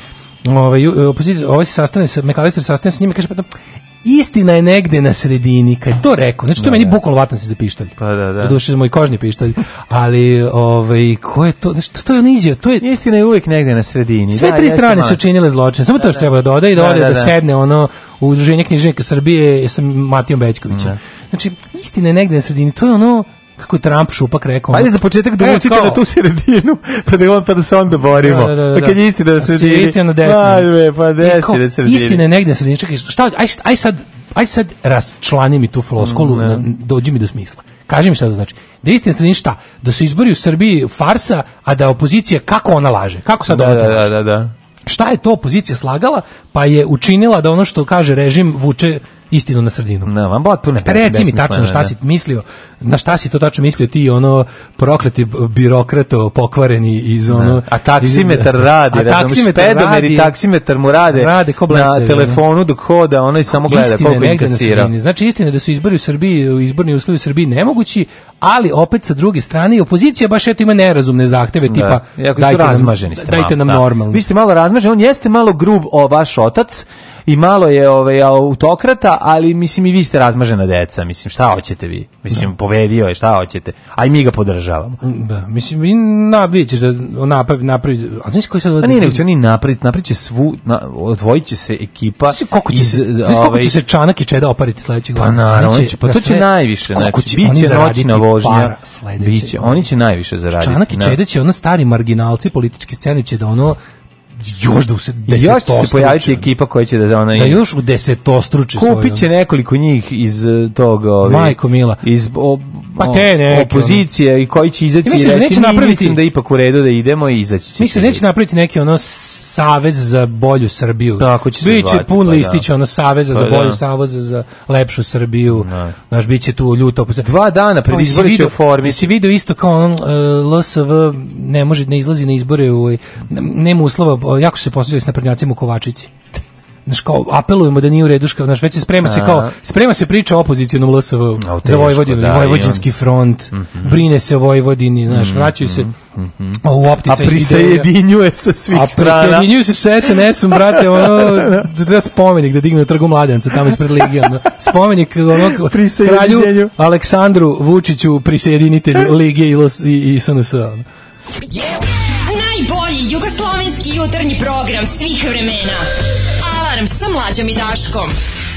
ovaj se sastane sa McAllister, sastane sa njima i kaže pa istina je negde na sredini, kad je to rekao. Znači to meni bukvalno vatan se za pištolj. Pa da. Doduše moj kožni pištolj. Ali ko je to? Znači to je on izjava, to je istina je uvek negde na sredini. Sve tri strane su činile zločin. Samo to što treba da ode i da sedne ono u Udruženje književnika Srbije sa Matijom Bećkovićem. Znači istina je negde na sredini. To je ono kako je Trump šupak rekao. Ajde za početak da ucite na tu sredinu, pa da se onda borimo. Da. Kad je istina na sredini. Istina na desni. Pa desi na sredini. Istina je negde na sredini. Čekaj, šta, aj sad rasčlani mi tu floskolu, dođi mi do smisla. Kaži mi šta to znači. Da istina na sredini šta? Da su izbori u Srbiji farsa, a da opozicija, kako ona laže? Kako sad ona laže? Da. Šta je to opozicija slagala, pa je učinila da ono što kaže režim vuče istinu na sredinu. Vam potpuno. Reci mi tačno šta si mislio, na šta si to tačno mislio ti, ono prokleti birokrato pokvareni iz ono... A taksimetar radi, pedomer i taksimetar mu rade na telefonu dok hoda, ono i samo gleda koliko inkasira. Znači istina da su izbori u Srbiji, izborni uslovi u Srbiji nemogući, ali opet sa druge strane opozicija baš eto ima nerazumne zahteve tipa dajte nam normalno. Vi ste malo razmaženi, on jeste malo grub vaš otac i malo je autokrata, ali mislim i vi ste razmažena deca, mislim šta hoćete vi? Mislim pobedio je, šta hoćete? A i mi ga podržavamo. Da, mislim vi vidite da napravi, a znaš koji sad oni napraviće svu, odvojiće se ekipa. Koliko će se Čanak i Čeda opariti sledećeg godina? Pa naravno, to će najviše, znači biće noćna vožnja. Oni će najviše zaraditi. Čanak i Čeda će ono stari marginalci političke scene će da ono još da će se pojaviti ekipa koja će da još u desetostruče svoje. Kupit će nekoliko njih iz tog Majko Mila. Iz opozicije i koji će izaći i reći mislim da ipak u redu da idemo i izaći će. Mislim da neće napraviti neki ono savez za bolju Srbiju. Biće pun listić ono saveza za bolju, saveza za lepšu Srbiju. Znaš, biće tu ljuto. 2 dana pred izbore će oformiti. Si video isto kao on LSV ne izlazi na izbore, nema uslova, jako se posvađali s naprednjacima u Kovačici. Znaš, kao, apelujemo da nije u redu, znaš, već se sprema se priča o opozicionom LSV za Vojvodinu, Vojvođanski front, brine se o Vojvodini, znaš, vraćaju se u opticaj. A prisjedinjuje se svih strana. A prisjedinjuju se sa SNS-om, brate, ono, da treba spomenik da dignu na Trgu Mladenca, tamo ispred Ligije, ono, spomenik kralju Aleksandru Vučiću, prisjedinitelju Ligije i SNS, ono. Najbolji jugoslovenski jutarnji program svih vremena. Alarm sa Mlađom i Daškom.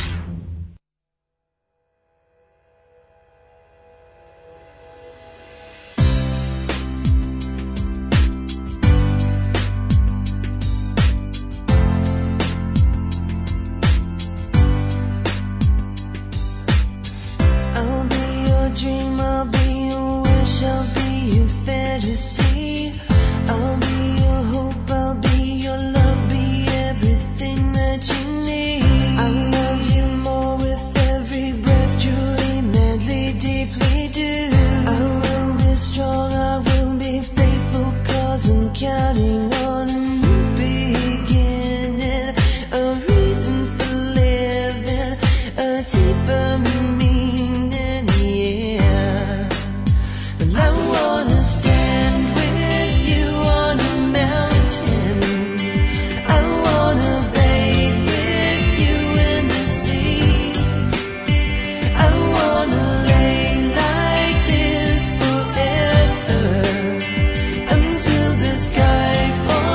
I'll be your dream, I'll be your wish, I'll be your fantasy. I'll be your hope, I'll be your love, be everything that you need. I love you more with every breath, truly, madly, deeply do. I will be strong, I will be faithful, 'cause I'm counting on a new beginning, a reason for living, a deeper meaning, yeah. But I wanna stand with you on a mountain. I wanna bathe with you in the sea. I wanna lay like this forever until the sky falls.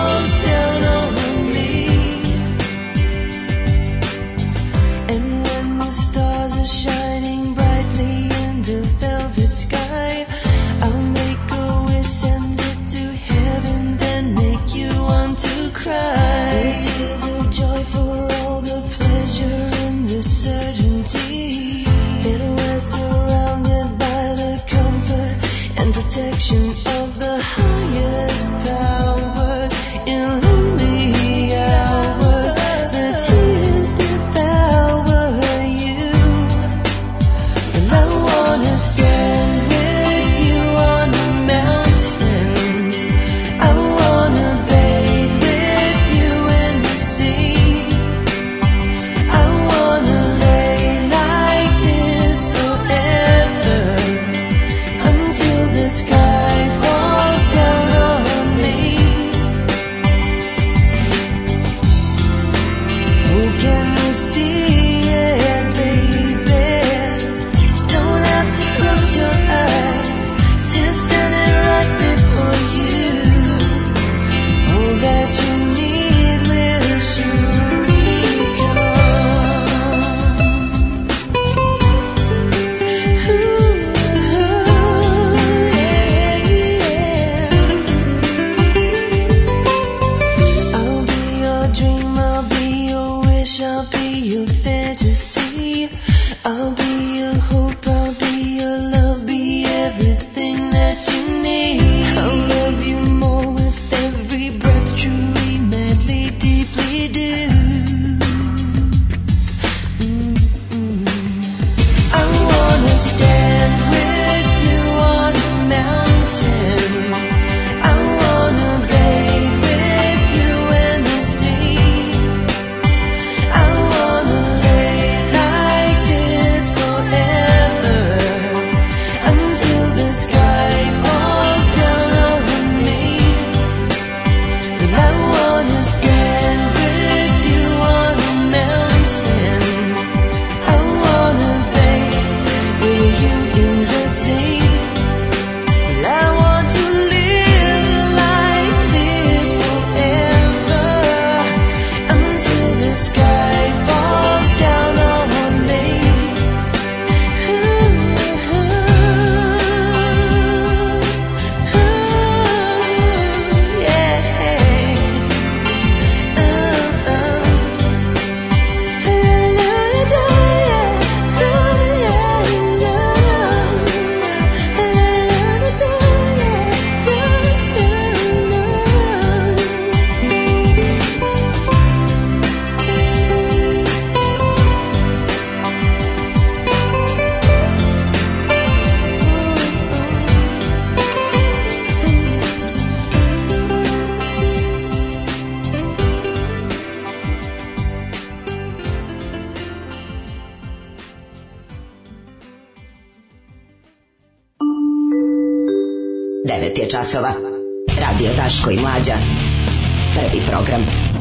9 je časova. Radio Daško i Mlađa. Prvi program.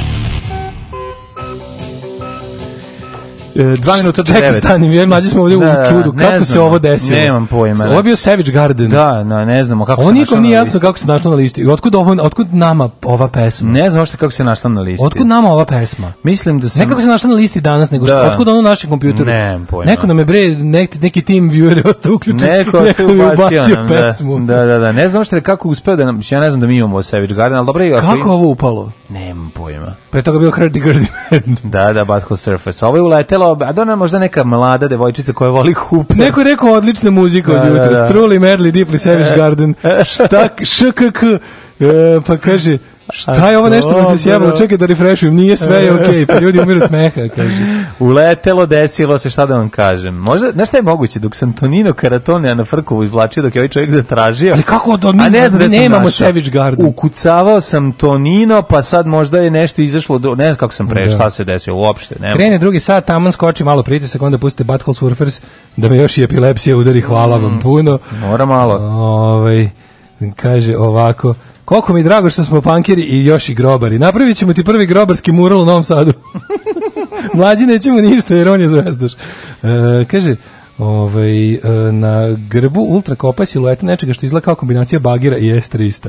2 minuta do 9. Čekaj, stanim, ja mlađi smo ovdje u čudu. Kako se ovo desilo? Nemam pojma. Ovo je bio Savage Garden. Da, ne znamo kako se našla na listi. Ovo nikom nije jasno kako se našla na listi. I otkud nama ova pesma? Ne znam uopšte kako se našla na listi. Otkud nama ova pesma? Mislim da sam... Ne kako se našla na listi danas, nego otkud ono na našem kompjuteru? Nemam pojma. Neko nam je neki tim viewer ostao uključen. Neko je ubacio pesmu. Da. Ne znam uopšte kako uspeo da nam... Ja ne znam da mi imamo Savage Garden, ali dobro je... Kako ovo upalo? Nemam pojma. Pre toga bio Hurdy-Gurdy. Da, Butthole Surface. Ovo je uletelo, a da možda neka mlada devojčica koja voli Hooper. Neko je rekao odlična muzika od jutra. Truly, Madly, Deeply, Savage Garden. ŠKK. Pa kaže, šta je ovo nešto mi se sjebalo? Čekaj da refreshujem, nije sve je okej. Pa ljudi umiru od smeha, kaže. Uletelo, desilo se, šta da vam kažem. Možda, znaš šta je moguće, dok sam Tonino Karatone na Frkovu izvlačio, dok je ovaj čovjek zatražio. Ali kako to, mi nemamo Savage Garden. Ukucavao sam Tonino, pa sad možda je nešto izašlo, ne znam kako sam šta se desilo uopšte. Krene drugi sat, taman skoči malo pritisak, onda pustite Butthole Surfers, da me još i epilepsija udari, hvala vam puno. Mora malo. Kaže ovako, koliko mi je drago što smo punkeri i još i grobari. Napravit ćemo ti prvi grobarski mural u Novom Sadu. Mlađi nećemo ništa jer on je zvezdaš. Kaže, na grbu ultrakopa silueta nečega što izgleda kao kombinacija bagira i S300.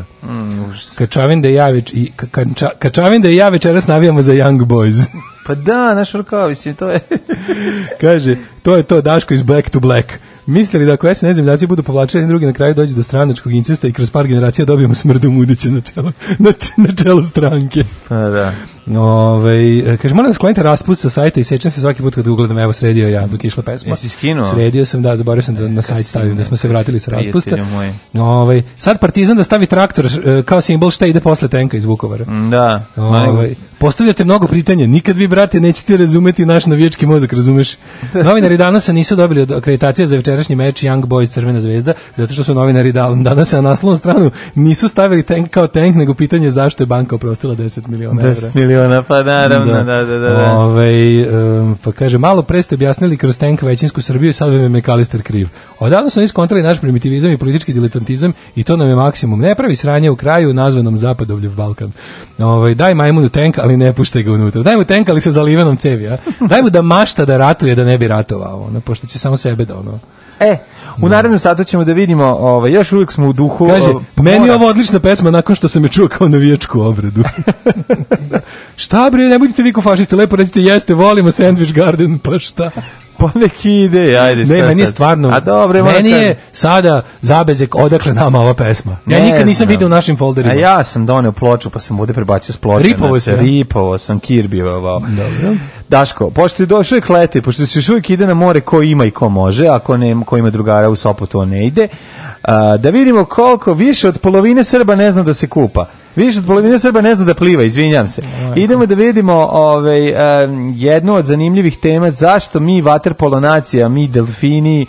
Kačavin da i ja večeras navijamo za Young Boys. Pa da, naš rukao, mislim, to je... Kaže, to je to, Daško iz Black to Black. Mislili da ako SNS zemljaci budu povlačeni, jedni drugi na kraju dođe do stranačkog incesta i kroz par generacija dobijemo Smrdu Mudića na čelu stranke. Pa da. Kaže, moram da sklonite raspust sa sajta i sećam se svaki put kad ugledam, evo sredio ja dok je išla pesma. Jesi skinuo? Sredio sam, da, zaboravio sam da na sajt stavim, da smo se vratili sa raspusta. Sad Partizan da stavi traktor kao simbol šta ide posle tenka iz Vukovara. Da. Postavljate mnogo pitanja, nikad vi, brate, nećete razumeti naš navijački mozak, razumeš? Novinari danas nisu dobili akreditacije za večerašnji meč Young Boys Crvena zvezda, zato što su novinari danas na naslovnu stranu nisu stavili tank kao tank, nego pitanje zašto je banka oprostila 10 miliona evra. 10 miliona, pa naravno, da. Pa kaže, malo pre ste objasnili kroz tank većinsku Srbiju i sad vam je McAllister kriv. Odavno smo iskontrali naš primitivizam i politički diletantizam i to nam je maksimum. Ne pravi sranje u kraju nazvanom Zapadovljev Balkan. Daj majmunu tank, ali ne puštaj ga unutra. Daj mu tank, ali sa zalivenom cevi, a? Daj mu da mašta da ratuje, da ne bi ratovao, pošto će samo sebe da u narednom satu ćemo da vidimo, još uvijek smo u duhu. Kaže, meni je ovo odlična pesma nakon što sam je čuo kao navijačku obradu. Šta bre, ne budite vi ko fašisti, lepo recite jeste, volimo Sandwich Garden, pa šta? Pa neki ide, ajde. Ne, meni je stvarno, meni je sada zabezek odakle nama ova pesma. Ja nikad nisam vidio u našim folderima. A ja sam doneo ploču, pa sam ovdje prebacio s ploče. Ripovo sam Kirbivao. Dobro. Daško, pošto je došao uvijek leti, pošto se još uvijek ide na more ko ima i ko može, a ko ima drugara u Sopotu, on ne ide, da vidimo koliko više od polovine Srba ne zna da se kupa. Više od polovine Srba ne zna da pliva, izvinjam se. Idemo da vidimo jednu od zanimljivih tema, zašto mi vaterpolo nacija, mi delfini,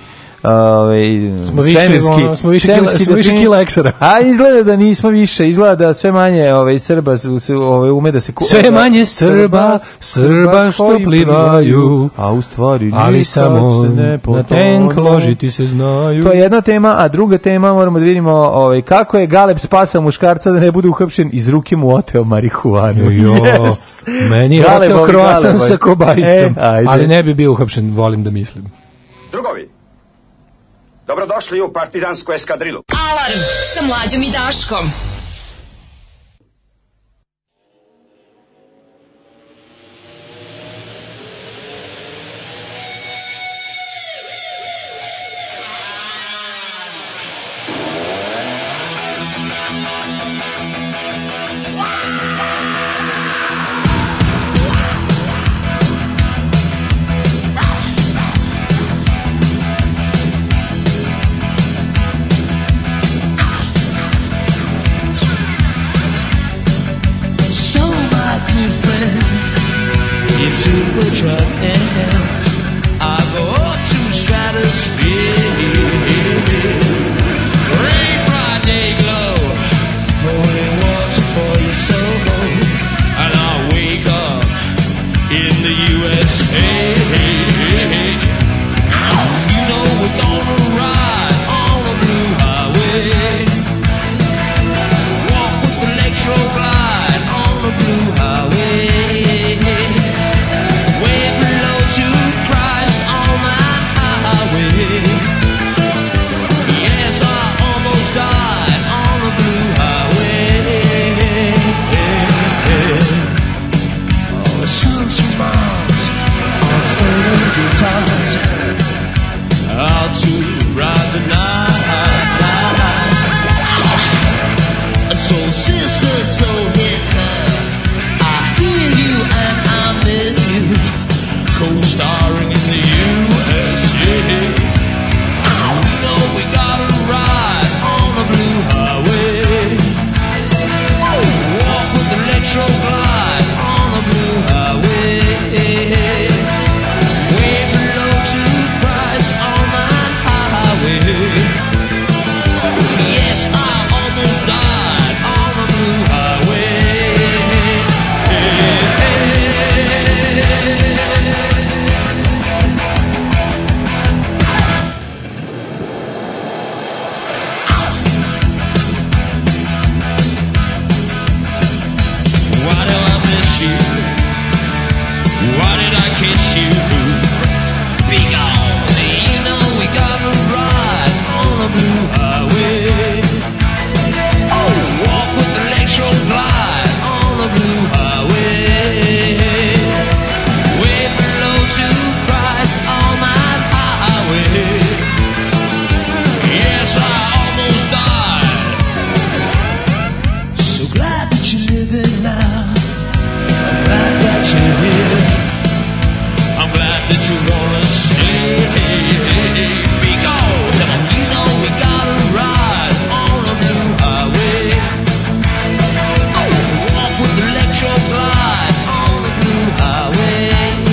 smo više kila eksera. A izgleda da nismo više, izgleda da sve manje Srba ume da se kupa. Sve manje Srba što plivaju, a u stvari ali samo na tank ložiti se znaju. To je jedna tema, a druga tema moramo da vidimo kako je Galeb spasao muškarca da ne bude uhapšen, iz ruke mu oteo marihuanu. Meni je oteo kroasan sa kobajstom, ali ne bi bio uhapšen, volim da mislim. Drugovi, dobrodošli u partizansku eskadrilu. Alarm sa Mlađom i Daškom. you? Why did I kiss you? Be gone. You know we got a ride on a blue highway. Oh, walk with the electro glide on a blue highway. Way below to price on my highway. Yes, I almost died. So glad that you're living now. I'm glad that you're here. I'm glad that you wanna stay. Be gone. You know we got a ride on a blue highway. Oh, walk with the electro glide on a blue highway.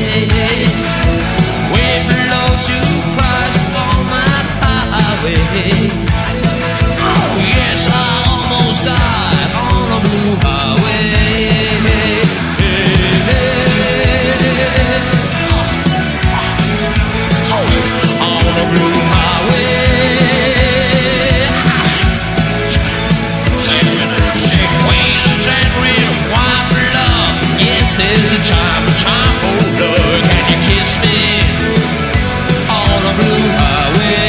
Way below to price on my highway. Oh yes, I almost died on a blue highway. On a blue highway. Shake wheels and red wine for love. Yes, there's a time for love. Can you kiss me on a blue highway?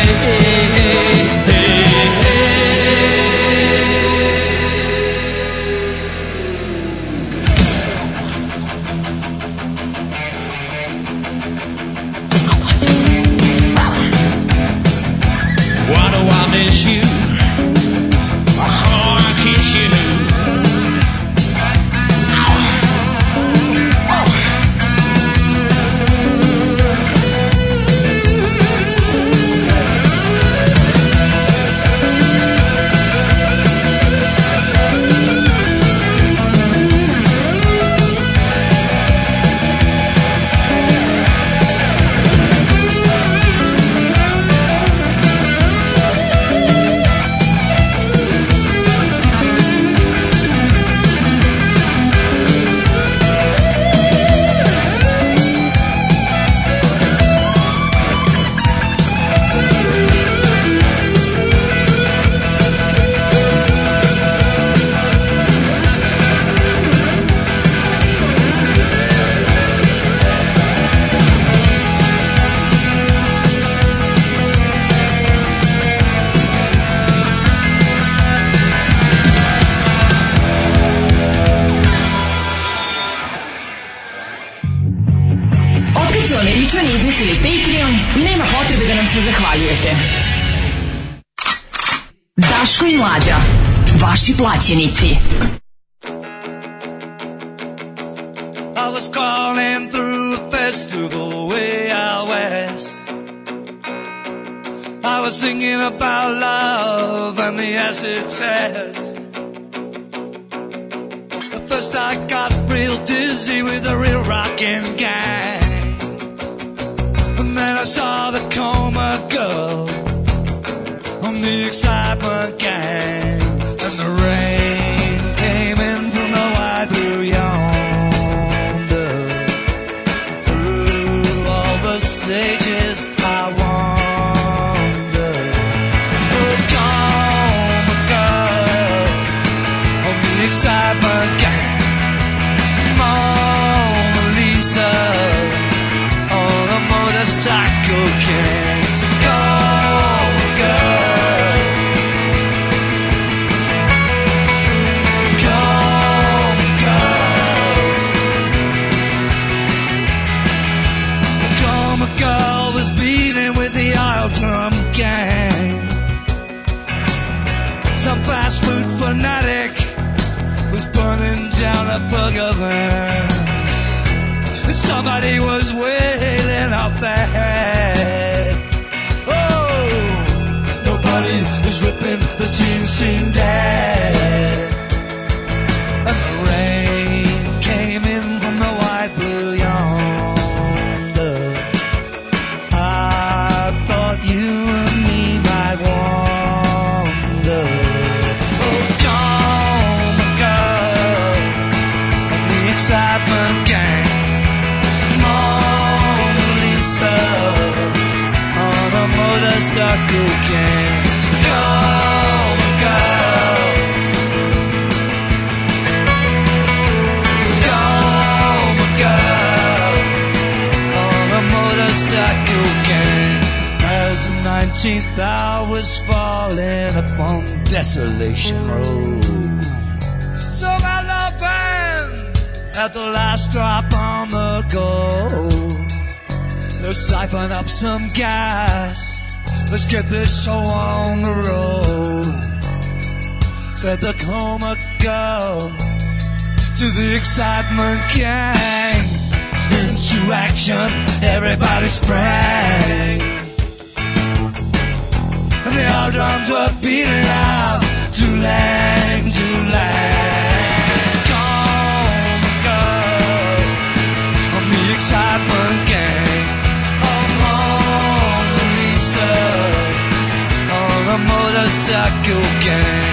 Why do I miss you? Oh, I kiss you. Otkad su Američani izmislili Patreon, nema potrebe da nam se zahvaljujete. Daško i Mlađa, vaši plaćenici. I was calling through a festival way out west. I was thinking about love and the acid test. At first I got real dizzy with the real rockin' gang. And then I saw the coma girl on the excitement gang. And the rain came in from the wide blue yonder. Through all the stages I wander. Oh, coma girl on the excitement gang. Mona Lisa on a motorcycle gang. Coma girl. Coma girl. Coma girl was beating with the oil drum gang. Some fast food fanatic was burning down a burger van. And somebody was wailing out there. Oh, nobody is ripping the teen scene dead. And the rain came in from the white blue yonder. I thought you and me might wander. Oh, Coma girl and the excitement gang. Mona Lisa on a motorcycle gang. Coma girl. Coma 13th hour's falling upon Desolation Road. So my love band at the last drop on the go. Let's siphon up some gas. Let's get this show on the road. Let the coma go to the excitement gang. Into action, everybody sprang. And the old drums were beating out. Too-lang, too-lang. Coma go on the excitement gang. Oh, Mona Lisa on a motorcycle gang.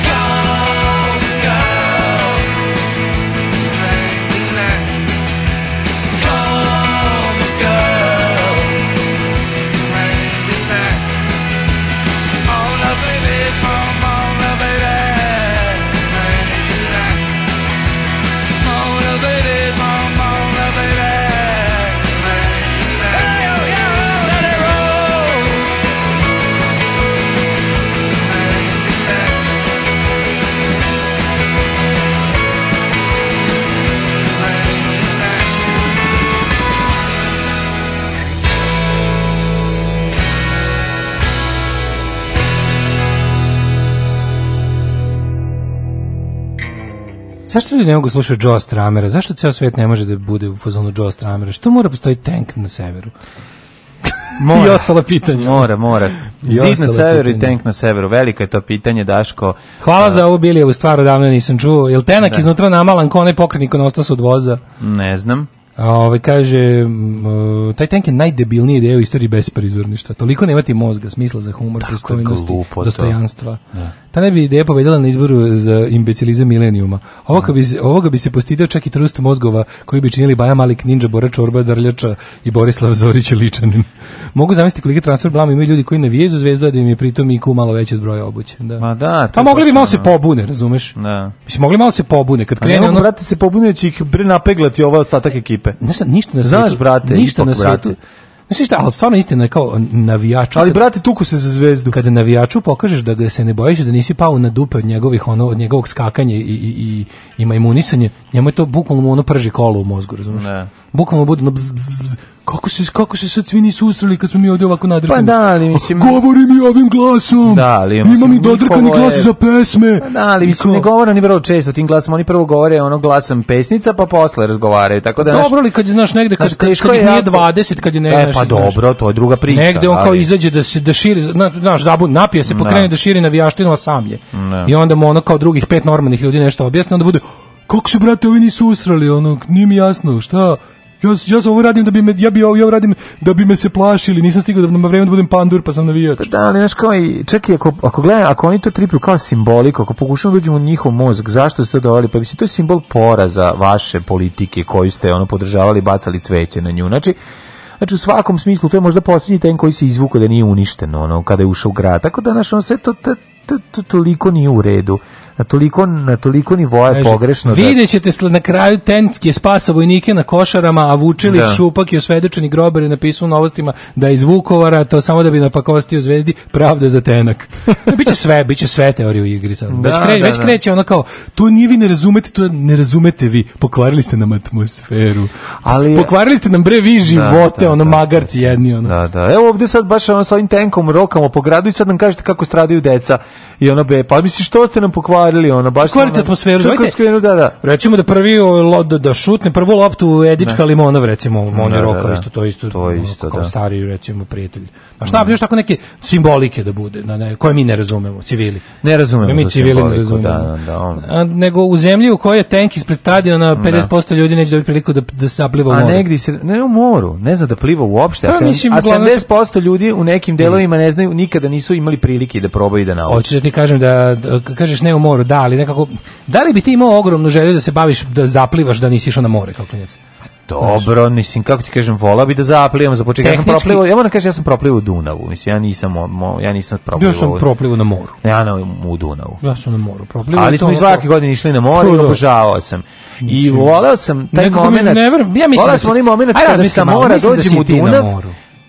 Zašto ljudi ne mogu slušati Joe Stramera? Zašto ceo svijet ne može da bude u fazonu Joe Stramera? Što mora postoji tank na severu? I ostala pitanja. Mora. Zid na severu i tank na severu. Veliko je to pitanje, Daško. Hvala za ovu Bilijevu stvar, odavno nisam čuo. Je li tenak iznutra namalan ko onaj pokretnik ostao se od voza? Ne znam. Kaže, taj tank je najdebilniji ideja u istoriji besprizorništva. Toliko nemati mozga, smisla za humor, pristojnosti, dostojanstva. Ta ne bi ideja pobedila na izboru za imbecilizam milenijuma. Ovoga bi se postidio čak i trust mozgova koji bi činili Baja Malik, Ninja, Bora Čorba, Drljača i Borislav Zorić Ličanin. Mogu zamisliti koliki transfer blama imaju ljudi koji navijaju za Zvezdu, a da im je pritom IQ malo veći od broja obuće. Pa mogli bi malo se pobune, razumeš? Mislim, mogli malo se pobune. Kad krene ono... brate, se pobune, će ih napeglati ovaj ostatak ekipe. Ništa na svetu. Znaš, brate, ništa na svetu. Znaš šta, ali stvarno istina je kao navijaču. Ali brate, tuku se za Zvezdu. Kada navijaču pokažeš da ga se ne bojiš, da nisi pao na dupe od njegovog skakanja i majmunisanja, njemu je to bukvalno prži kolo u mozgu, razumiješ? Bukvalno bude bzz. Kako se sad svi nisu usrali kad smo mi ovdje ovako nadrkani? Pa da, ali mislim... Govori mi ovim glasom! Da, ali... Imam i dodrkani glas za pesme! Pa da, ali mislim, ne govore oni vrlo često tim glasom, oni prvo govore glasom pesnica, pa posle razgovaraju, tako da... Dobro li kad je, znaš, negde, kad ih nije 20, kad je ne... Pa dobro, to je druga priča. Negde on kao izađe da širi, znaš, napije se, pokrene da širi navijaštinu, a sam je. I onda mu kao drugih 5 normalnih ljudi nešto objasne, onda bude, kako se, brate, ovi nisu usrali, nije mi jasno, šta... Ja ovo radim da bi me se plašili, nisam stigao na vreme da budem pandur, pa sam navijač. Pa da, ali znaš kao i, čekaj, ako oni to tripuju kao simboliku, ako pokušamo da uđemo u njihov mozg, zašto ste to doveli? Pa mislim, to je simbol poraza vaše politike koju ste podržavali, bacali cveće na nju. Znači, u svakom smislu, to je možda posljednji ten koji se izvukao da nije uništen, kada je ušao u grad. Tako da, sve to toliko nije u redu. Na toliko nivoa je pogrešno. Vidjet ćete na kraju Tenk je spasao vojnike na Košarama, a Vučilić Šupak je osvedočeni grobar i napisao u novostima da je iz Vukovara, to samo da bi napakostio Zvezdi, pravda za Tenak. Biće sve teorije u igri sad. Već kreće ono kao, to nije vi ne razumete, to ne razumete vi. Pokvarili ste nam atmosferu. Pokvarili ste nam vi živote, magarci jedni. Da. Evo ovdje sad baš s ovim tenkom rokamo po gradu i sad nam kažete kako stradaju deca. I pa misliš što ste nam pokvarili? Baš kvarite atmosferu, recimo da prvi da šutne prvu loptu Edička Limonov, recimo, on je Roka, to isto kao stari, recimo, prijatelj. A šta, još tako neke simbolike da bude, koje mi ne razumemo, civili. Ne razumemo. Mi civili ne razumemo. Nego u zemlji u kojoj je tank ispred stadiona, 50% ljudi neće dobiti priliku da se pliva u moru. A negdje se, ne u moru, ne zna da pliva uopšte, a 70% ljudi u nekim delovima ne znaju, nikada nisu imali prilike da probaju da nauče. Hoćeš da ti kažem da kažeš ne u moru, da, ali nekako, da li bi ti imao ogromnu želju da se baviš, da zaplivaš, da nisi išao na more kao klinac? Dobro, mislim, kako ti kažem, volao bi da zaplivam za početak. Ja moram kažem, ja sam proplivao u Dunavu. Mislim, ja nisam proplivao. Ja sam proplivao na moru. U Dunavu. Ja sam na moru proplivao. Ali smo i svake godine išli na more i obožavao sam. I volao sam taj moment. Ja mislim volao sam onaj moment kada sa mora dođem u Dunav.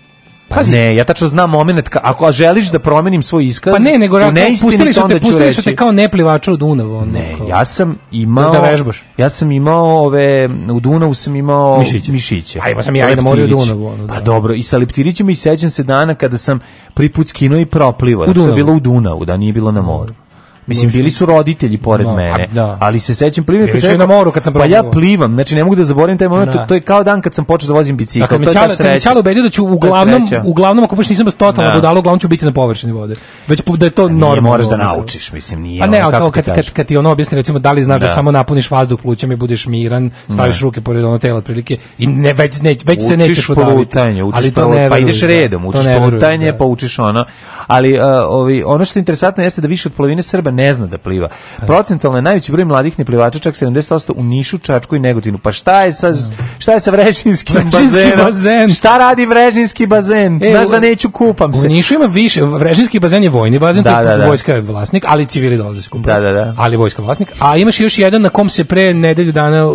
Pa ne, ja tačno znam moment, ako želiš da promenim svoj iskaz, pa ne, nego pustili su te kao neplivača u Dunavu. Ne, ja sam imao... Da vežbaš. Ja sam imao u Dunavu sam imao mišiće. A ima sam ja i na moru u Dunavu. Pa dobro, i sa leptirićima i sećam se dana kada sam prvi put skinuo i proplivao. Što je bilo u Dunavu, da nije bilo na moru. Mislim, bili su roditelji pored mene, ali se sećam plivanja. Bili su i na moru kad sam proplivao. Pa ja plivam, znači ne mogu da zaboravim taj moment, to je kao dan kad sam počeo da vozim bicikl. Kad me Ćale ubedio da ću uglavnom, ako baš nisam totalno dodalo, uglavnom ću biti na površini vode. Već da je to normalno. Ne moraš da naučiš, mislim, nije. A ne, kao kad ti ono objasni, recimo, da li znaš da samo napuniš vazduh plućima i budeš miran, staviš ruke pored ono tela otprilike i već se nećeš udaviti. Učiš prvo, pa ideš redom, učiš plutanje, pa učiš ono. Ali ono što je interesantno jeste da više od polovine Srba ne zna da pliva. Procentualno je najveći broj mladih neplivača, čak 70% u Nišu, Čačku i Negotinu. Pa šta je sa Vrežinskim bazenom? Šta radi Vrežinski bazen? Znaš da neću, kupam se. U Nišu ima više. Vrežinski bazen je vojni bazen, vojska je vlasnik, ali civili dolaze se kupati. Ali vojska vlasnik. A imaš još jedan na kom se pre nedelju dana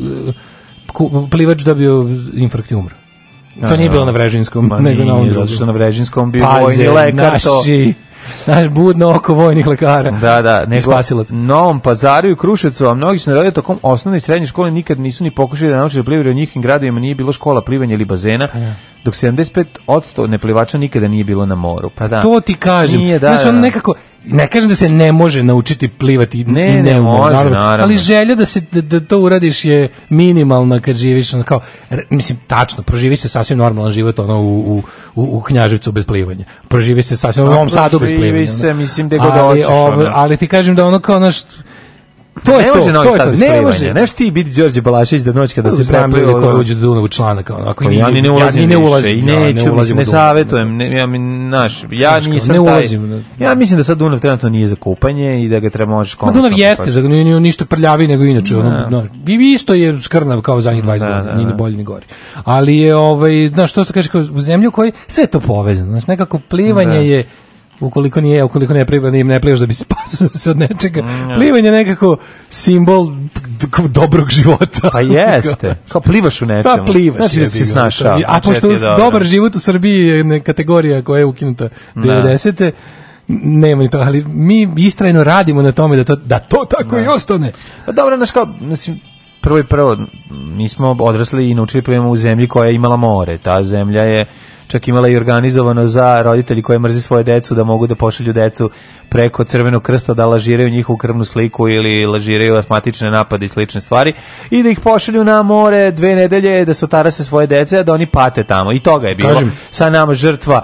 plivač dobio infarkt i umro. To nije bilo na Vrežinskom, nego na ovom drugom. Zato što na Vrežinskom bio vojni lekar to. Naš budno oko vojnih lekara. Nego Novom Pazaru i Kruševcu, a mnogi su narodili tokom osnovne i srednje škole nikad nisu ni pokušali da nauče da plivaju, u njihovim gradovima nije bilo škola plivanja ili bazena, dok 75% neplivača nikada nije bilo na moru. Pa da. To ti kažem. Znači, on nekako, ne kažem da se ne može naučiti plivati, ne može, naravno. Ali želja da to uradiš je minimalna kad živiš, kao, mislim, tačno, proživi se sasvim normalan život ono u Knjaževcu bez plivanja. Proživi se sasvim u Novom Sadu bez plivanja. Proživi se, mislim, gde god hoćeš. Ali ti kažem da ono kao naš... To je može Novi Sad bez plivanja. Nemaš ti biti Đorđe Balašević da noć kada se prepliva ljudi koji uđu do Dunavu članak. Ja ni ne ulazim. Ne savjetujem. Ja nisam taj. Ja mislim da sad Dunav trenutno nije za kupanje i da ga treba možeš komunikati. Dunav jeste, nije ništa prljavi nego inače. I isto je skrnav kao zadnjih 20 godina, nije ni bolji ni gori. Ali je, znaš, što se kaže, u zemlju koji sve to povezano. Znaš, nekako plivanje je... Ukoliko ne plivaš da bi spasao se od nečega. Plivanje je nekako simbol dobrog života. Pa jeste. Kao plivaš u nečemu. Pa plivaš. Znači da si snašao. A pošto dobar život u Srbiji je kategorija koja je ukinuta 90. Nema ni to, ali mi istrajno radimo na tome da to tako i ostane. Pa dobro, znaš kao, prvo, mi smo odrasli i naučili plivamo u zemlji koja je imala more. Ta zemlja je čak imala i organizovano za roditelji koji mrze svoje decu da mogu da pošalju decu preko Crvenog krsta da lažiraju njihovu krvnu sliku ili lažiraju astmatične napade i slične stvari i da ih pošalju na more 2 nedelje da se otarase svoje dece, da oni pate tamo. I toga je bilo. Kažem, sa nama žrtva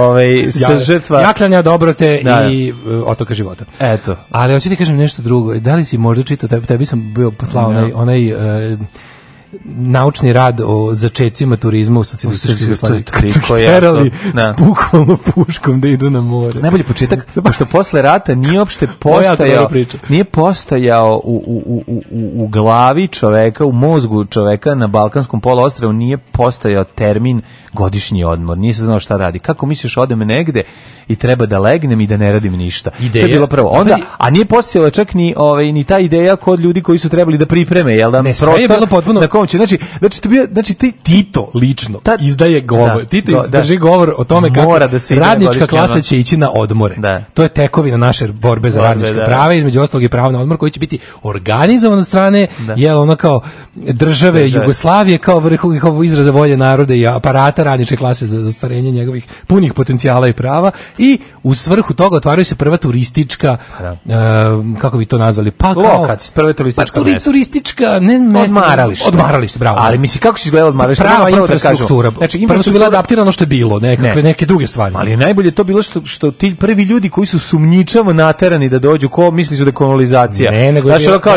žrtva jaklanja, dobrote i otoka života. Eto. Ali hoću ti kažem nešto drugo. Da li si možda čitao, tebi sam bio poslao onaj naučni rad o začecima turizma u socijalističkoj Jugoslaviji. Kad su terali bukvalno puškom da idu na more. Najbolji početak, pošto posle rata nije uopšte postojao u glavi čoveka, u mozgu čoveka na Balkanskom poluostrvu nije postojao termin godišnji odmor. Nije se znao šta radi. Kako misliš, odem negde i treba da legnem i da ne radim ništa. Ideja. To je bilo prvo. Onda, a nije postojala čak ni ta ideja kod ljudi koji su trebali da pripreme, jel da? Ne, sve je bilo potpuno... Znači Tito lično izdaje govor. Tito drži govor o tome kako radnička klasa će ići na odmore. To je tekovina naše borbe za radnička prava, između ostalog i pravo na odmor koji će biti organizovan od strane kao države Jugoslavije, kao vrhu izraza volje naroda i aparata radničke klase za ostvarenje njegovih punih potencijala i prava, i u svrhu toga otvaraju se prva turistička, kako bi to nazvali, pa kao prva turistička odmaralište, bravo. Ali misli, kako se izgledalo odmaralište? Prava infrastruktura. Znači, prvo su bila adaptirano što je bilo, neke druge stvari. Ali najbolje to bilo što ti prvi ljudi koji su sumnjičavo naterani da dođu, ko misli su da je kolonizacija. Ne, nego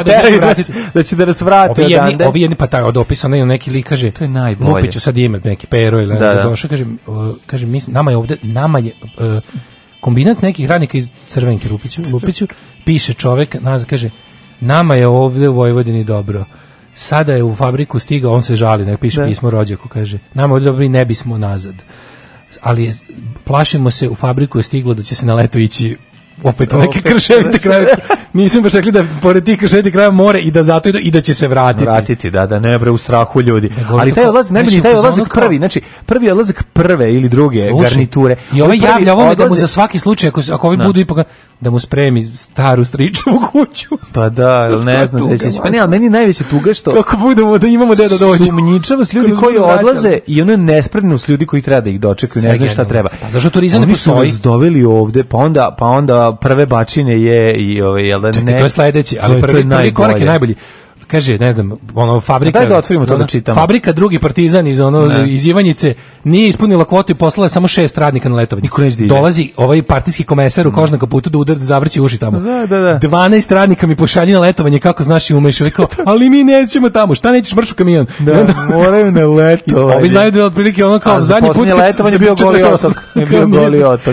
da će da nas vrate odande. Ovi jedni, pa taj od opisano neki lik kaže, to je najbolje. Lupiću sad ime, neki Pero ili došao, kaže, nama je kombinat nekih radnika iz Crvenke, Lupiću, piše čovek, kaže, nama je ovde u Vojvodini dobro. Sada je u fabriku stigao, on se žali, ne piše pismo rođaku, kaže, nama ovdje dobro i ne bismo nazad. Ali plašimo se, u fabriku je stiglo da će se na leto ići opet u neke krševite krajeve. Nisam baš rekli da pored tih krševitih krajeva more i da zato i da će se vratiti. Da, ne bre u strahu ljudi. Ali taj odlazak, najbolji taj odlazak prvi, znači prvi odlazak prve ili druge garniture. I ovaj javlja ovome da mu za svaki slučaj, ako ovi budu ipak, da mu spremi staru stričevu kuću. Pa da, ne znam da će. Pa ne, ali meni najveće tuga što kako budemo da imamo gde da dođe. Sumnjičavost ljudi koji odlaze i ono nespretnost ljudi koji treba da ih dočekaju, ne znaju šta treba. Pa zašto turizam ne postoji? Oni su nas doveli ovde, pa onda prve bačine je i jel da ne. To je sledeće, ali prvi korak je najbolji. Kaže, ne znam, ono fabrika. Daj da otvorimo to da čitamo. Fabrika Drugi Partizan iz Ivanjice nije ispunila kvotu i poslala samo 6 radnika na letovanje. Dolazi ovaj partijski komesar u kožnom kaputu da zavrći uši tamo. Da. 12 radnika mi pošalji na letovanje, kako znaš i umeš. Rekao, ali mi nećemo tamo. Šta nećeš, mršu kamion? Da, moraju na letovanje. Ovi znaju da je otprilike ono kao zadnji put letovanje bio Goli otok. Bio Goli otok.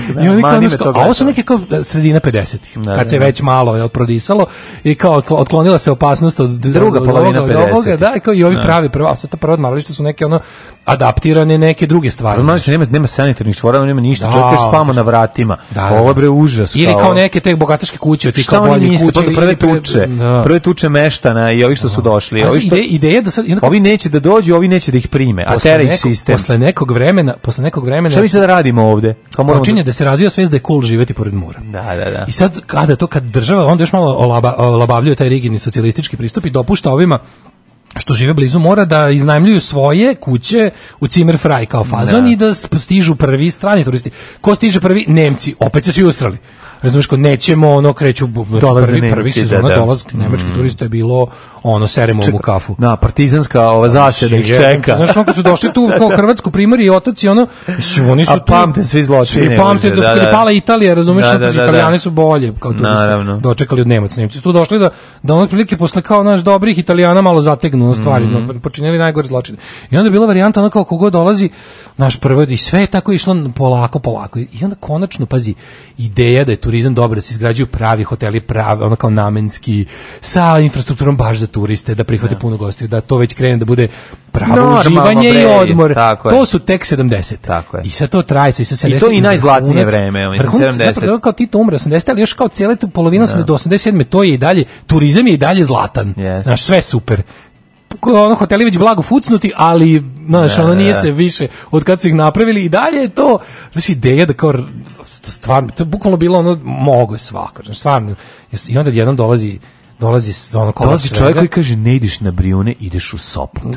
A ovo su neke kao sredina 50-ih. Kad se već malo prodisalo i kao otklonila se opasnost od druga polovina 50. Da, kao i ovi pravi prva, sad ta prva odmarališta su neke ono adaptirane neke druge stvari. Nema sanitarnih čvorova, nema ništa, čovjek spamo na vratima. Ovo bre užas. Ili kao neke te bogataške kuće, ti kao bolje kuće, prve tuče meštana i ovi što su došli. Ideja da sad ovi neće da dođu, ovi neće da ih prime, a tera ih sistem. Posle nekog vremena šta mi sad radimo ovde? Počinje da se razvija svest da je cool živeti pored mora. Da. I sad kad država onda još malo olabavljuje taj rigidni socijalistički pristup i dopušta ovima što žive blizu mora da iznajmljuju svoje kuće u Zimmerfrei kao fazon i da stižu prvi strani turisti. Ko stiže prvi? Nemci. Opet se svi ustrali. Razumiješ, ko nećemo, ono, kreću, prvi sezona dolazak nemačkih turista je bilo, ono, seremo u kafu. Da, partizanska zaseda ih čeka. Znaš, ono, kad su došli tu kao Hrvatsku primari i otoci, ono, oni su tu... A pamte svi zločine. I pamte, dok je pala Italija, razumiješ, Italijani su bolje, kao turisti, dočekali od Nemaca. Nemci su tu došli da ono, prilike, posle kao naš dobrih Italijana malo zategnu stvari, počinjeli najgore zločine. I onda je bila varijanta, ono, kao kogod dolazi, naš prvo, i sve je tako išlo polako. I onda konačno, pazi, ideja da je turizam dobro, da se izgrađuju pravi hoteli, pravi, ono kao namenski, sa infrastrukturom baš za turiste, da prihvate puno gostiju, da to već krene da bude pravo uživanje i odmor. To su tek 70. I sad to traje, i sad 70. I to i najzlatnije vreme, mislim, 70. Kao Tito umre 80, ali još kao cijela polovina do 87. to je i dalje, turizam je i dalje zlatan. Znaš, sve super. Ono, hoteli već blago fucnuti, ali znaš, ono nije se više od kad su ih napravili i dalje je to, znači, ideja da kao stvarno, to je bukvalno bilo ono, mogo je svako, znači, stvarno, i onda jednom dolazi ono čovjek koji kaže ne ideš na Brijune, ideš u Sopot.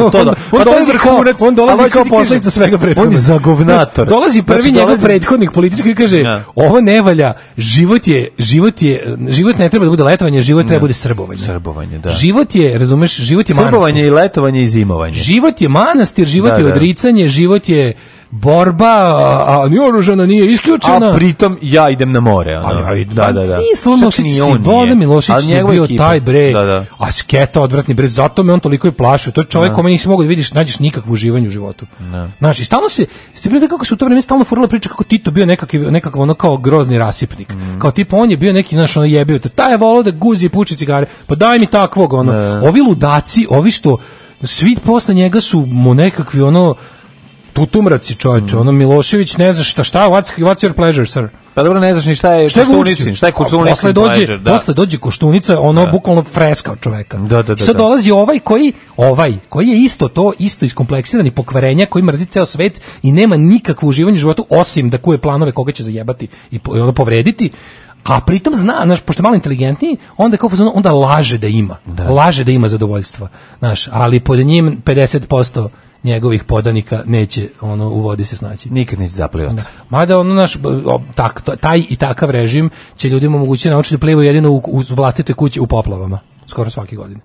On dolazi kao posljedica svega prethodnog. On je zagovnator. Dolazi prvi njegov prethodnik politički koji kaže ovo ne valja, život ne treba da bude letovanje, život treba da bude srbovanje. Srbovanje, da. Život je, razumeš, život je manastir. Srbovanje i letovanje i zimovanje. Život je manastir, život je odricanje, život je borba, a ni oružana nije isključena. A pritom ja idem na more. Da. Nije Slobodan Milošević je bio taj bre, a sketa odvratni bre, zato me on toliko i plašio. To je čovjek kome nisi mogao da vidiš, nađeš nikakvo uživanje u životu. Znaš, i stalno ste bili kako se u to vreme stalno furala priča kako Tito bio nekakav ono kao grozni rasipnik. Kao tipa on je bio neki, znaš, ono jebio te. Taj je volao da guzi i puči cigare. Pa daj mi takvog, ono. Ovi ludaci, ovi što svi posle njega su mu nekakvi ono tutumraci, čovječe, ono Milošević ne zna šta, what's your pleasure, sir? Pa dobro, ne znaš ni šta je Koštunicin, Posle dođe Koštunica, ono bukvalno freska od čoveka. I sad dolazi koji je isto iskompleksiran i pokvarenja, koji mrzi ceo svet i nema nikakvo uživanje u životu, osim da kuje planove koga će zajebati i ono povrediti. A pritom zna, znaš, pošto je malo inteligentniji, onda laže da ima. Laže da ima zadovoljstva. Znaš, ali pod njim 50% njegovih podanika neće u vodi se snaći. Nikad neće zaplivati. Mada taj i takav režim će ljudima omogućiti naučiti da plivaju jedino u vlastitoj kući u poplavama. Skoro svake godine.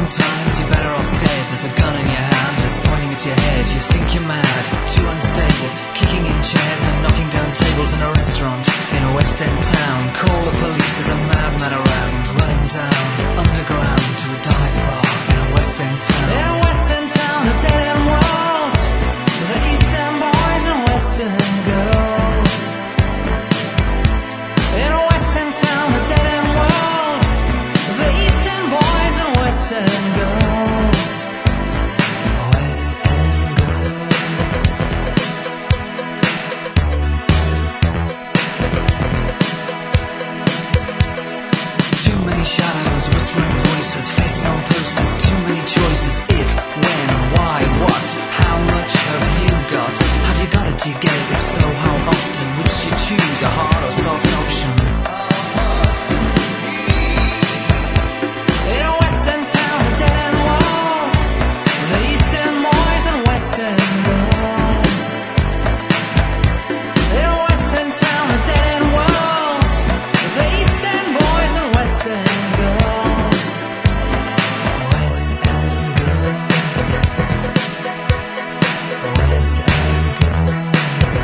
Sometimes you're better off dead. There's a gun in your hand and it's pointing at your head. You think you're mad, too unstable, kicking in chairs and knocking down tables in a restaurant in a West End town. Call the police, there's a madman around, running down underground to a dive bar in a West End town. In a West End town, a dead end world, the East End boys and West End girls. In a West End town, a dead end world, the East End boys and West End girls. West End girls. Too many shadows, whispering voices, faces on posters, too many choices. If, when, why, what, how much have you got? Have you got it, do you get it? If so, how often? Which do you choose, a hard or soft option? In a West End town, a dead end world, the East End boys and West End girls. In a West End town, a dead end world, the East End boys and West End girls. West End girls. West End girls.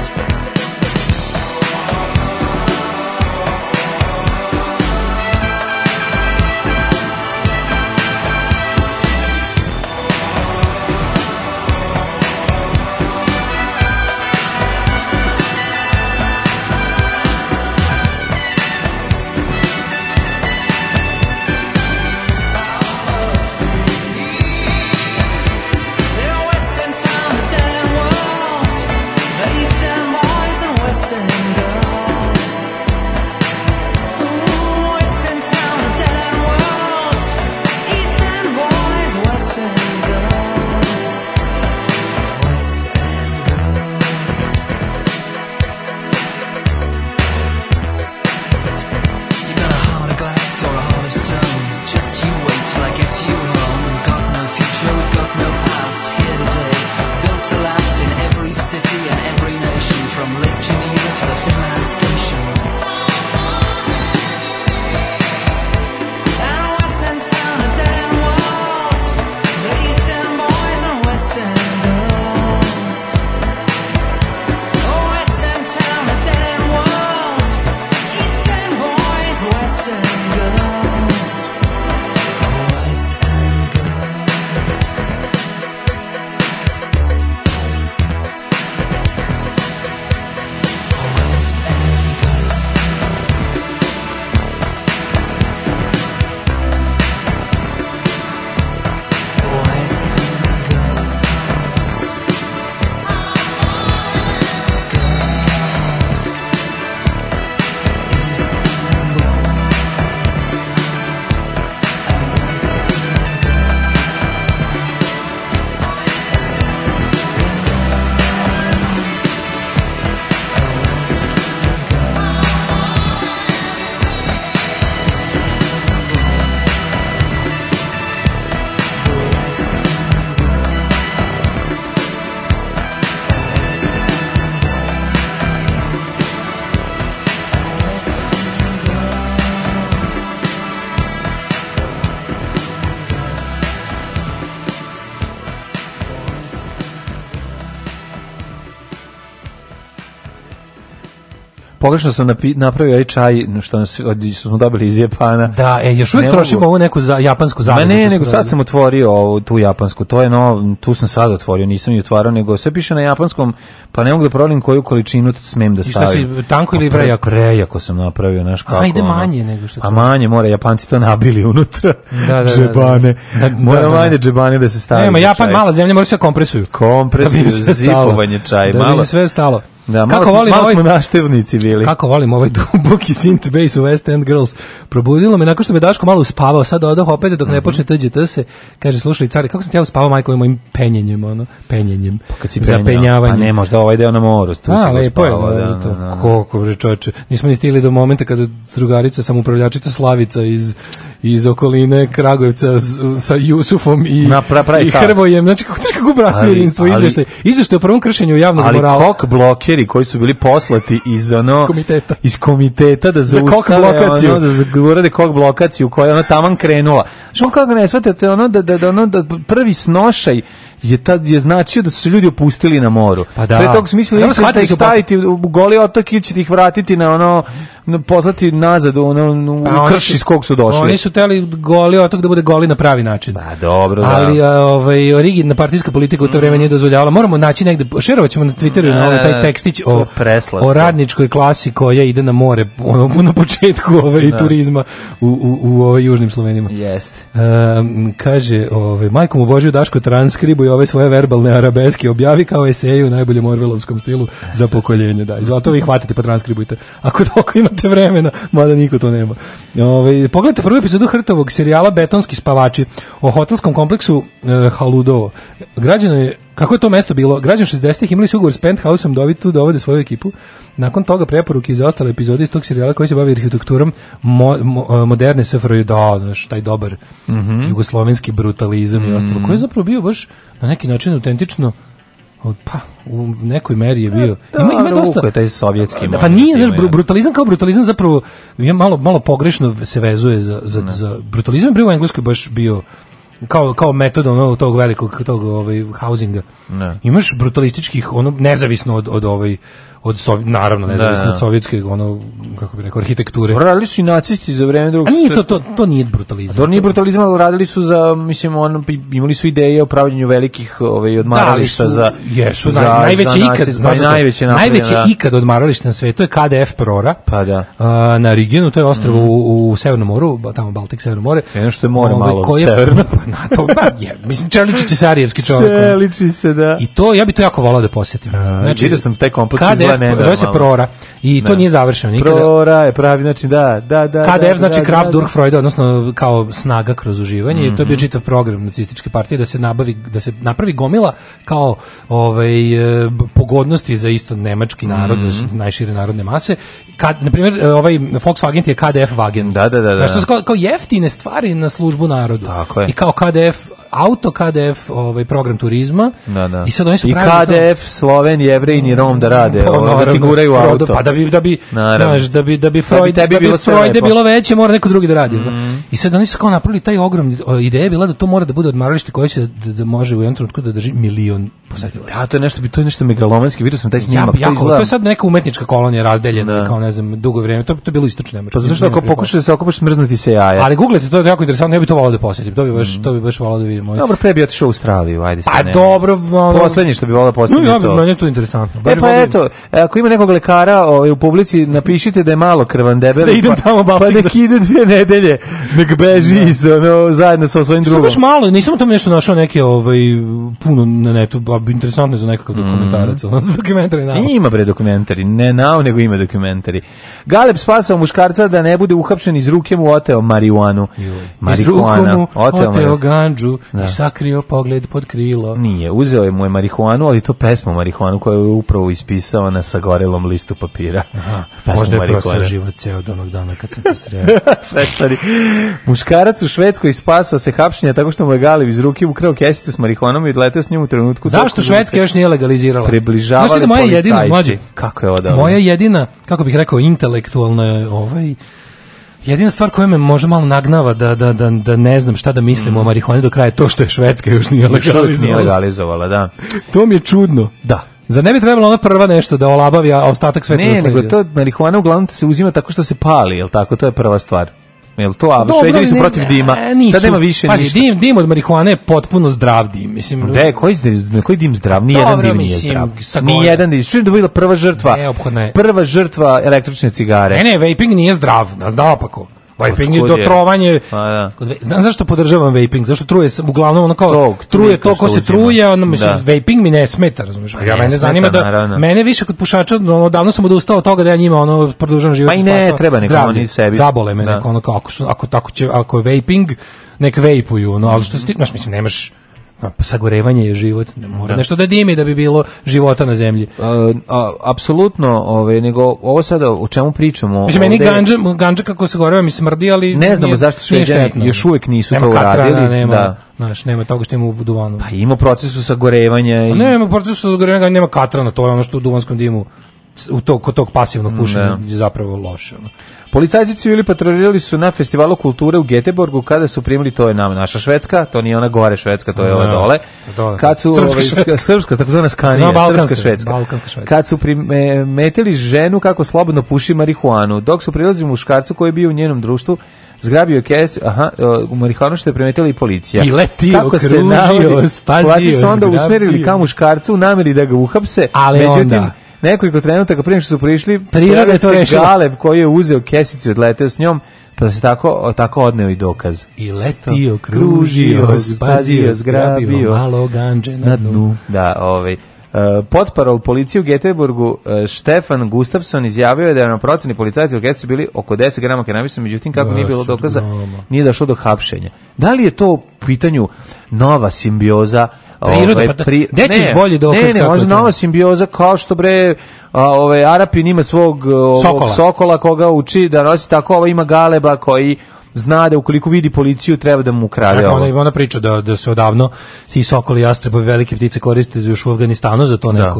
In a West End town, a dead end world, the East End boys and West End girls. Ooh, West End town, a dead end world, East End boys, West End girls. West End girls. You got a heart of glass or a heart of stone. Just you wait till I get you home. Got no future, we've got no past. Here today, built to last in every city and every nation, from Lake Geneva to the Finland station. And a West End town, a dead end world, the East End boys and West End girls. Oh, West End town, a dead end world, East End boys, West End girls. West End girls. West End girls. West End Pogrešno sam napravio ovaj čaj što smo dobili iz Japana. Da, još uvijek Ne trošimo mogu. ovu neku japansku Ma zamenu. ne, nego sad sam otvorio tu japansku, to je tu sam sad otvorio, nisam ni otvarao, nego sve piše na japanskom, pa ne mogu da provalim koju količinu smem da I šta stavim. si, tanko ili prejako? Prejako sam napravio, znaš kako. Ajde manje nego što. A manje, mora, Japanci to nabili unutra. Da. Džebane. Mora manje džebane da se stavi. Nema, za Japan čaj. mala zemlja, mora sve kompresuju. Kompresuju, zipovanje čaj. Da bi mi sve stalo. Da, malo smo naštevnici bili. Kako volim ovaj duboki synth bass u West End Girls. Probudilo me nakon što me Daško malo uspavao, sad odah opet dok ne počne TGT se. Kaže, slušaj cari, kako sam te ja uspavao majko mojim penjenjem, penjenjem. Pa kad si zapenjavanjem. Pa ne, možda ovaj deo na moru, tu si lepo je, uspavao. Koliko bre čoveče. Nismo ni stigli do momenta kada drugarica, samoupravljačica Slavica iz iz okoline Kragujevca sa Jusufom i haos. Hrvojem. Znači, kako braci jedinstvo, izveštaj o prvom kršenju javnog morala. Ali kok blokeri koji su bili poslati iz komiteta da zaustave da urade kok blokaciju koja je taman krenula. Što kako ne shvatate da prvi snošaj je značio da su se ljudi opustili na moru. Pa da. Pre toga smislili da ih staviti u Goli otok ili ćete ih vratiti na poslati nazad u krš iz kog su došli. Oni su teli Goli otok da bude Goli na pravi način. Pa dobro, da. Ali rigidna partijska politika u to vreme nije dozvoljavala. Moramo naći negde, šerovaćemo na Twitteru na taj tekstić o radničkoj klasi koja ide na more na početku turizma u južnim Slovenima. Jeste. Kaže, majkom u Božju Daško transkribuj ove svoje verbalne arabeske, objavi kao eseju u najboljem orvelovskom stilu za pokoljenje. Da, izvato vi hvatite pa transkribujte. Ako toliko imate vremena, mada niko to nema. Pogledajte prvu epizodu Hrtovog serijala Betonski spavači o hotelskom kompleksu Haludovo. Građano je, kako je to mesto bilo? Građani 60-ih imali su ugovor s Penthouseom da dovode svoju ekipu. Nakon toga preporuke za ostale epizode iz tog serijala koji se bavi arhitekturom moderne SFRJ, taj dobar jugoslovenski brutalizam i ostalo, koji je zapravo bio baš na neki način autentično, pa u nekoj meri je bio. Ima dosta taj sovjetski. Pa nije, brutalizam kao brutalizam zapravo je malo pogrešno se vezuje za brutalizam je u Engleskoj baš bio kao metod tog velikog housinga. Ne. Imaš brutalističkih nezavisno naravno nezavisno od sovjetske kako bi rekao arhitekture. Radili su i nacisti za vreme drugog. A nije to nije brutalizam. To nije brutalizam, ali radili su za imali su ideje o pravljenju velikih odmarališta za najveće ikad odmaralište na svetu je KDF Prora. Pa da. Na Rigenu, to je ostrvo u Severnom moru, tamo Baltik, Severno more. Jedno što je more malo severno. Mislim Čeličić je Sarijevski čovjek. Čeliči se, da. I to ja bih to jako volao da posjetim. Znači vidio sam taj kompleks zove se Prora i to nije završeno nikada. Prora je pravi, znači da. KDF znači Kraft Durchfreude, odnosno kao snaga kroz uživanje i to je bio čitav program nacističke partije da se napravi gomila kao pogodnosti za isto nemački narod, za najšire narodne mase. Na primjer, Volkswagen je KDF Wagen. Da. Znači kao jeftine stvari na službu narodu. Tako i kao KDF auto, KDF program turizma. Da. I sad oni su pravili KDF Sloven, Jevrej i Rom da rade, da ti guraju auto. Pa da bi Freude bilo veće, mora neko drugi da radi. I sad oni su kao napravili taj ogrom, ideja je bila da to mora da bude odmaralište koje će da može u jednom trenutku da drži 1.000.000 posetilaca. Da, to je nešto megalomanski, vidio sam taj snimak. To je sad neka umetnička kolonija razdeljena, kao ne znam, dugo vreme. To je bilo istočno Nemačko. Pa zato što ako pokušaš da se okupaš, smrznuti se jaja. Ali googlete, to je jako interesantno, ja bih to volao da posjetim. To bi baš volao da vidim. Dobro, pre bi otišao u Australiju, ajde se. Pa dobro, poslednje što bi volao posjetiti to. Meni je to interesantno. Pa eto, ako ima nekog lekara u publici, napišite da je malo krvan debel. Da idem tamo Baltik. Pa nek ide 2 nedelje, nek beži zajedno sa svojim drugom. Baš malo, nisam o tome nešto našao neke puno na netu, interesantno za nekakav dokumentarac, dokumentari nao. Ima bre dokumentari, ne nao, nego ima dokumentari. Galeb spasao muškarca da ne bude uhapšen, iz ruke mu oteo marihuanu. Iz ruku mu oteo ganđu i sakrio pogled pod krilo. Nije, uzeo je mu je marihuanu, ali to pesmu marihuanu koju je upravo ispisao na sagorelom listu papira. Možda je prosao život ceo od onog dana kad sam te sreo. Muškarac u Švedskoj spasao se hapšenja tako što mu je Galeb iz ruke ukrao kesicu s marihuanom i odleteo s njim u trenutku. Zašto Švedska još nije legalizirala? Približavali policajci. Kako je ovo? Moja jedina, kako bih rekao, intelektualna jedina stvar koja me možda malo nagnava da ne znam šta da mislim o marihuani do kraja je to što je Švedska još nije legalizovala. Da. To mi je čudno. Da. Zar ne bi trebalo ona prva nešto da olabavi, a ostatak sveta da sledi? Ne, nego to marihuana uglavnom se uzima tako što se pali, jel tako? To je prva stvar. Jel to, a Šveđani su protiv dima. Sad nema više ništa. Dim od marihuane je potpuno zdrav dim. Mislim, koji dim zdrav? Nijedan dim nije zdrav. Nijedan dim. Što je bila prva žrtva? Prva žrtva električne cigare. Ne, vaping nije zdrav. Naopako. Vaping je dotrovanje. Znam zašto podržavam vaping? Zašto truje, uglavnom ono kao truje to ko se truje, ono mislim vaping mi ne smeta, razumiješ? Ja mene zanima da mene više kod pušača, davno sam odustao od toga da ja njima ono produžavam život. Pa i ne treba neko oni sebi. Zabole me neko ono ako je vaping, nek vejpuju, no, ali što se ti, mislim, nemaš Pa sagorevanje je život, ne mora nešto da dimi da bi bilo života na zemlji. Apsolutno, nego ovo sada o čemu pričamo? Mislim, meni ganđa kako se goreva mi smrdi, ali ne znamo zašto Šveđani još uvek nisu to uradili. Nema, znaš, nema toga što ima u duvanu. Pa ima procesu sagorevanja. Nema procesu sagorevanja, nema katrana, to je ono što u duvanskom dimu kod tog pasivnog pušenja je zapravo loše. Policajci civili patrolirali su na festivalu kulture u Göteborgu kada su primili, to je naša Švedska, to nije ona gore Švedska, to je ova dole. Kad su srpska, takozvana Skanija, srpska Švedska. Kad su primetili ženu kako slobodno puši marihuanu, dok su prilazili muškarcu koji je bio u njenom društvu, zgrabio kes, u marihuanu što je primetila i policija. I letio, kružio, spazio, su onda usmerili ka muškarcu u nameri da ga uhapse, ali onda nekoliko trenutaka prije što su prišli, priroda to rešila. Galeb koji je uzeo kesicu i odleteo s njom, pa da se tako odneo i dokaz. I letio, kružio, spazio, zgrabio, malo ganđe na dnu. Da, potparol policije u Göteborgu Štefan Gustafsson izjavio je da je na proceni policajci u Göteborgu bili oko 10 grama kanabisa, međutim kako nije bilo dokaza, nije došlo do hapšenja. Da li je to u pitanju nova simbioza gde ćeš bolji dokaz? Ne, možda nova simbioza kao što Arapin ima svog sokola koga uči da nosi, tako ovo ima Galeba koji zna da ukoliko vidi policiju treba da mu ukrade ovo. Ona priča da se odavno ti sokoli, jastrebovi, velike ptice koriste još u Afganistanu za to neko.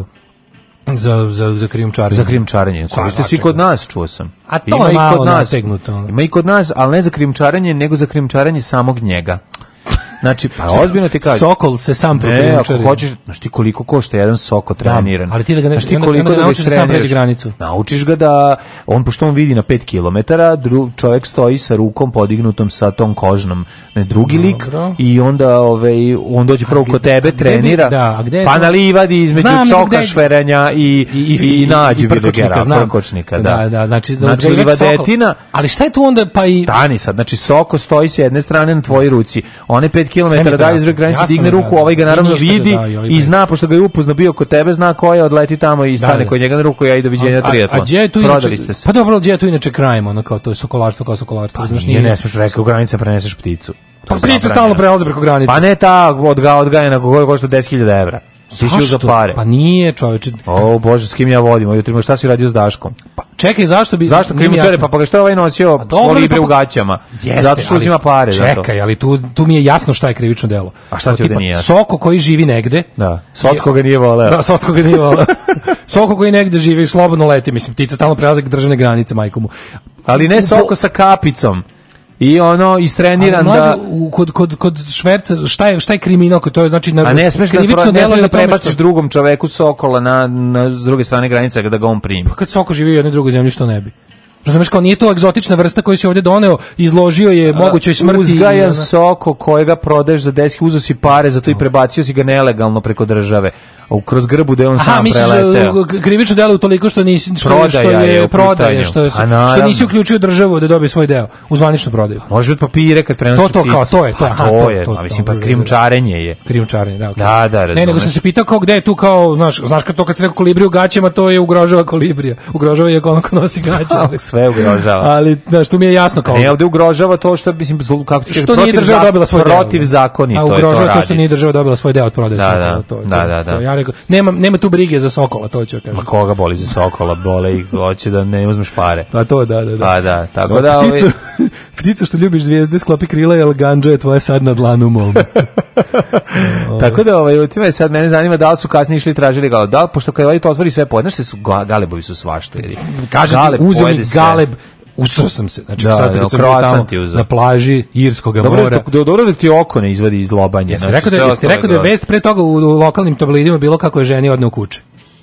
Za krijumčarenje. Za krijumčarenje. Koriste se i kod nas, čuo sam. A to je malo nategnuto. Ima i kod nas, ali ne za krijumčarenje, nego za krijumčarenje samog njega. Znači, pa ozbiljno ti kažem. Sokol se sam prokrijumčari. Ako hoćeš, znaš ti koliko košta jedan soko treniran. Ali ti da ga naučiš da sam pređe granicu. Naučiš ga da, pošto on vidi na 5 kilometara, čovjek stoji sa rukom podignutom sa tom kožnom, drugi lik, i onda on dođe prvo kod tebe, trenira, pa na livadi između čoka šveranja i nađu prkočnika. Znači livadetina. Ali šta je tu onda pa i... Stani sad, znači soko stoji s jedne strane na tvojoj ruci, one 5 kilometara dalje iz druge granice digne ruku, ovaj ga naravno vidi i zna, pošto ga je upoznao bio kod tebe, zna ko je, odleti tamo i stane kod njega na ruku, ja i doviđenja triatlon. Prodali ste se. Pa dobro, gdje je tu inače crime, ono kao to je sokolarstvo kao sokolarstvo. Pa nije, ne smiješ preko granica preneseš pticu. Pa ptice stalno prelaze preko granice. Pa ne ta odgajena koja košta 10.000 evra. Zašto? Pa nije, čoveče. O Bože, s kim ja vodim? Jutro šta si radio s Daškom? Pa čekaj, zašto krijumčare? Pa što je ovaj nosio kolibre u gaćama? Zato što uzima pare. Čekaj, ali tu mi je jasno šta je krivično delo. A šta ti ovdje nije jasno? Soko koji živi negde. Da, Socko ga nije voleo. Da, Socko ga nije voleo. Soko koji negde živi i slobodno leti, mislim, ptica stalno prelaze državne granice, majko mu. Ali ne Soko sa kapicom. I istreniran da kod šverca šta je kriminal, to je znači a ne smeš da prebaciš drugom čoveku sokola na s druge strane granice da ga on primi. Pa kad soko živi u jednoj drugoj zemlji, što ne bi? Razumeš, kao nije to egzotična vrsta koju si ovdje doneo, izložio je mogućoj smrti. Uzgajan soko kojega prodaješ za 10, uzo si pare, zato i prebacio si ga nelegalno preko države. Kroz grbu da je on sam preleteo. Misliš, krivično delo u toliko što nisi prodaje, što nisi uključio državu da dobije svoj deo u zvaničnu prodaju. Može biti papire kad prenosiš pticu. To je. Mislim, pa krijumčarenje je. Krijumčarenje, da. Da, razumeš. Ne, nego sam se pitao kao gde je tu kao, znaš kad se rekao kolibriju u gaćama, to je ugrožava kolibrija. Ugrožava je ono ko nosi gaće. Sve ugrožava. Ali, znaš, tu mi je jasno kao... Ne, ovdje ugrožava to što, mislim, kako ti što nije država dobila svoj deo. Protiv zakoni to je to radi. A ugrožava to što nije država dobila svoj deo od prodaje sokola. Da. Ja rekao, nema tu brige za sokola, to ću kažem. Ma koga boli za sokola, bole ih, hoće da ne uzmeš pare. Pa to, da. Pa da, tako da... Pticu što ljubiš zvijezde, sklopi krila, jer ganđo je tvoje sad na dlanu mom. Tako da, ultima sad mene zanima da li su kasnije išli i tražili Galeb. Da li, pošto kad to otvori sve pojednaš, Galebovi su svašta. Kaže ti, uzeo mi Galeb, usro sam se. Znači, sad kad sam bio tamo na plaži Irskog mora. Dobro da ti oko ne izvadi iz lobanje. Jeste rekao da je vest pre toga u lokalnim tabloidima bilo kako je ženi odneo kuće.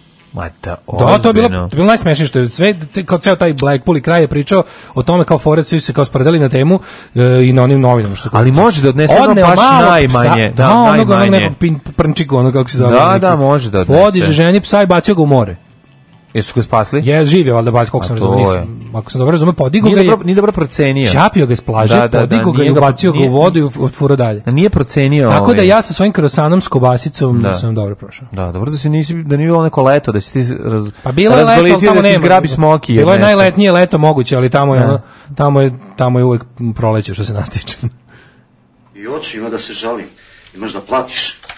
Da, to je bilo najsmešnije što je sve, kao ceo taj Blackpool i kraj je pričao o tome kao foret, svi se kao spredali na temu i na onim novinama. Ali može da odnese ono baš najmanje. Onog nekog prnčiku, ono kako se zove. Da, može da odnese. Podiže ženi psa i bacio ga u more. Jesu ga spasli? Je, živio, valjda bacio, koliko sam razumio. Ako sam dobro razumio, podigo ga je... Nije dobro procenio. Čapio ga iz plaže, podigo ga i ubacio ga u vodu i otfuro dalje. Nije procenio. Tako da ja sa svojim krosanom s kobasicom sam dobro prošao. Da, dobro da nije bilo neko leto, da si ti pa bilo je leto, tamo nema. Zgrabi smoki. Bilo je najletnije leto moguće, ali tamo je uvek proleće što se nas tiče. I oči ima da se žalim. Imaš da platiš.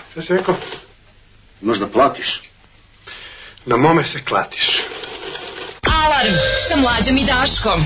Šta si rekao? Možda platiš. Na mome se klatiš. Alarm sa Mlađom i Daškom.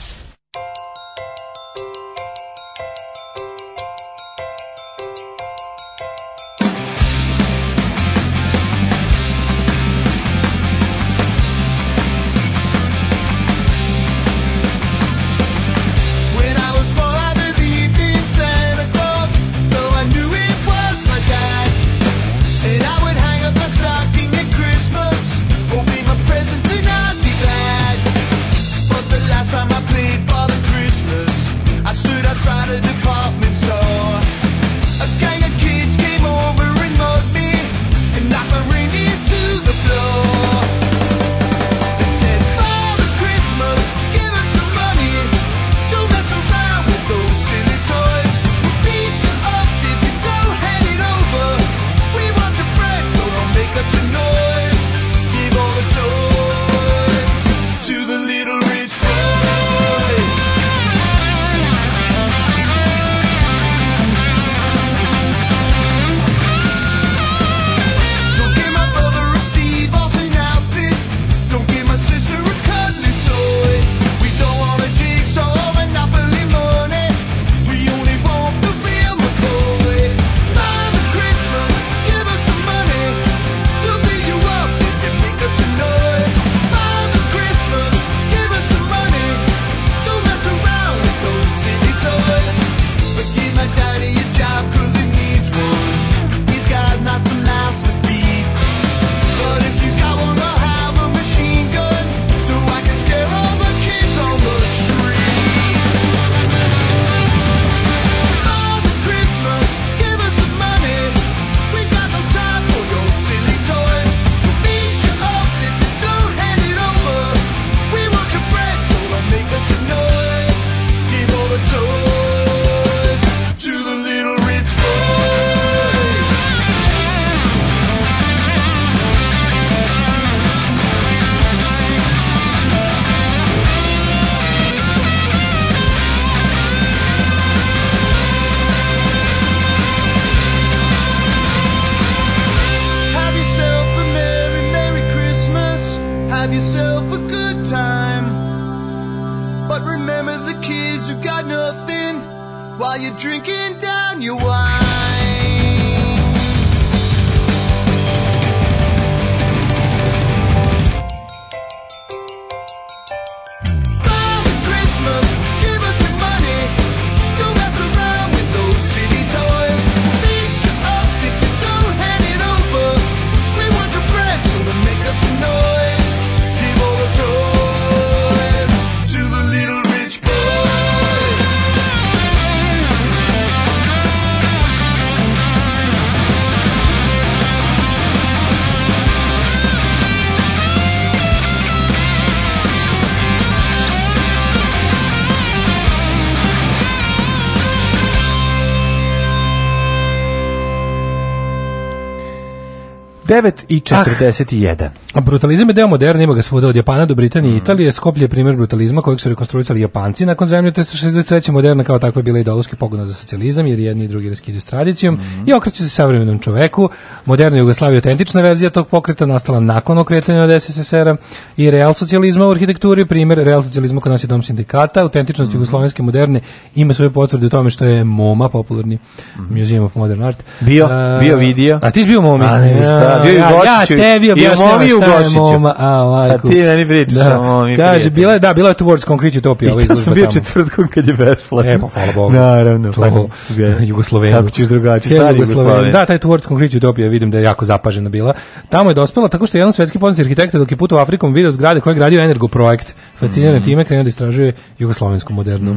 Devet i 41. Brutalizam je deo moderna, ima ga svuda od Japana do Britanije i Italije. Skoplje je primjer brutalizma kojeg su rekonstruisali Japanci nakon zemljotresa 63. Moderna kao takva je bila ideološki pogon za socijalizam, jer jedni i drugi raskidu s tradicijom i okreću se savremenom čoveku. Moderna Jugoslavija je autentična verzija tog pokreta, nastala nakon okretanja od SSSR-a i real socijalizma u arhitekturi. Primjer real socijalizma kod nas je dom sindikata. Autentičnost jugoslovenske moderne ima svoje potvrde u tome što je MoMA, popularni Museum of Modern Art. Bio vidio. A ti si bio u MoMI? A ne, šta? Bio i Gošiću. Ja tebi objašnjavam šta je MoMA. A ti meni pričaš o MoMI. Kaže, bila je Towards Concrete Utopia. I to sam bio četvrtkom kad je besplatno. Pa hvala Bogu. Naravno. Jugoslovenija. Kako ćeš drugačije, stari Jugoslavija. Da, taj Towards Concrete Utopia vidim da je jako zapažena bila. Tamo je dospela tako što je jedan svetski poznati arhitekta dok je putovao Afrikom video zgrade koje je gradio Energoprojekt. Fasciniran time, krenuo da istražuje jugoslovensku modernu.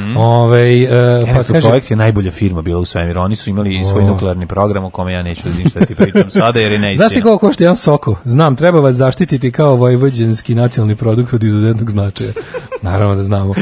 Energoprojekt je najbolja firma bila u svemiru. Oni su imali svoj nuklearni program o kome ja neću da ništa ti pričam sada jer je neistina. Znaš ti koliko košta jedan Soko? Znam, treba vas zaštititi kao vojvođanski nacionalni produkt od izuzetnog značaja. Naravno da znamo.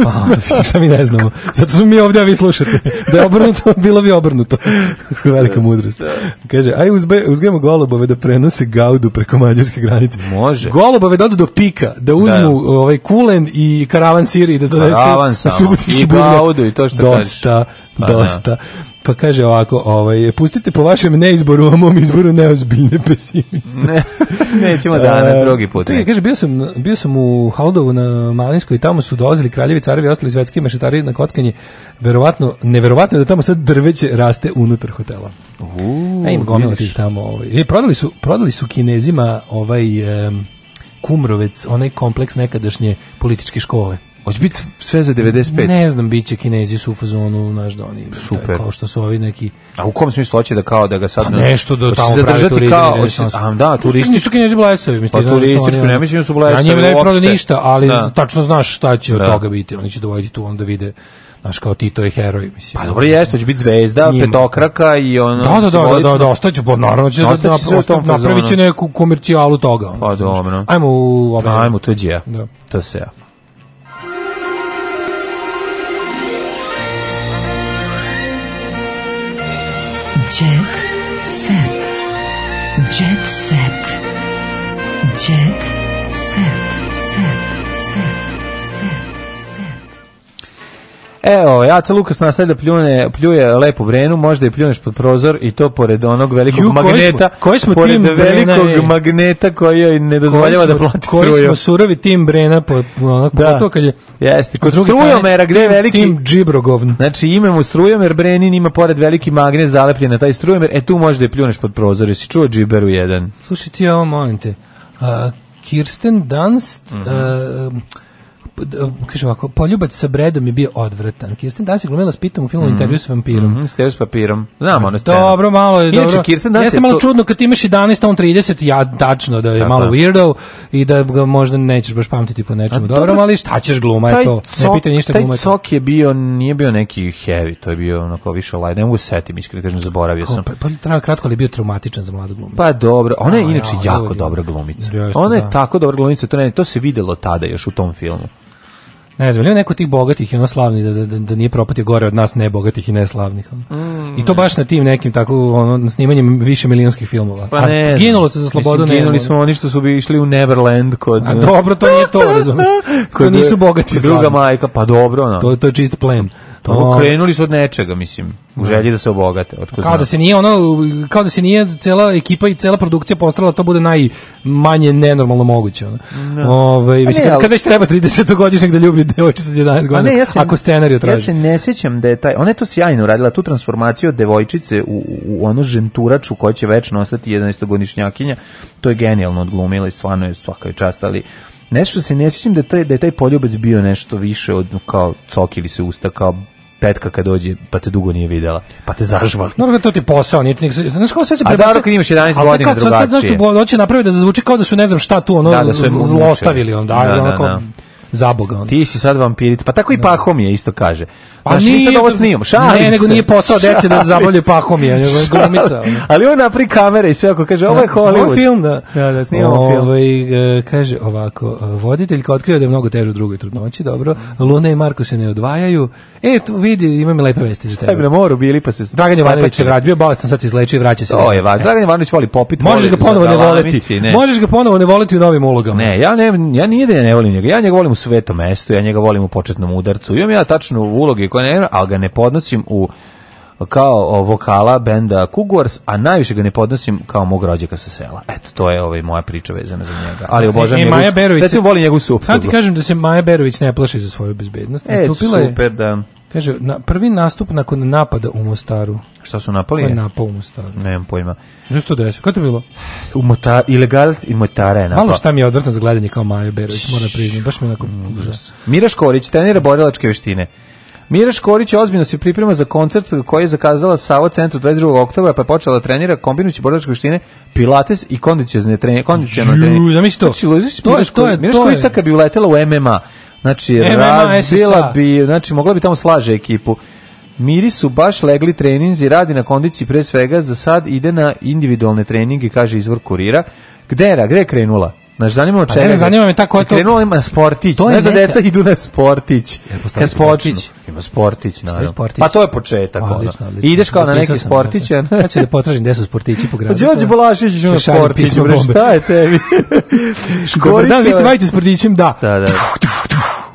Šta mi ne znamo. Zato smo mi ovdje, a vi slušate. Da je obrnuto, bilo bi obrnuto. Velika mudrost. Kaže, aj uzgajemo golubove da prenose gaudu preko mađarske granice. Može. Golubove da odu do pika, da uzmu kulen i karavan siri, da donesu i gaudu i to što dosta. Pa kaže ovako, pustite po vašem neizboru, a mom izboru neozbiljne pesimiste. Nećemo danas, drugi put. Kaže, bio sam u Haldovu na Malinskoj i tamo su dolazili kraljevi, carevi i ostali svetski mešetari na kockanje. Neverovatno je da tamo sad drveće raste unutar hotela. Ima gomila tih tamo. Prodali su Kinezima Kumrovec, onaj kompleks nekadašnje političke škole. Hoće biti sve za 95? Ne znam, bit će Kinezi su u fazonu, znaš da oni, super. Kao što su ovi neki... A u kom smislu hoće da kao da ga sad... Pa nešto da tamo pravi turizam. Da, turistički. Nisu Kinezi blesavi. Pa turistički, ne mislim da su blesavi. A njima ne prodaju ništa, ali tačno znaš šta će od toga biti. Oni će dovoditi tu onda vide, znaš, kao Tito je heroj, mislim. Pa dobro jeste, će biti zvezda, petokraka i ono... Da, ostaće, naravno će napravit će neku komercijalu toga. Pa dobro. Ajmo tuđija. To se ja. Jet set. Jet set. Jet set. Evo, Aca Lukas nastavlja pljuje lepu Brenu, možda i pljuneš pod prozor i to pored onog velikog magneta. Koji smo pored tim velikog Brena, magneta koji joj ne dozvoljava da plati struju. Koji smo surovi tim Brena, pogotovo kad je... Jeste, kod strujomera gde je veliki... Tim Džibrogov. Znači imamo strujomer, Brenin ima pored veliki magnet zalepljen na taj strujomer, tu možda i pljuneš pod prozor. Jesi čuo Džiberu jedan? Slušaj ti, ovo molim te. Kirsten Dunst... kaže ovako, poljubac sa Bredom je bio odvratan. Kirsten Dunst je glumila s Pitom u filmu Intervju s vampirom. Intervju s papirom. Znamo ono scenu. Dobro, malo je dobro. Jeste malo čudno kad ti imaš 11, on 30, ja tačno da je malo weirdo i da ga možda nećeš baš pamtiti po nečemu. Dobro, ali šta ćeš gluma, je to. Ne pita ništa gluma. Taj Cok je bio, nije bio neki heavy, to je bio onako više light. Ne mogu se setim, iskreno kažem, zaboravio sam. Pa traja kratko, ali je bio traumatičan za mladu glumicu. Pa dobro, ona je inače jako dobra glumica. Ona je tako dobra glumica, to se videlo tada još u tom filmu. Ne znam, ili neko tih bogatih i ono slavnih da nije propatio gore od nas nebogatih i neslavnih. I to baš na tim nekim tako snimanjem više milionskih filmova. Pa ne, ginulo se za slobodu. Ginuli smo oni što su išli u Neverland kod... A dobro, to nije to, razumiješ. To nisu bogati slavni. Druga majka, pa dobro. No. To je čist plen. Krenuli su od nečega, mislim, u želji da se obogate. Kao da se nije cela ekipa i cela produkcija postarala to bude najmanje nenormalno moguće. Kad već treba 30-godišnjak da ljubi devojčicu sa 11 godina, ako scenariju traži. Ja se ne sjećam da je ona je to sjajno uradila, tu transformaciju od devojčice u onu ženturaču koja će večno ostati 11-godišnjakinja, to je genijalno odglumila i stvarno je svaka čast, ali nešto se ne sjećam da je taj poljubac bio nešto više od kao cokili se usta, kao tetka kad dođe, pa te dugo nije videla, pa te zažvali. No, to ti posao, nije ti... Znaš kako sve se prebacio... A da, kad imaš 11 godina drugačije. Znaš, hoće napraviti da zazvuči kao da su ne znam šta tu, zlostavili onda, za Boga. Ti si sad vampirica, pa tako i Pahomije isto kaže. Pa mi sad ovo snimamo, šalim se. Nego nije posao deci da zabavljaju Pahomije, nego je glumica. Ali on napravi kamere i sve ako kaže, ovo je Hollywood. Ovo je film, da. Da, snimamo film. Kaže ovako, voditeljka otkriva da je mnogo teže u drugoj trudnoći, dobro. Luna i Marko se ne odvajaju. Tu vidi, imam lepe vesti za tebe. Šta bi na moru bili, pa se... Dragan Jovanović se vratio, bio bolestan, sad se izlečio i vraća se. To je važno. Dragan Jovanović voli popit. Možeš ga ponovo ne voleti. Možeš ga ponovo ne voleti u novim ulogama. Ne, ja nije da ne volim njega. Ja njega volim u Svetom mestu, ja njega volim u Početnom udarcu. Imam ja tačno uloge koje ne, ali ga ne podnosim kao vokala benda Kugors, a najviše ga ne podnosim kao mog rođaka sa sela. Eto, to je moja priča vezana za njega. Ali obožavam njegov, volim njegovu suprugu. Sad ti kažem da se Maja Berović ne plaši za svoju bezbednost. Super, da. Kaže, prvi nastup nakon napada u Mostaru. Šta su napali? Ko je napao u Mostaru? Nemam pojma. Što to desi? Kako to bilo? Ilegalac i Motara je napao. Malo šta mi je odvrtno za gledanje kao Maja Berović, moram priznati. Baš mi je onako užas. Mira Škorić, trenira borilačke veštine. Mira Škorić ozbiljno se priprema za koncert koji je zakazala Savo centru 22. oktobra, pa je počela da trenira kombinujući borilačke veštine, pilates i kondicionalne treninge. Mira Škorić kad bi uletela u MMA, znači razbila bi, znači mogla bi tamo slaže ekipu. Miri su baš legli treninzi, radi na kondiciji pre svega, za sad ide na individualne treninge, kaže izvor Kurira. Gde je krenula? Znaš, zanima čega. Ne, zanima me tako je to. Krenula ima na sportić. Znaš da deca idu na sportić. Kad počnu. Ima sportić, naravno. Pa to je početak. Ideš kao na neki sportić. Sad ću da potražim gde su sportići po gradu. Đorđe Balašić će na sportić. Šta je tebi? Da, vi se bavite sportićem, da.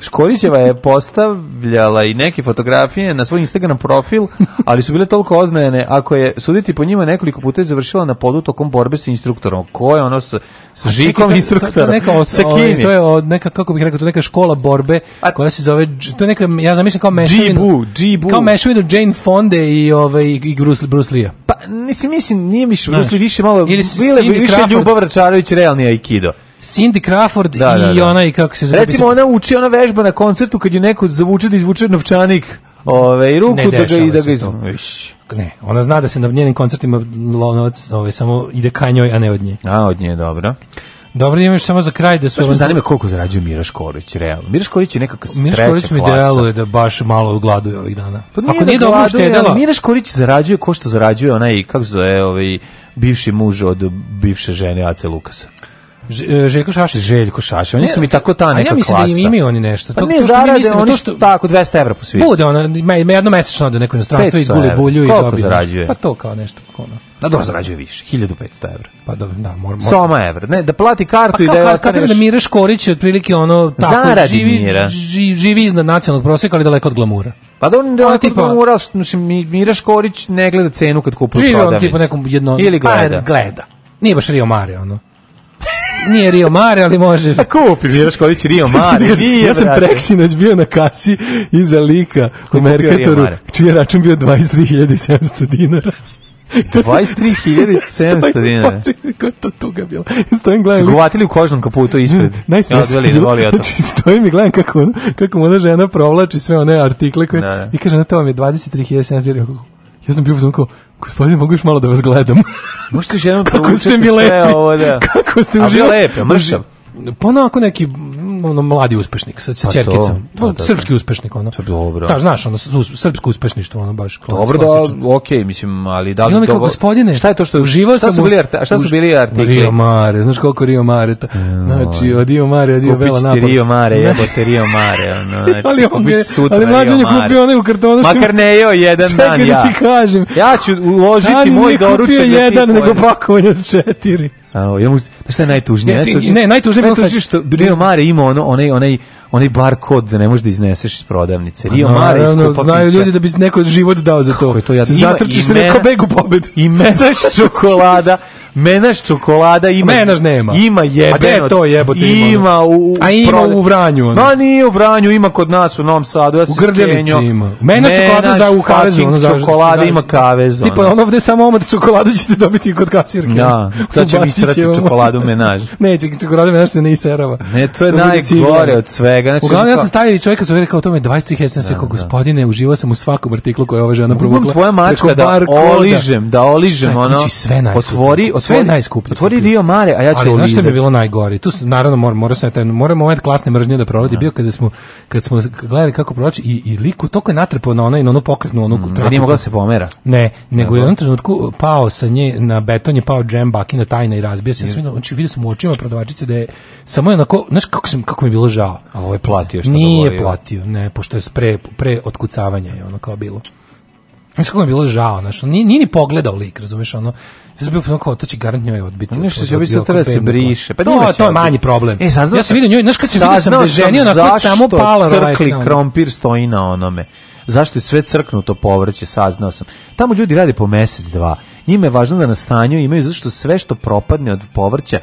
Škorićeva je postavljala i neke fotografije na svoj Instagram profil, ali su bile toliko oznajene, ako je suditi po njima nekoliko puta je završila na podu tokom borbe sa instruktorom. Ko je ono sa Žikom instruktorom? Sa kim je? To je neka, kako bih rekao, to je neka škola borbe koja se zove, to je neka, ja zamišljam kao mešavinu. Kao mešavinu Jane Fonde i Bruce Lee-a. Pa, mislim, nije više Bruce Lee, više malo, više Ljubav Račarović, realni aikido. Cindy Crawford i ona i kako se zove. Recimo ona uči, ona vežba na koncertu kad ju neko zavuče da izvuče novčanik i ruku da ga izvuče. Ne, ona zna da se na njenim koncertima novac samo ide ka njoj, a ne od nje. A, od nje, dobro. Dobro, imaš samo za kraj da su... Baš me zanima koliko zarađuje Mira Škorić, realno. Mira Škorić je nekakva treća klasa. Mira Škorić mi deluje da baš malo gladuje ovih dana. Pa nije da gladuje, ali Mira Škorić zarađuje ko što zarađuje onaj, kako se zove, bivši muž od bivše žene Ace Lukasa. Željko Šašić. Oni su mi tako ta neka klasa. Ja mislim da imaju oni nešto. Pa ne zarade, oni su tako 200 evra po svijetu. Bude ona, jedno mesečno ode neko inostranstvo i guli bulju i dobije. Koliko zarađuje? Pa to kao nešto. Da, dobro zarađuje više, 1500 evra. Pa dobro, da, mora. Soma evra, ne, da plati kartu i da je ostane još... da Mira Škorić je otprilike ono, tako, živi iznad nacionalnog prosjeka, ali daleko od glamura. Pa da on daleko od glamura, Mira Škorić ne gleda cenu kad kupuje prodavnicu. Živi on tipa nekom jedno... Ili gleda. Gleda. Nije baš Rio Mare, ono. Nije Rio Mare, ali može. A kupi Mira Škorić Rio Mare. Ja sam preksinoć bio na kasi iza lika u Merkatoru, čiji je račun bio 23.700 dinara. 23.700 dinara. Kako je to tuga bila. Stojim gledam. Su govatili u kožnom kaputu ispred. Najsmešnije bilo. Znači stojim i gledam kako mu ona žena provlači sve one artikle koje... I kaže, to vam je 23.700 dinara. Ja sam bio uzman kao, gospodine, mogu još malo da vas gledam? Možete još jednom kako ste mi lepi, kako ste uživali. A bio lepi, mršav. Pa onako neki mladi uspešnik sa ćerkicom. Srpski uspešnik, ono. Dobro. Da, znaš, ono, srpsko uspešništvo, ono baš. Dobro, da, okej, mislim, ali da li dobro... Kao, gospodine, šta je to što... Uživao sam... Šta su bili artikli? Rio Mare, znaš koliko Rio Mare? Znači, od Rio Mare, od Rio Bela napad. Kupić ti Rio Mare, jebote Rio Mare, ono, znači, kupić sutra Rio Mare. Ali mlađan je kupio onaj u kartonu. Makar ne jeo jedan dan, ja. Čekaj da ti kažem. Ja ću uložiti moj doručak. Stani nije kupio jedan, nego pakovanje od 4. Šta je najtužnije? Najtužnije što Rio Mare ima onaj bar kod da ne možeš da izneseš iz prodavnice. Rio Mare iskupa znaju ljudi da bi neko život dao za to. Zatrči se neko begu pobedu. I menaš čokolada ima. Menaš nema. Ima jebeno. A gde to jebote ima? Ima u Vranju. Ma nije u Vranju, ima kod nas u Novom Sadu. U Grljevici ima. Menaš čokoladu za u kavezu. Čokolada ima kavezu. Tipa ono ovde samo omot čokoladu ćete dobiti kod kasirke. Ja, sad će mi srati čokoladu menaž. Neće, čokoladu menaž se ne iserava. Ne, to je najgore od svega. Uglavnom ja sam stavio čovjeka su rekao o tome 23.000 rekao gospodine, uživao sam u svakom artiklu koji je ova žena provukla. Tvoja mačka da oližem ono. Otvori sve najskuplje. Otvori Rio Mare, a ja ću olizati. Ali znaš što mi je bilo najgori? Tu naravno moramo moment klasne mržnje da proleti bio kad smo gledali kako prolači i liku toliko je natrpao na onu pokretnu onu traku. Da nije mogla se pomera. Ne, nego je u jednom trenutku pao sa nje na beton je pao džem bakina tajna i razbio se. Znači vidio sam u očima prodavačice da je samo onako, znaš kako mi je bilo žao. A ovo je platio što nije platio, ne, pošto je pre otkucavanja je ono kao bilo. Znaš kako mi je bilo žao, znaš, nije ni pogledao lik, razumeš, ono, ja sam bio kao, to će garant njoj odbiti. Nešto će biti treba se briše. Pa to je manji problem. Ja sam vidio njoj, znaš kad sam vidio sam da je ženi onako samo pala crkli krompir stoji na onome. Zašto je sve crknuto povrće, saznao sam. Tamo ljudi rade po mesec, dva. Njima je važno da na stanju imaju, zato što sve što propadne od povrća,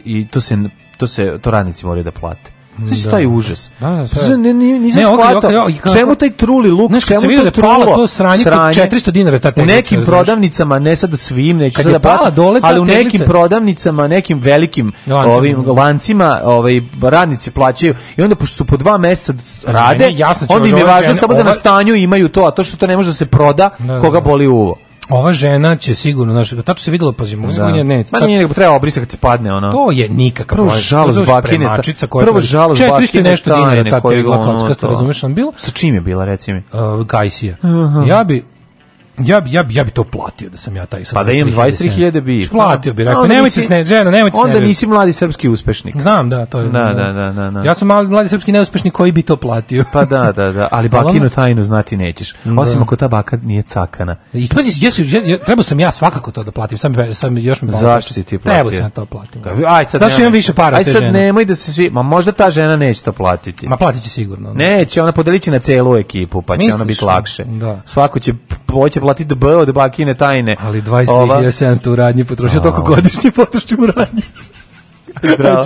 to radnici moraju da plate. Znači taj užas. Nisam shvatao. Čemu taj truli luk? Čemu to trulo? To sranje kod 400 dinara ta teglica. U nekim prodavnicama, ne sad svim, neću sada platiti, ali u nekim prodavnicama, nekim velikim lancima radnici plaćaju i onda pošto su po 2 meseca rade, onda im je važno samo da na stanju imaju to, a to što to ne može da se proda, koga boli uvo. Ova žena će sigurno, znaš, tačno se vidjelo, pazi, ne. Ma nije nego treba obrisati kad ti padne ono. To je nikakav. Prvo žalost bakine. Prvo žalost bakine. 400 nešto dinara ta tegla kockasta, razumeš, on bilo? Sa čim je bila, reci mi? Gajsija. Ja bi Ja bi to platio da sam ja taj. Pa da imam 23.000 bi. Platio bi, rekao, nemojte se žena, nemojte se. Onda nisi mladi srpski uspešnik. Znam, da, to je. Da. Ja sam mladi srpski neuspešnik koji bi to platio. Pa da, ali bakinu tajnu znati nećeš. Osim ako ta baka nije cakana. Trebao sam ja svakako to da platim. Sam još me zašto si ti platio? Trebao sam to platim. Zašto imam više para? Aj sad nemoj da se svi, ma možda ta žena neće to platiti. Ma platit će sigurno. Neće, ona podelići na celu ekipu, pa će ona biti lakše. Svako će platiti B od bakine tajne. Ali 23.700 u radnji potrošio, toliko godišnje potrošim u radnji. Zdravo.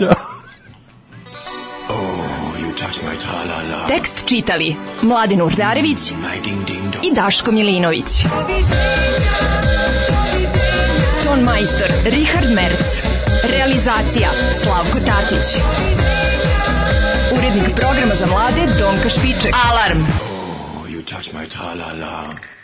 Tekst čitali Mladin Urdarević i Daško Milinović. Ton majstor Richard Merc. Realizacija Slavko Tatić. Urednik programa za mlade Donka Špiček. Alarm! You touch my tra-la-la.